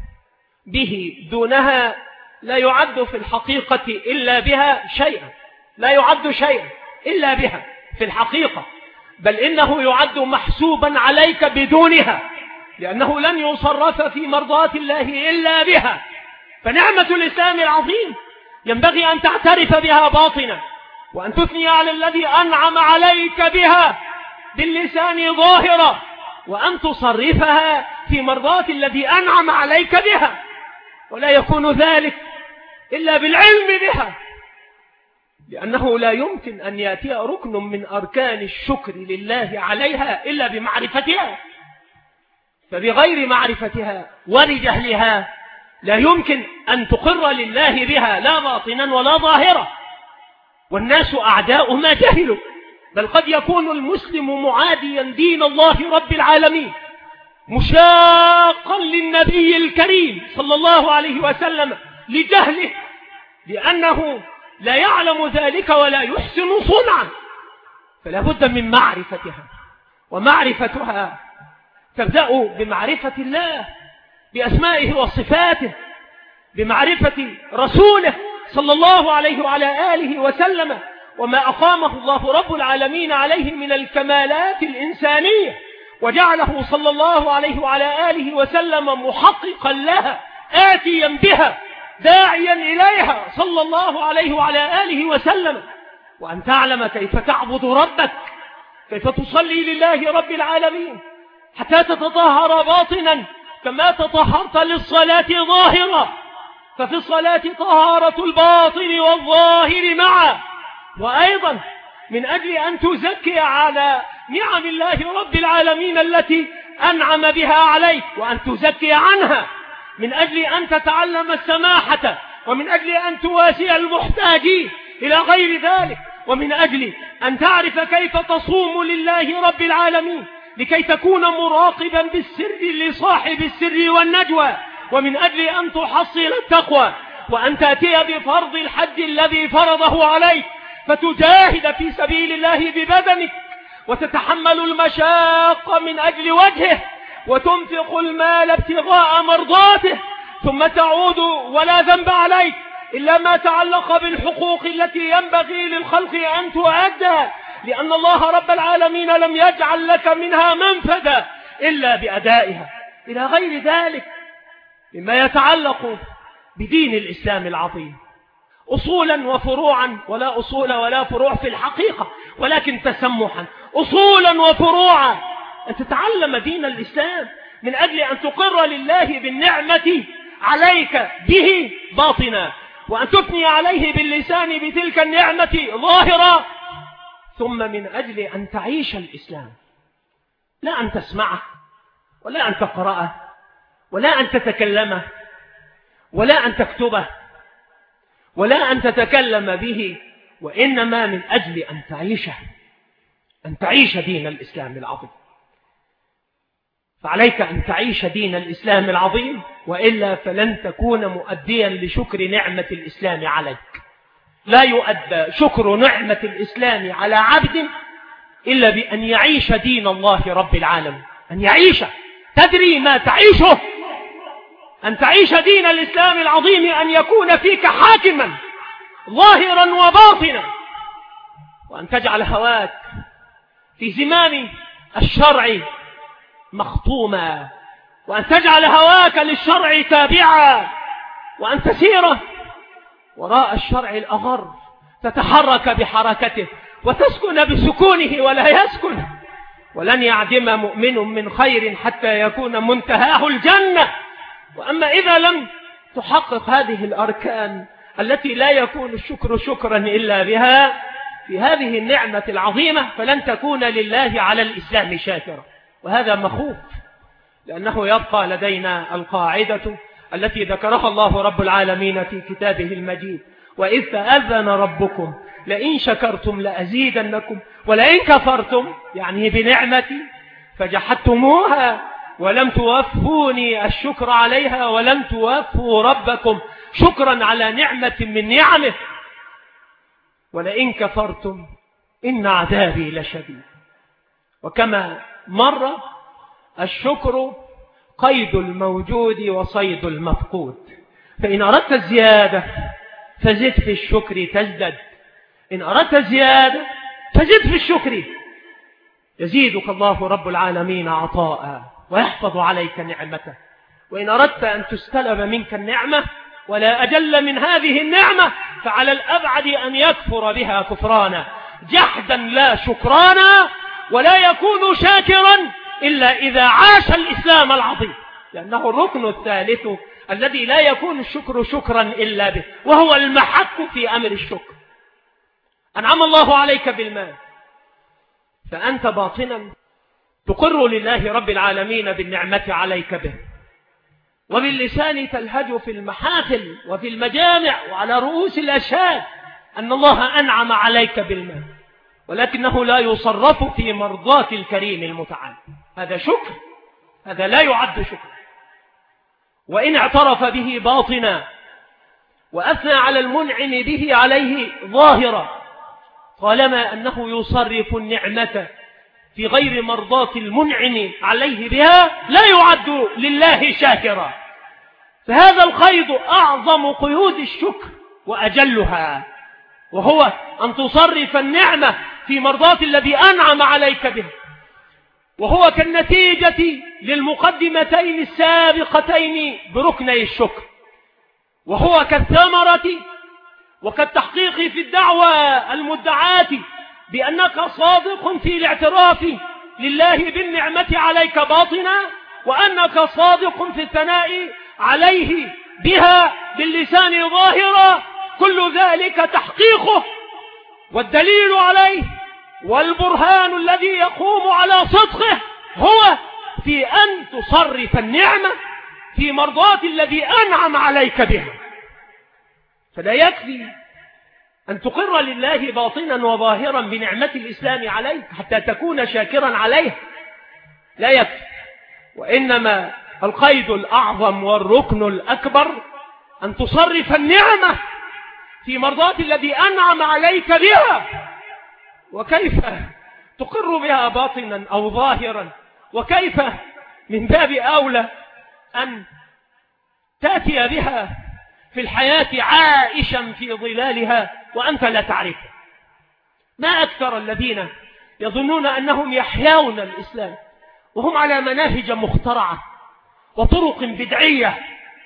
به دونها لا يعد في الحقيقة إلا بها شيئا، لا يعد شيئا إلا بها في الحقيقة، بل إنه يعد محسوبا عليك بدونها، لأنه لن يصرف في مرضاة الله إلا بها. فنعمة الإسلام العظيم ينبغي أن تعترف بها باطنا، وأن تثني على الذي أنعم عليك بها باللسان ظاهرا، وأن تصرفها في مرضاة الذي أنعم عليك بها، ولا يكون ذلك إلا بالعلم بها، لأنه لا يمكن أن يأتي ركن من أركان الشكر لله عليها إلا بمعرفتها، فبغير معرفتها ولجهلها لا يمكن أن تقر لله بها لا باطنا ولا ظاهرا. والناس أعداء ما جهلوا، بل قد يكون المسلم معاديا دين الله رب العالمين، مشاقا للنبي الكريم صلى الله عليه وسلم لجهله، لأنه لا يعلم ذلك ولا يحسن صنعا. فلا بد من معرفتها، ومعرفتها تبدأ بمعرفة الله بأسمائه وصفاته، بمعرفة رسوله صلى الله عليه وعلى آله وسلم وما أقامه الله رب العالمين عليه من الكمالات الإنسانية، وجعله صلى الله عليه وعلى آله وسلم محققا لها آتيا بها داعيا إليها صلى الله عليه وعلى آله وسلم. وأن تعلم كيف تعبد ربك، كيف تصلي لله رب العالمين حتى تتطهر باطنا كما تطهرت للصلاة ظاهرا، ففي الصلاة طهارة الباطن والظاهر معا. وأيضا من أجل أن تزكي على نعم الله رب العالمين التي أنعم بها عليك وأن تزكي عنها، من أجل أن تتعلم السماحة، ومن أجل أن تواسي المحتاجين إلى غير ذلك، ومن أجل أن تعرف كيف تصوم لله رب العالمين لكي تكون مراقبا بالسر لصاحب السر والنجوى، ومن أجل أن تحصل التقوى، وأن تأتي بفرض الحج الذي فرضه عليك فتجاهد في سبيل الله ببدنك وتتحمل المشاق من أجل وجهه وتنفق المال ابتغاء مرضاته، ثم تعود ولا ذنب عليك إلا ما تعلق بالحقوق التي ينبغي للخلق أن تؤدى، لأن الله رب العالمين لم يجعل لك منها منفذا إلا بأدائها، إلى غير ذلك مما يتعلق بدين الإسلام العظيم، أصولا وفروعا، ولا أصول ولا فروع في الحقيقة ولكن تسمحا، أصولا وفروعا، أن تتعلم دين الإسلام من أجل أن تقر لله بالنعمة عليك به باطنا، وأن تثني عليه باللسان بتلك النعمة ظاهرا، ثم من أجل أن تعيش الإسلام، لا أن تسمعه ولا أن تقرأه ولا أن تتكلمه ولا أن تكتبه ولا أن تتكلم به، وإنما من أجل أن تعيشه، أن تعيش دين الإسلام العظيم. فعليك أن تعيش دين الإسلام العظيم، وإلا فلن تكون مؤديا لشكر نعمة الإسلام عليك. لا يؤدى شكر نعمة الإسلام على عبد إلا بأن يعيش دين الله رب العالمين، أن يعيش. تدري ما تعيشه؟ أن تعيش دين الإسلام العظيم، أن يكون فيك حاكما ظاهرا وباطنا، وأن تجعل هواك في زمام الشرع مخطوما، وأن تجعل هواك للشرع تابعا، وأن تسير وراء الشرع الأغر، تتحرك بحركته وتسكن بسكونه ولا يسكن. ولن يعدم مؤمن من خير حتى يكون منتهاه الجنة. وأما إذا لم تحقق هذه الأركان التي لا يكون الشكر شكرا إلا بها في هذه النعمة العظيمة، فلن تكون لله على الإسلام شاكرا. وهذا مخوف، لأنه يبقى لدينا القاعدة التي ذكرها الله رب العالمين في كتابه المجيد: وإذ تأذن ربكم لئن شكرتم لأزيدنكم ولئن كفرتم، يعني بنعمتي فجحدتموها ولم توفوني الشكر عليها ولم توفوا ربكم شكرا على نعمة من نعمه، ولئن كفرتم إن عذابي لشديد. وكما مر، الشكر قيد الموجود وصيد المفقود، فإن أردت الزيادة فزد في الشكر تزدد، إن أردت الزيادة فزد في الشكر يزيدك الله رب العالمين عطاء ويحفظ عليك نعمته. وإن أردت أن تستلب منك النعمة ولا أجل من هذه النعمة، فعلى الأبعد أن يكفر بها كفرانا، جحدا لا شكرانا، ولا يكون شاكرا إلا إذا عاش الإسلام العظيم، لأنه الركن الثالث الذي لا يكون الشكر شكرا إلا به، وهو المحك في أمر الشكر. أنعم الله عليك بالمال، فأنت باطنا تقر لله رب العالمين بالنعمة عليك به، وباللسان تلهج في المحافل وفي المجامع وعلى رؤوس الأشهاد أن الله أنعم عليك بالمال، ولكنه لا يصرف في مرضاة الكريم المتعال. هذا شكر، هذا لا يعد شكر. وإن اعترف به باطنا وأثنى على المنعم به عليه ظاهرا، طالما أنه يصرف النعمة في غير مرضاة المنعم عليه بها، لا يعد لله شاكرا، فهذا القيد أعظم قيود الشكر وأجلها، وهو أن تصرف النعمة في مرضاة الذي أنعم عليك به، وهو كالنتيجة للمقدمتين السابقتين بركني الشكر، وهو كالثمرة وكالتحقيق في الدعوة المدعاة بأنك صادق في الاعتراف لله بالنعمة عليك باطنا، وأنك صادق في الثناء عليه بها باللسان ظاهرا. كل ذلك تحقيقه والدليل عليه والبرهان الذي يقوم على صدقه هو في أن تصرف النعمة في مرضاة الذي أنعم عليك بها. فلا يكفي أن تقر لله باطنا وظاهرا بنعمة الإسلام عليك حتى تكون شاكرا عليه، لا يكفي، وإنما القيد الأعظم والركن الأكبر أن تصرف النعمة في مرضاة الذي أنعم عليك بها. وكيف تقر بها باطنا أو ظاهرا؟ وكيف من باب أولى أن تأتي بها في الحياة عائشا في ظلالها وأنت لا تعرف؟ ما أكثر الذين يظنون أنهم يحيون الإسلام وهم على مناهج مخترعة وطرق بدعية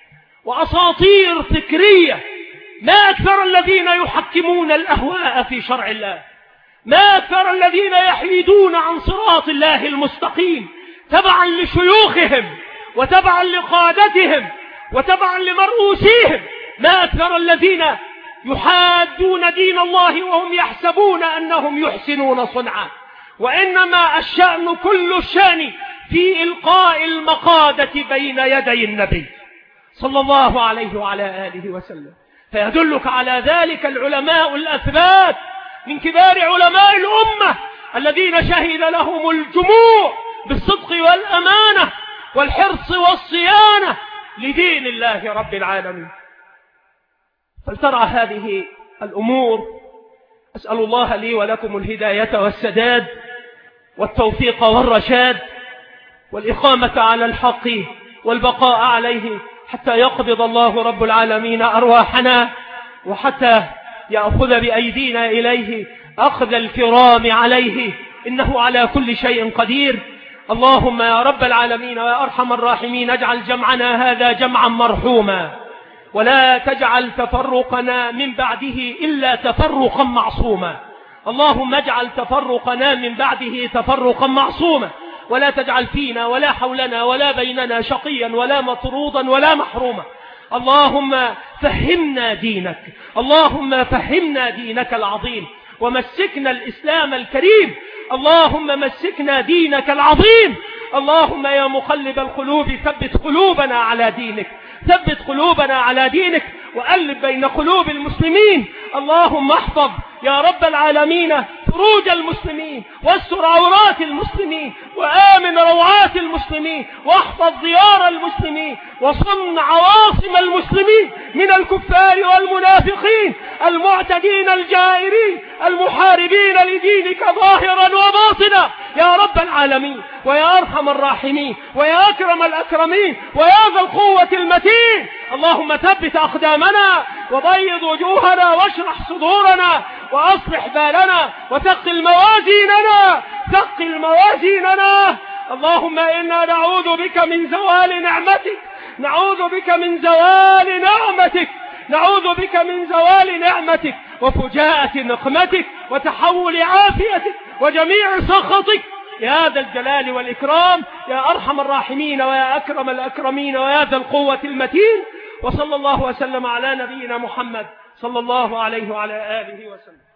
وأساطير فكرية. ما أكثر الذين يحكمون الأهواء في شرع الله، ما أكثر الذين يحيدون عن صراط الله المستقيم تبعا لشيوخهم وتبعا لقادتهم وتبعا لمرؤوسيهم. ما أكثر الذين يحادون دين الله وهم يحسبون أنهم يحسنون صنعا. وإنما الشأن كل الشأن في إلقاء المقادة بين يدي النبي صلى الله عليه وعلى آله وسلم. فيدلك على ذلك العلماء الأثبات من كبار علماء الأمة الذين شهد لهم الجموع بالصدق والأمانة والحرص والصيانة لدين الله رب العالمين. فلترى هذه الأمور. أسأل الله لي ولكم الهداية والسداد والتوفيق والرشاد والإقامة على الحق والبقاء عليه حتى يقبض الله رب العالمين أرواحنا، وحتى يأخذ بأيدينا إليه أخذ الكرام عليه، إنه على كل شيء قدير. اللهم يا رب العالمين ويا أرحم الراحمين اجعل جمعنا هذا جمعا مرحوما، ولا تجعل تفرقنا من بعده إلا تفرقا معصوما. اللهم اجعل تفرقنا من بعده تفرقا معصوما، ولا تجعل فينا ولا حولنا ولا بيننا شقيا ولا مطرودا ولا محروما. اللهم فهمنا دينك، اللهم فهمنا دينك العظيم، ومسكنا الإسلام الكريم. اللهم مسكنا دينك العظيم. اللهم يا مقلب القلوب ثبت قلوبنا على دينك، ثبت قلوبنا على دينك، وألف بين قلوب المسلمين. اللهم احفظ يا رب العالمين فروج المسلمين، واستر عورات المسلمين، وآمن روعات المسلمين، واحفظ ديار المسلمين، وصن عواصم المسلمين من الكفار والمنافقين المعتدين الجائرين المحاربين لدينك ظاهرا وباطنا يا رب العالمين ويا أرحم الراحمين ويا أكرم الأكرمين ويا ذا القوة المتين. اللهم ثبت أقدامنا وبيض وجوهنا واشرح صدورنا وأصلح بالنا وثقل موازيننا، ثقل موازيننا. اللهم إنا نعوذ بك من زوال نعمتك، نعوذ بك من زوال نعمتك، نعوذ بك من زوال نعمتك وفجاءة نقمتك وتحول عافيتك وجميع سخطك يا ذا الجلال والإكرام يا أرحم الراحمين ويا أكرم الأكرمين ويا ذا القوة المتين. وصلى الله وسلم على نبينا محمد صلى الله عليه وعلى آله وسلم.